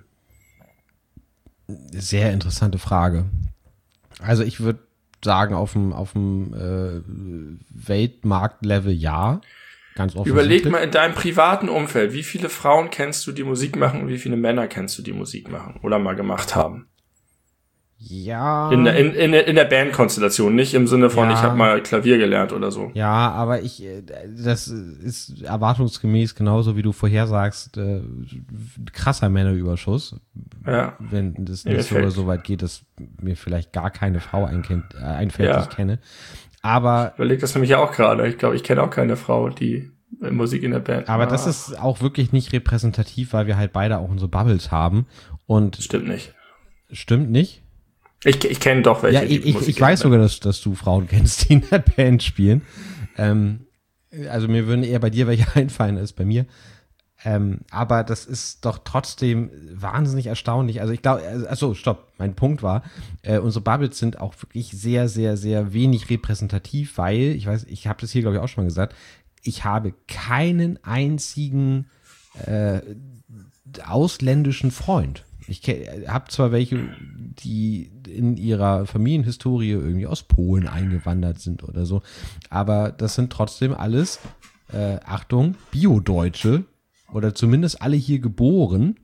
Sehr interessante Frage. Also ich würde sagen, auf dem, auf dem äh, Weltmarktlevel ja. Ganz offensichtlich. Überleg mal in deinem privaten Umfeld, wie viele Frauen kennst du, die Musik machen und wie viele Männer kennst du, die Musik machen oder mal gemacht haben? Ja. In der, in, in, in der Bandkonstellation, nicht im Sinne von, Ja. ich habe mal Klavier gelernt oder so. Ja, aber ich, äh, das ist erwartungsgemäß genauso wie du vorhersagst, äh, krasser Männerüberschuss. Ja. Wenn das Im nicht so oder Effekt. so weit geht, dass mir vielleicht gar keine Frau einkennt, äh, einfällt, Ja. die ich kenne. Aber Überleg das nämlich ja auch gerade. Ich glaube, ich kenne auch keine Frau, die äh, Musik in der Band Aber macht. das ist auch wirklich nicht repräsentativ, weil wir halt beide auch unsere Bubbles haben. Und Stimmt nicht. stimmt nicht. Ich, ich kenne doch welche, Ja, die ich, ich, Musik ich in der weiß Band- sogar, dass, dass du Frauen kennst, die in der Band spielen. Ähm, also mir würden eher bei dir welche einfallen als bei mir. Ähm, aber das ist doch trotzdem wahnsinnig erstaunlich. Also ich glaube, also stopp, mein Punkt war, äh, unsere Bubbles sind auch wirklich sehr, sehr, sehr wenig repräsentativ, weil, ich weiß, ich habe das hier glaube ich auch schon mal gesagt, ich habe keinen einzigen äh, ausländischen Freund. Ich habe zwar welche, die in ihrer Familienhistorie irgendwie aus Polen eingewandert sind oder so, aber das sind trotzdem alles, äh, Achtung, Bio-Deutsche oder zumindest alle hier geboren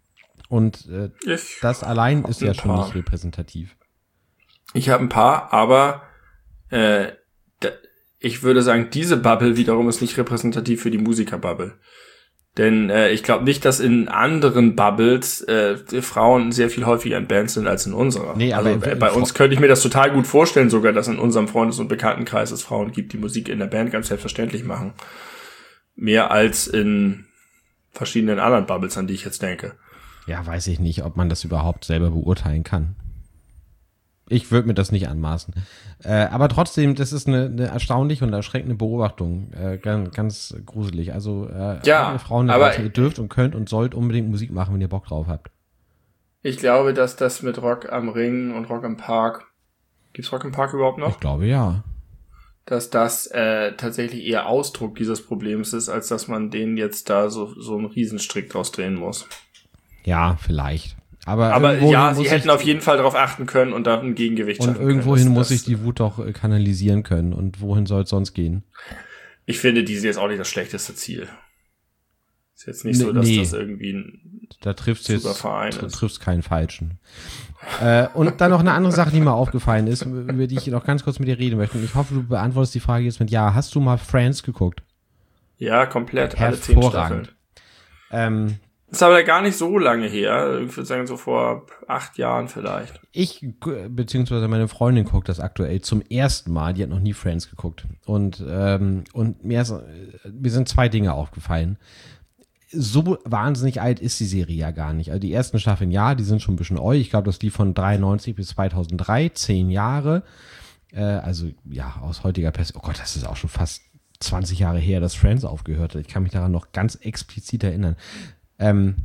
und äh, Ich, das allein ist ein ja schon paar. nicht repräsentativ. ich habe ein paar, aber äh, da, ich würde sagen, diese Bubble wiederum ist nicht repräsentativ für die Musiker-Bubble. Denn äh, ich glaube nicht, dass in anderen Bubbles äh, die Frauen sehr viel häufiger in Bands sind als in unserer. Nee, aber also im- bei im uns könnte ich mir das total gut vorstellen, sogar, dass in unserem Freundes- und Bekanntenkreis es Frauen gibt, die Musik in der Band ganz selbstverständlich machen. Mehr als in verschiedenen anderen Bubbles, an die ich jetzt denke. Ja, weiß ich nicht, ob man das überhaupt selber beurteilen kann. Ich würde mir das nicht anmaßen. Äh, aber trotzdem, das ist eine, eine erstaunliche und erschreckende Beobachtung. Äh, ganz, ganz gruselig. Also, äh, Ja, alle Frauen, aber- aber ihr dürft und könnt und sollt unbedingt Musik machen, wenn ihr Bock drauf habt. Ich glaube, dass das mit Rock am Ring und Rock am Park, gibt's Rock am Park überhaupt noch? Ich glaube, ja. Dass das äh, tatsächlich eher Ausdruck dieses Problems ist, als dass man denen jetzt da so so einen Riesenstrick draus drehen muss. Ja, vielleicht. Aber, Aber irgendwohin ja, muss sie ich- hätten auf jeden Fall darauf achten können und da ein Gegengewicht Und schaffen irgendwohin können. muss Das- ich die Wut doch äh, kanalisieren können. Und wohin soll es sonst gehen? Ich finde, die ist jetzt auch nicht das schlechteste Ziel. Ist jetzt nicht Nee, so, dass nee. das irgendwie ein Da triffst du jetzt Super Verein tr- ist. triffst keinen Falschen. äh, und dann noch eine andere Sache, die mir aufgefallen ist, über die ich noch ganz kurz mit dir reden möchte. Und ich hoffe, du beantwortest die Frage jetzt mit Ja. Hast du mal Friends geguckt? Ja, komplett, alle zehn Hervorragend. Staffeln. Ähm, Ist aber gar nicht so lange her. Ich würde sagen, so vor acht Jahren vielleicht. Ich, g- beziehungsweise meine Freundin guckt das aktuell zum ersten Mal. Die hat noch nie Friends geguckt. Und, ähm, und mir, ist, mir sind zwei Dinge aufgefallen. So wahnsinnig alt ist die Serie ja gar nicht. Also die ersten Staffeln, ja, die sind schon ein bisschen eu. Ich glaube, das lief von dreiundneunzig bis zweitausenddrei, zehn Jahre. Äh, also ja, aus heutiger Perspektive, oh Gott, das ist auch schon fast zwanzig Jahre her, dass Friends aufgehört hat. Ich kann mich daran noch ganz explizit erinnern. Ähm,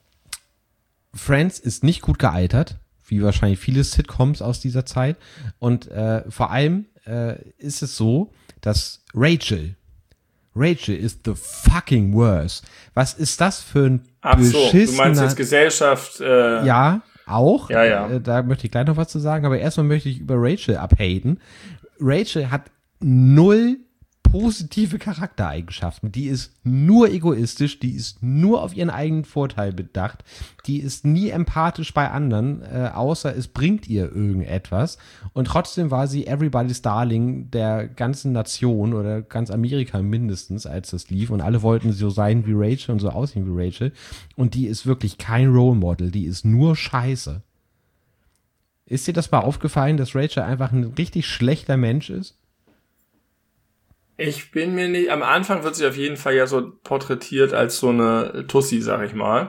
Friends ist nicht gut gealtert, wie wahrscheinlich viele Sitcoms aus dieser Zeit. Und äh, vor allem äh, ist es so, dass Rachel Rachel is the fucking worst. Was ist das für ein Ach so, beschissener... du meinst jetzt Gesellschaft... Äh ja, auch. Ja, ja. Da, da möchte ich gleich noch was zu sagen, aber erstmal möchte ich über Rachel abhaten. Rachel hat null positive Charaktereigenschaften. Die ist nur egoistisch, die ist nur auf ihren eigenen Vorteil bedacht, die ist nie empathisch bei anderen, äh, außer es bringt ihr irgendetwas. Und trotzdem war sie Everybody's Darling der ganzen Nation oder ganz Amerika mindestens, als das lief. Und alle wollten so sein wie Rachel und so aussehen wie Rachel. Und die ist wirklich kein Role Model, die ist nur Scheiße. Ist dir das mal aufgefallen, dass Rachel einfach ein richtig schlechter Mensch ist? Ich bin mir nicht, am Anfang wird sie auf jeden Fall ja so porträtiert als so eine Tussi, sag ich mal.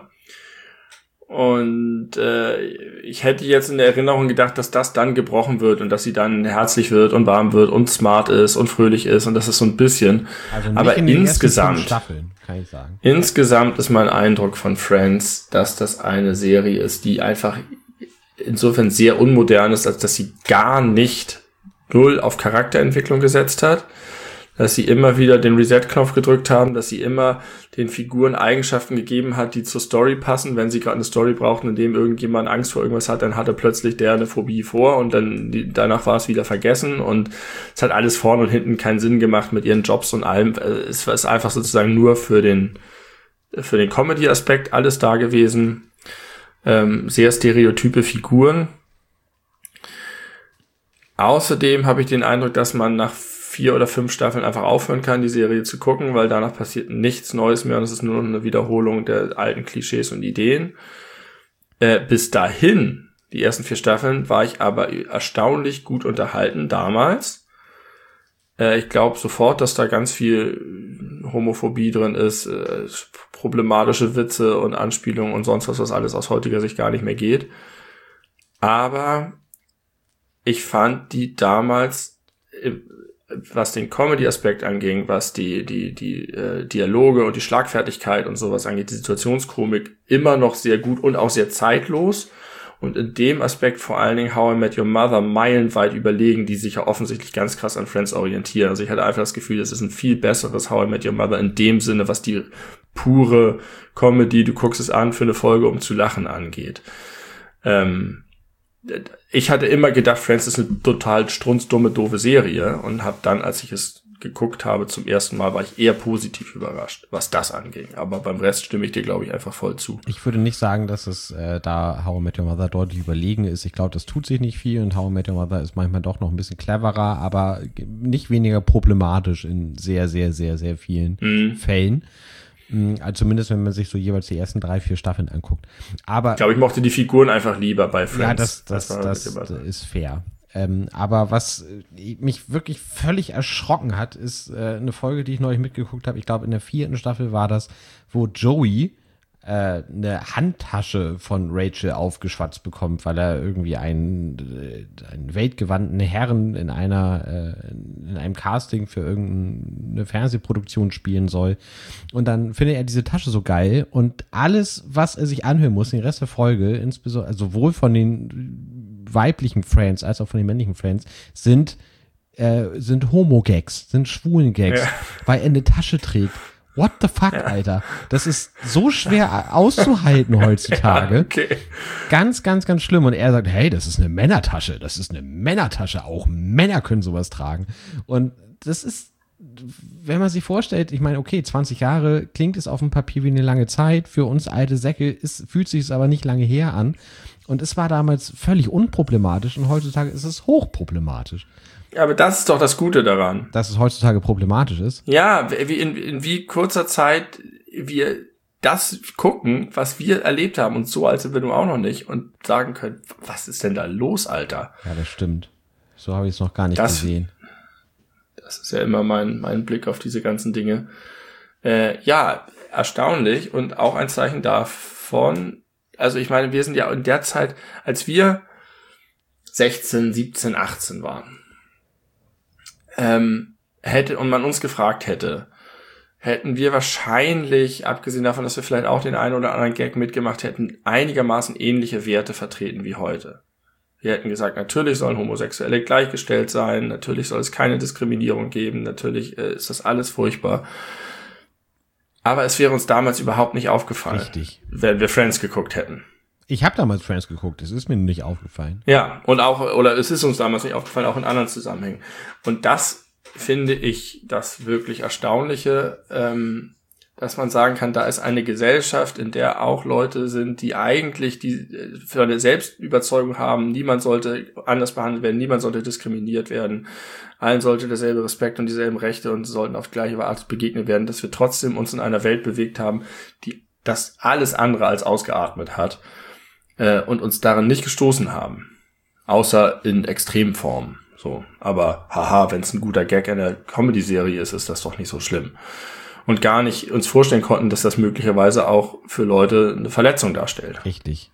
Und äh, ich hätte jetzt in der Erinnerung gedacht, dass das dann gebrochen wird und dass sie dann herzlich wird und warm wird und smart ist und fröhlich ist und das ist so ein bisschen. Also nicht aber in den insgesamt, ersten Staffeln, kann ich sagen. Insgesamt ist mein Eindruck von Friends, dass das eine Serie ist, die einfach insofern sehr unmodern ist, als dass sie gar nicht null auf Charakterentwicklung gesetzt hat. Dass sie immer wieder den Reset-Knopf gedrückt haben, dass sie immer den Figuren Eigenschaften gegeben hat, die zur Story passen. Wenn sie gerade eine Story brauchten, in dem irgendjemand Angst vor irgendwas hat, dann hatte plötzlich der eine Phobie vor und dann die, danach war es wieder vergessen und es hat alles vorne und hinten keinen Sinn gemacht mit ihren Jobs und allem. Es ist einfach sozusagen nur für den für den Comedy-Aspekt alles da gewesen. Ähm, sehr stereotype Figuren. Außerdem habe ich den Eindruck, dass man nach vier oder fünf Staffeln einfach aufhören kann, die Serie zu gucken, weil danach passiert nichts Neues mehr und es ist nur noch eine Wiederholung der alten Klischees und Ideen. Äh, bis dahin, die ersten vier Staffeln, war ich aber erstaunlich gut unterhalten damals. Äh, ich glaube sofort, dass da ganz viel Homophobie drin ist, äh, problematische Witze und Anspielungen und sonst was, was alles aus heutiger Sicht gar nicht mehr geht. Aber ich fand die damals was den Comedy-Aspekt anging, was die die die äh, Dialoge und die Schlagfertigkeit und sowas angeht, die Situationskomik immer noch sehr gut und auch sehr zeitlos und in dem Aspekt vor allen Dingen How I Met Your Mother meilenweit überlegen, die sich ja offensichtlich ganz krass an Friends orientieren. Also ich hatte einfach das Gefühl, das ist ein viel besseres How I Met Your Mother in dem Sinne, was die pure Comedy, du guckst es an für eine Folge, um zu lachen, angeht. Ähm, Ich hatte immer gedacht, Friends ist eine total strunzdumme, doofe Serie und habe dann, als ich es geguckt habe zum ersten Mal, war ich eher positiv überrascht, was das anging. Aber beim Rest stimme ich dir, glaube ich, einfach voll zu. Ich würde nicht sagen, dass es äh, da How I Met Your Mother deutlich überlegen ist. Ich glaube, das tut sich nicht viel und How I Met Your Mother ist manchmal doch noch ein bisschen cleverer, aber nicht weniger problematisch in sehr, sehr, sehr, sehr vielen mhm. Fällen. Also zumindest, wenn man sich so jeweils die ersten drei, vier Staffeln anguckt. Aber ich glaube, ich mochte die Figuren einfach lieber bei Friends. Ja, das, das, das, das ist fair. Ähm, aber was mich wirklich völlig erschrocken hat, ist äh, eine Folge, die ich neulich mitgeguckt habe. Ich glaube, in der vierten Staffel war das, wo Joey äh, eine Handtasche von Rachel aufgeschwatzt bekommt, weil er irgendwie einen, äh, einen weltgewandten Herren in einer äh, in einem Casting für irgendeine Fernsehproduktion spielen soll. Und dann findet er diese Tasche so geil und alles, was er sich anhören muss, den Rest der Folge, insbesondere also sowohl von den weiblichen Friends als auch von den männlichen Friends, sind äh, sind Homo-Gags, sind Schwulen-Gags, ja. Weil er eine Tasche trägt. What the fuck, ja. Alter? Das ist so schwer auszuhalten heutzutage. Ja, okay. Ganz, ganz, ganz schlimm. Und er sagt, hey, das ist eine Männertasche. Das ist eine Männertasche. Auch Männer können sowas tragen. Und das ist, wenn man sich vorstellt, ich meine, okay, zwanzig Jahre klingt es auf dem Papier wie eine lange Zeit. Für uns alte Säcke ist, fühlt sich es aber nicht lange her an. Und es war damals völlig unproblematisch. Und heutzutage ist es hochproblematisch. Ja, aber das ist doch das Gute daran. Dass es heutzutage problematisch ist. Ja, wie in, in wie kurzer Zeit wir das gucken, was wir erlebt haben und so alt sind wir nun auch noch nicht und sagen können, was ist denn da los, Alter? Ja, das stimmt. So habe ich es noch gar nicht das, gesehen. Das ist ja immer mein, mein Blick auf diese ganzen Dinge. Äh, ja, erstaunlich und auch ein Zeichen davon, also ich meine, wir sind ja in der Zeit, als wir sechzehn, siebzehn, achtzehn waren, Ähm, hätte und man uns gefragt hätte, hätten wir wahrscheinlich, abgesehen davon, dass wir vielleicht auch den einen oder anderen Gag mitgemacht hätten, einigermaßen ähnliche Werte vertreten wie heute. Wir hätten gesagt, natürlich sollen Homosexuelle gleichgestellt sein, natürlich soll es keine Diskriminierung geben, natürlich äh, ist das alles furchtbar. Aber es wäre uns damals überhaupt nicht aufgefallen, Richtig. wenn wir Friends geguckt hätten. Ich habe damals Friends geguckt, es ist mir nicht aufgefallen. Ja, und auch, oder es ist uns damals nicht aufgefallen, auch in anderen Zusammenhängen. Und das finde ich das wirklich Erstaunliche, ähm, dass man sagen kann, da ist eine Gesellschaft, in der auch Leute sind, die eigentlich die für eine Selbstüberzeugung haben, niemand sollte anders behandelt werden, niemand sollte diskriminiert werden, allen sollte derselbe Respekt und dieselben Rechte und sollten auf gleiche Art begegnet werden, dass wir trotzdem uns in einer Welt bewegt haben, die das alles andere als ausgeatmet hat äh, und uns daran nicht gestoßen haben, außer in Extremformen. So, aber haha, wenn es ein guter Gag in der Comedy-Serie ist, ist das doch nicht so schlimm. Und gar nicht uns vorstellen konnten, dass das möglicherweise auch für Leute eine Verletzung darstellt. Richtig.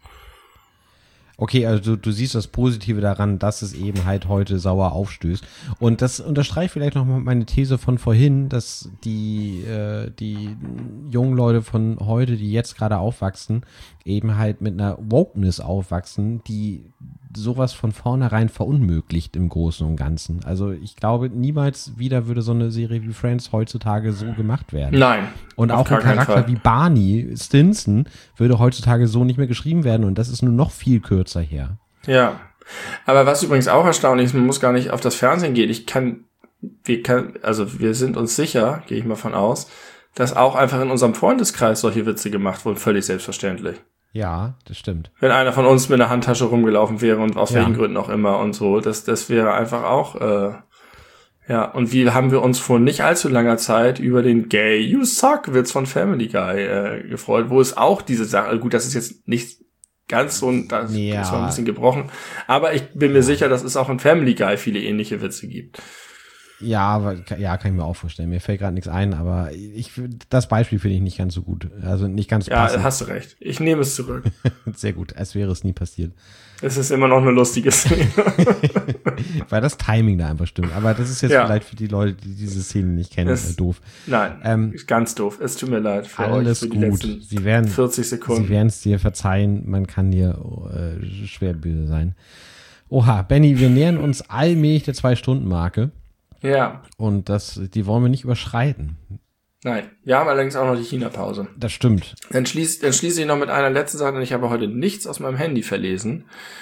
Okay, also du, du siehst das Positive daran, dass es eben halt heute sauer aufstößt. Und das unterstreicht vielleicht nochmal meine These von vorhin, dass die, äh, die jungen Leute von heute, die jetzt gerade aufwachsen, eben halt mit einer Wokeness aufwachsen, die sowas von vornherein verunmöglicht im Großen und Ganzen. Also ich glaube, niemals wieder würde so eine Serie wie Friends heutzutage so gemacht werden. Nein. Und auch ein Charakter wie Barney Stinson würde heutzutage so nicht mehr geschrieben werden und das ist nur noch viel kürzer her. Ja. Aber was übrigens auch erstaunlich ist, man muss gar nicht auf das Fernsehen gehen. Ich kann, wir kann, also wir sind uns sicher, gehe ich mal von aus, dass auch einfach in unserem Freundeskreis solche Witze gemacht wurden, völlig selbstverständlich. Ja, das stimmt. Wenn einer von uns mit einer Handtasche rumgelaufen wäre und aus ja. welchen Gründen auch immer und so, das, das wäre einfach auch, äh, ja, und wie haben wir uns vor nicht allzu langer Zeit über den Gay You Suck Witz von Family Guy äh, gefreut, wo es auch diese Sache, gut, das ist jetzt nicht ganz so, das ja. ist mal ein bisschen gebrochen, aber ich bin mir sicher, dass es auch in Family Guy viele ähnliche Witze gibt. Ja, ja, kann ich mir auch vorstellen. Mir fällt gerade nichts ein, aber ich, das Beispiel finde ich nicht ganz so gut. Also nicht ganz ja, passend. Ja, hast du recht. Ich nehme es zurück. Sehr gut, als wäre es nie passiert. Es ist immer noch eine lustige Szene. Weil das Timing da einfach stimmt. Aber das ist jetzt ja. vielleicht für die Leute, die diese Szene nicht kennen, es, doof. Nein, ähm, ganz doof. Es tut mir leid für alles euch für gut. die letzten Sie werden, vierzig Sekunden. Sie werden es dir verzeihen. Man kann dir äh, schwer böse sein. Oha, Benny, wir nähern uns allmählich der Zwei-Stunden-Marke. Ja. Und das, die wollen wir nicht überschreiten. Nein, wir haben allerdings auch noch die China-Pause. Das stimmt. Dann schließe dann schließe ich noch mit einer letzten Sache, denn ich habe heute nichts aus meinem Handy verlesen.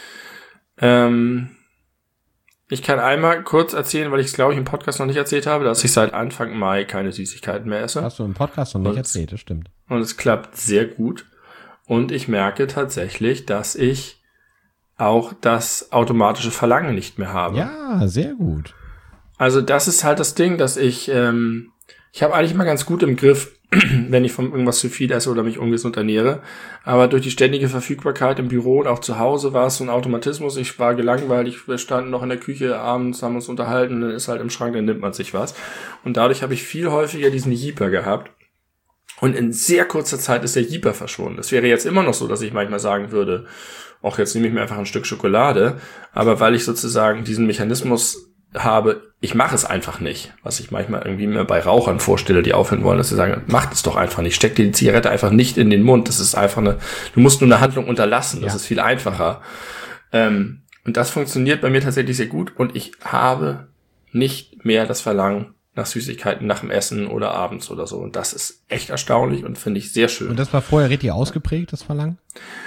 Ähm, ich kann einmal kurz erzählen, weil ich es, glaube ich, im Podcast noch nicht erzählt habe, dass ich seit Anfang Mai keine Süßigkeiten mehr esse. Hast du im Podcast noch nicht und, erzählt, das stimmt. Und es klappt sehr gut. Und ich merke tatsächlich, dass ich auch das automatische Verlangen nicht mehr habe. Ja, sehr gut. Also das ist halt das Ding, dass ich, ähm, ich habe eigentlich immer ganz gut im Griff, wenn ich von irgendwas zu viel esse oder mich ungesund ernähre. Aber durch die ständige Verfügbarkeit im Büro und auch zu Hause war es so ein Automatismus. Ich war gelangweilt, wir standen noch in der Küche abends, haben uns unterhalten, dann ist halt im Schrank, dann nimmt man sich was. Und dadurch habe ich viel häufiger diesen Jeeper gehabt. Und in sehr kurzer Zeit ist der Jeeper verschwunden. Es wäre jetzt immer noch so, dass ich manchmal sagen würde, ach, jetzt nehme ich mir einfach ein Stück Schokolade. Aber weil ich sozusagen diesen Mechanismus habe, ich mache es einfach nicht, was ich manchmal irgendwie mir bei Rauchern vorstelle, die aufhören wollen, dass sie sagen, macht es doch einfach nicht, steck dir die Zigarette einfach nicht in den Mund, das ist einfach eine, du musst nur eine Handlung unterlassen, das ja. ist viel einfacher. Ähm, und das funktioniert bei mir tatsächlich sehr gut und ich habe nicht mehr das Verlangen nach Süßigkeiten nach dem Essen oder abends oder so und das ist echt erstaunlich und finde ich sehr schön. Und das war vorher richtig ausgeprägt, das Verlangen?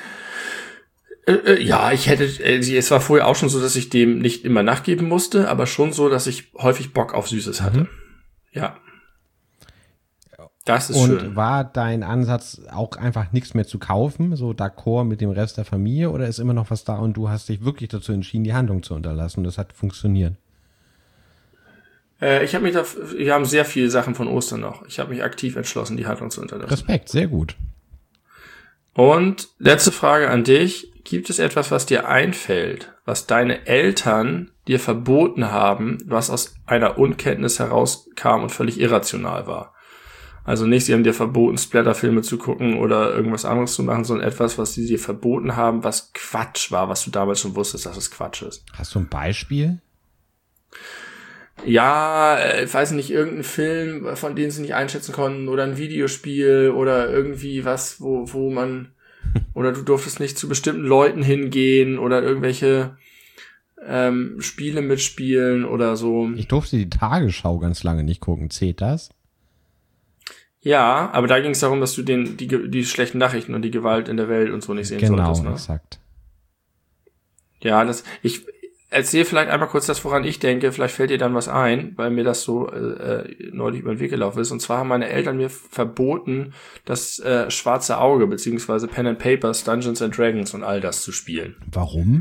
Ja, ich hätte, es war vorher auch schon so, dass ich dem nicht immer nachgeben musste, aber schon so, dass ich häufig Bock auf Süßes hatte. Mhm. Ja. Das ist und schön. Und war dein Ansatz auch einfach nichts mehr zu kaufen, so d'accord mit dem Rest der Familie, oder ist immer noch was da und du hast dich wirklich dazu entschieden, die Handlung zu unterlassen und das hat funktioniert? Äh, ich habe mich da, wir haben sehr viele Sachen von Ostern noch. Ich habe mich aktiv entschlossen, die Handlung zu unterlassen. Respekt, sehr gut. Und letzte Frage an dich. Gibt es etwas, was dir einfällt, was deine Eltern dir verboten haben, was aus einer Unkenntnis herauskam und völlig irrational war? Also nicht, sie haben dir verboten, Splatterfilme zu gucken oder irgendwas anderes zu machen, sondern etwas, was sie dir verboten haben, was Quatsch war, was du damals schon wusstest, dass es Quatsch ist. Hast du ein Beispiel? Ja, ich weiß nicht, irgendein Film, von dem sie nicht einschätzen konnten, oder ein Videospiel oder irgendwie was, wo wo man oder du durftest nicht zu bestimmten Leuten hingehen oder irgendwelche ähm, Spiele mitspielen oder so. Ich durfte die Tagesschau ganz lange nicht gucken. Zählt das? Ja, aber da ging es darum, dass du den die, die schlechten Nachrichten und die Gewalt in der Welt und so nicht sehen genau, solltest. Genau, ne? Exakt. Ja, das ich erzähle vielleicht einmal kurz das, woran ich denke. Vielleicht fällt dir dann was ein, weil mir das so äh, neulich über den Weg gelaufen ist. Und zwar haben meine Eltern mir verboten, das äh, Schwarze Auge beziehungsweise Pen and Papers, Dungeons and Dragons und all das zu spielen. Warum?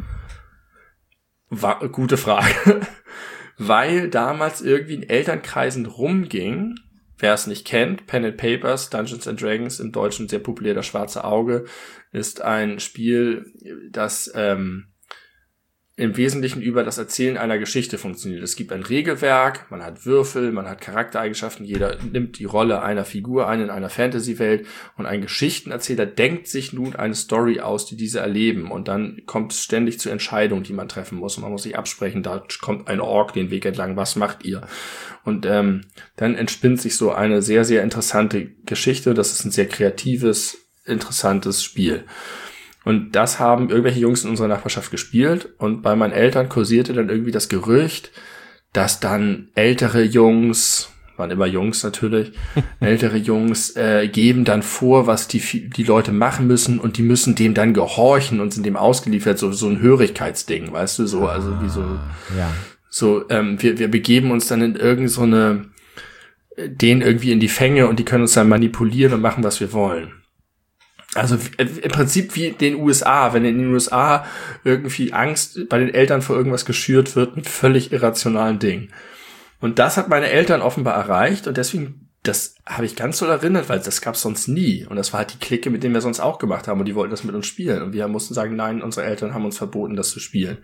War, gute Frage. Weil damals irgendwie in Elternkreisen rumging, wer es nicht kennt, Pen and Papers, Dungeons and Dragons, im Deutschen sehr populär, das Schwarze Auge, ist ein Spiel, das ähm, im Wesentlichen über das Erzählen einer Geschichte funktioniert. Es gibt ein Regelwerk, man hat Würfel, man hat Charaktereigenschaften, jeder nimmt die Rolle einer Figur ein in einer Fantasy-Welt und ein Geschichtenerzähler denkt sich nun eine Story aus, die diese erleben und dann kommt es ständig zu Entscheidungen, die man treffen muss und man muss sich absprechen, da kommt ein Ork den Weg entlang, was macht ihr? Und ähm, dann entspinnt sich so eine sehr, sehr interessante Geschichte, das ist ein sehr kreatives, interessantes Spiel. Und das haben irgendwelche Jungs in unserer Nachbarschaft gespielt und bei meinen Eltern kursierte dann irgendwie das Gerücht, dass dann ältere Jungs, waren immer Jungs natürlich, ältere Jungs äh, geben dann vor, was die die Leute machen müssen und die müssen dem dann gehorchen und sind dem ausgeliefert, so so ein Hörigkeitsding, weißt du, so, also wie so, ja. so ähm, wir wir begeben uns dann in irgend so eine, denen irgendwie in die Fänge und die können uns dann manipulieren und machen, was wir wollen. Also im Prinzip wie in den U S A, wenn in den U S A irgendwie Angst bei den Eltern vor irgendwas geschürt wird mit völlig irrationalen Dingen. Und das hat meine Eltern offenbar erreicht und deswegen, das habe ich ganz so erinnert, weil das gab es sonst nie. Und das war halt die Clique, mit denen wir sonst auch gemacht haben und die wollten das mit uns spielen. Und wir mussten sagen, nein, unsere Eltern haben uns verboten, das zu spielen.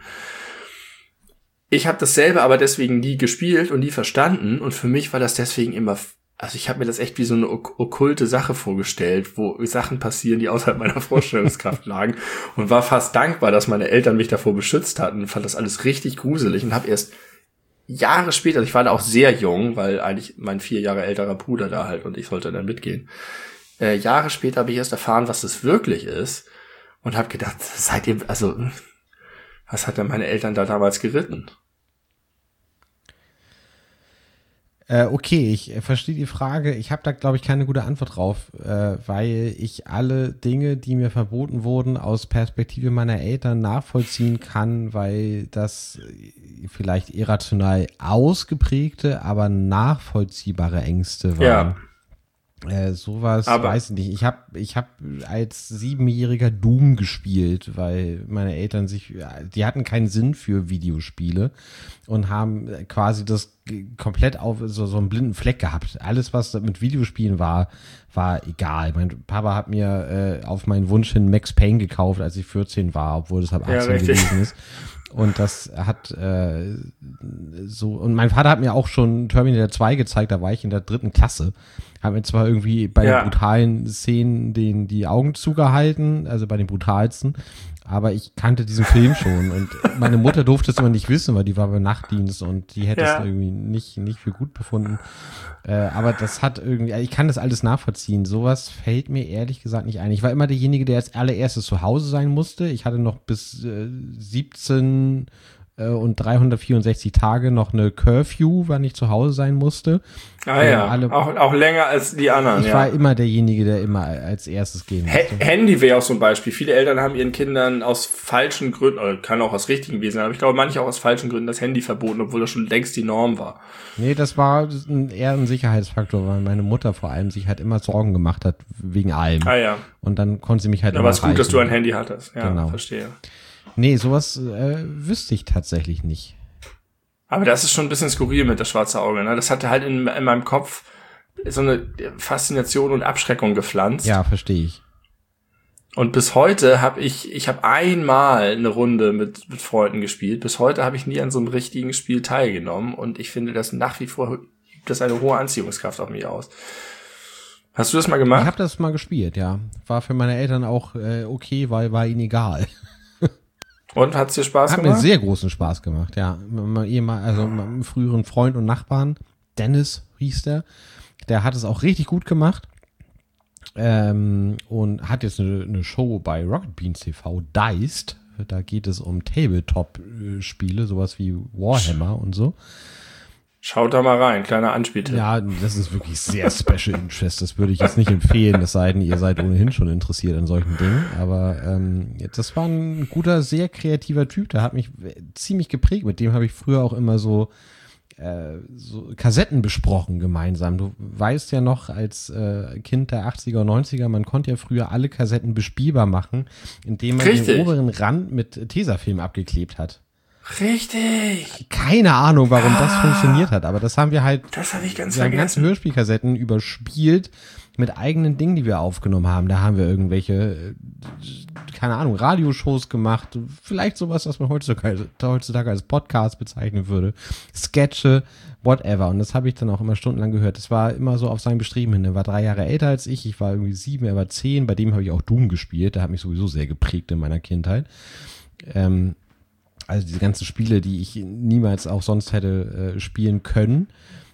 Ich habe dasselbe aber deswegen nie gespielt und nie verstanden und für mich war das deswegen immer... Also ich habe mir das echt wie so eine ok- okkulte Sache vorgestellt, wo Sachen passieren, die außerhalb meiner Vorstellungskraft lagen und war fast dankbar, dass meine Eltern mich davor beschützt hatten und fand das alles richtig gruselig und habe erst Jahre später, ich war da auch sehr jung, weil eigentlich mein vier Jahre älterer Bruder da halt und ich sollte dann mitgehen. Äh, Jahre später habe ich erst erfahren, was das wirklich ist und habe gedacht, seid ihr, also was hat denn meine Eltern da damals geritten? Äh, okay, ich äh, verstehe die Frage. Ich habe da, glaube ich, keine gute Antwort drauf, äh, weil ich alle Dinge, die mir verboten wurden, aus Perspektive meiner Eltern nachvollziehen kann, weil das vielleicht irrational ausgeprägte, aber nachvollziehbare Ängste waren. Ja. Äh, sowas Aber weiß ich nicht. Ich habe ich hab als Siebenjähriger Doom gespielt, weil meine Eltern sich, die hatten keinen Sinn für Videospiele und haben quasi das komplett auf so, so einen blinden Fleck gehabt. Alles, was mit Videospielen war, war egal. Mein Papa hat mir äh, auf meinen Wunsch hin Max Payne gekauft, als ich vierzehn war, obwohl das ab achtzehn ja, gewesen ist. Und das hat äh, so, und mein Vater hat mir auch schon Terminator zwei gezeigt, da war ich in der dritten Klasse. Hat mir zwar irgendwie bei ja. den brutalen Szenen den, die Augen zugehalten, also bei den brutalsten, aber ich kannte diesen Film schon und meine Mutter durfte es immer nicht wissen, weil die war beim Nachtdienst und die hätte ja. es irgendwie nicht, nicht für gut befunden. Äh, aber das hat irgendwie, ich kann das alles nachvollziehen. Sowas fällt mir ehrlich gesagt nicht ein. Ich war immer derjenige, der als allererstes zu Hause sein musste. Ich hatte noch bis äh, siebzehn äh, und dreihundertvierundsechzig Tage noch eine Curfew, wann ich zu Hause sein musste. Ah äh, ja, alle, auch, auch länger als die anderen. Ich ja. war immer derjenige, der immer als erstes gehen musste. H- Handy wäre auch so ein Beispiel. Viele Eltern haben ihren Kindern aus falschen Gründen, oder kann auch aus richtigen gewesen sein, aber ich glaube, manche auch aus falschen Gründen das Handy verboten, obwohl das schon längst die Norm war. Nee, das war ein, eher ein Sicherheitsfaktor, weil meine Mutter vor allem sich halt immer Sorgen gemacht hat, wegen allem. Ah ja. Und dann konnte sie mich halt Aber immer es ist gut, dass du ein Handy hattest. Ja, Genau. verstehe. Nee, sowas äh, wüsste ich tatsächlich nicht. Aber das ist schon ein bisschen skurril mit das schwarze Auge, ne? Das hatte halt in, in meinem Kopf so eine Faszination und Abschreckung gepflanzt. Ja, verstehe ich. Und bis heute habe ich, ich habe einmal eine Runde mit, mit Freunden gespielt. Bis heute habe ich nie an so einem richtigen Spiel teilgenommen. Und ich finde, das nach wie vor übt das eine hohe Anziehungskraft auf mich aus. Hast du das mal gemacht? Ich habe das mal gespielt, ja. War für meine Eltern auch äh, okay, weil war ihnen egal. Und hat's dir Spaß Hat gemacht? mir sehr großen Spaß gemacht, ja. Also mit einem früheren Freund und Nachbarn, Dennis hieß der, der hat es auch richtig gut gemacht. Ähm, und hat jetzt eine, eine Show bei Rocket Beans T V, Deist, Da geht es um Tabletop-Spiele, sowas wie Warhammer und so. Schaut da mal rein, kleiner Anspieltipp. Ja, das ist wirklich sehr Special Interest. Das würde ich jetzt nicht empfehlen, es sei denn, ihr seid ohnehin schon interessiert an solchen Dingen. Aber ähm, das war ein guter, sehr kreativer Typ. Der hat mich ziemlich geprägt. Mit dem habe ich früher auch immer so, äh, so Kassetten besprochen gemeinsam. Du weißt ja noch, als äh, Kind der achtziger und neunziger, man konnte ja früher alle Kassetten bespielbar machen, indem man Richtig. den oberen Rand mit Tesafilm abgeklebt hat. Richtig. Keine Ahnung, warum ah, das funktioniert hat, aber das haben wir halt, das habe ich ganz wir haben ganze vergessen. Hörspielkassetten überspielt mit eigenen Dingen, die wir aufgenommen haben. Da haben wir irgendwelche, äh, keine Ahnung, Radioshows gemacht, vielleicht sowas, was man heutzutage, heutzutage als Podcast bezeichnen würde, Sketche, whatever. Und das habe ich dann auch immer stundenlang gehört. Das war immer so auf sein Bestreben hin. Er war drei Jahre älter als ich, ich war irgendwie sieben, er war zehn. Bei dem habe ich auch Doom gespielt. Der hat mich sowieso sehr geprägt in meiner Kindheit. Ähm, Also diese ganzen Spiele, die ich niemals auch sonst hätte äh, spielen können.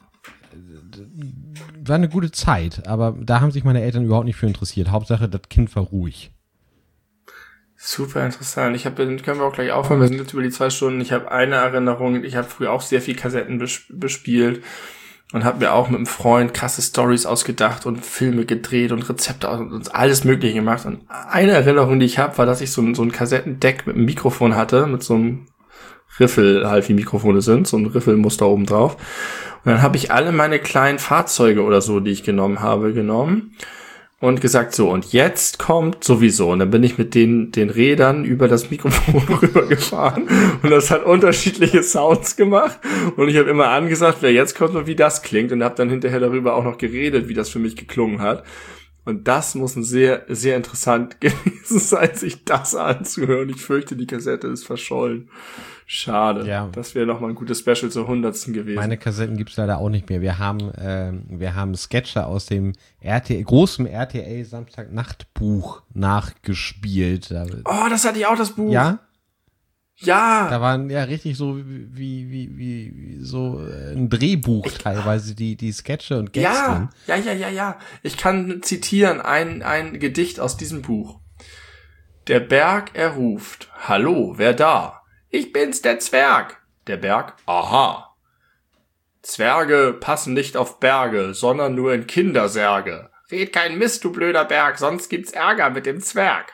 War eine gute Zeit, aber da haben sich meine Eltern überhaupt nicht für interessiert. Hauptsache, das Kind war ruhig. Super interessant. Ich habe, können wir auch gleich aufhören. Wir sind jetzt über die zwei Stunden. Ich habe eine Erinnerung. Ich habe früher auch sehr viel Kassetten bes- bespielt und habe mir auch mit einem Freund krasse Stories ausgedacht und Filme gedreht und Rezepte aus und alles Mögliche gemacht. Und eine Erinnerung, die ich habe, war, dass ich so ein, so ein Kassettendeck mit einem Mikrofon hatte, mit so einem Riffel halt, wie Mikrofone sind, so ein Riffelmuster oben drauf. Und dann habe ich alle meine kleinen Fahrzeuge oder so, die ich genommen habe, genommen und gesagt, so, und jetzt kommt sowieso. Und dann bin ich mit den den Rädern über das Mikrofon rübergefahren und das hat unterschiedliche Sounds gemacht. Und ich habe immer angesagt, wer jetzt kommt und wie das klingt. Und habe dann hinterher darüber auch noch geredet, wie das für mich geklungen hat. Und das muss ein sehr, sehr interessant gewesen sein, sich das anzuhören. Ich fürchte, die Kassette ist verschollen. Schade. Ja. Das wäre nochmal ein gutes Special zur hundertsten gewesen. Meine Kassetten gibt's leider auch nicht mehr. Wir haben, ähm, wir haben Sketche aus dem R T L, großen R T L Samstagnachtbuch nachgespielt. Oh, das hatte ich auch, das Buch. Ja? Ja. Da waren ja richtig so wie, wie, wie, wie so ein Drehbuch ich, teilweise, die, die Sketche und Gags ja, drin. Ja, ja, ja, ja. Ich kann zitieren ein, ein Gedicht aus diesem Buch. Der Berg erruft. Hallo, wer da? Ich bin's, der Zwerg. Der Berg. Aha. Zwerge passen nicht auf Berge, sondern nur in Kindersärge. Red kein Mist, du blöder Berg, sonst gibt's Ärger mit dem Zwerg.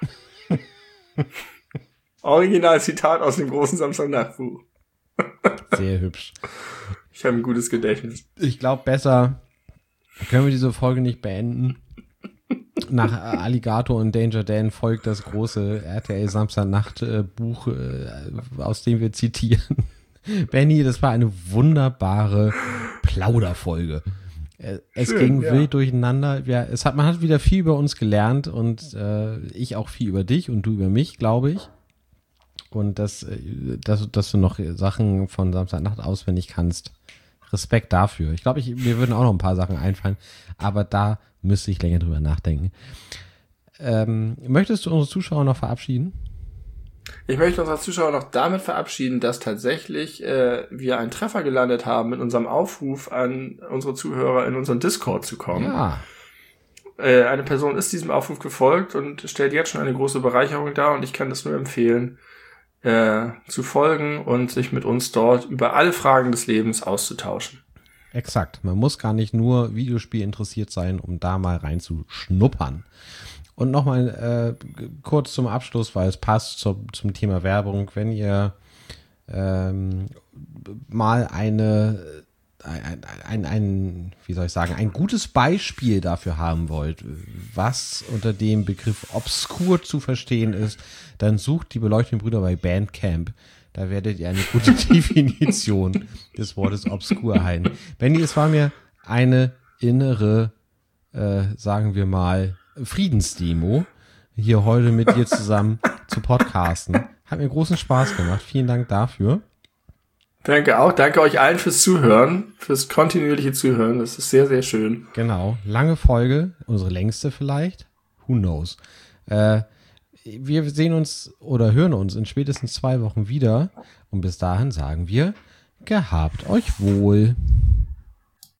Original-Zitat aus dem großen Samstagnachtbuch. Sehr hübsch. Ich habe ein gutes Gedächtnis. Ich glaube, besser können wir diese Folge nicht beenden. Nach Alligator und Danger Dan folgt das große R T L Samstagnacht-Buch, äh, aus dem wir zitieren. Benny, das war eine wunderbare Plauderfolge. Äh, es Schön, ging ja. wild durcheinander. Ja, es hat, man hat wieder viel über uns gelernt und äh, ich auch viel über dich und du über mich, glaube ich. Und dass, dass, dass du noch Sachen von Samstagnacht auswendig kannst. Respekt dafür. Ich glaube, ich, mir würden auch noch ein paar Sachen einfallen, aber da müsste ich länger drüber nachdenken. Ähm, möchtest du unsere Zuschauer noch verabschieden? Ich möchte unsere Zuschauer noch damit verabschieden, dass tatsächlich äh, wir einen Treffer gelandet haben mit unserem Aufruf an unsere Zuhörer in unseren Discord zu kommen. Ja. Äh, eine Person ist diesem Aufruf gefolgt und stellt jetzt schon eine große Bereicherung dar und ich kann das nur empfehlen, äh, zu folgen und sich mit uns dort über alle Fragen des Lebens auszutauschen. Exakt. Man muss gar nicht nur Videospiel interessiert sein, um da mal reinzuschnuppern. Und nochmal äh, kurz zum Abschluss, weil es passt zum, zum Thema Werbung. Wenn ihr ähm, mal eine, ein, ein, ein, wie soll ich sagen, ein gutes Beispiel dafür haben wollt, was unter dem Begriff obskur zu verstehen ist, dann sucht die beleuchteten Brüder bei Bandcamp. Da werdet ihr eine gute Definition des Wortes obskur haben. Benni, es war mir eine innere, äh, sagen wir mal, Friedensdemo, hier heute mit dir zusammen zu podcasten. Hat mir großen Spaß gemacht. Vielen Dank dafür. Danke auch. Danke euch allen fürs Zuhören, fürs kontinuierliche Zuhören. Das ist sehr, sehr schön. Genau. Lange Folge. Unsere längste vielleicht. Who knows? Äh, wir sehen uns oder hören uns in spätestens zwei Wochen wieder. Und bis dahin sagen wir, gehabt euch wohl.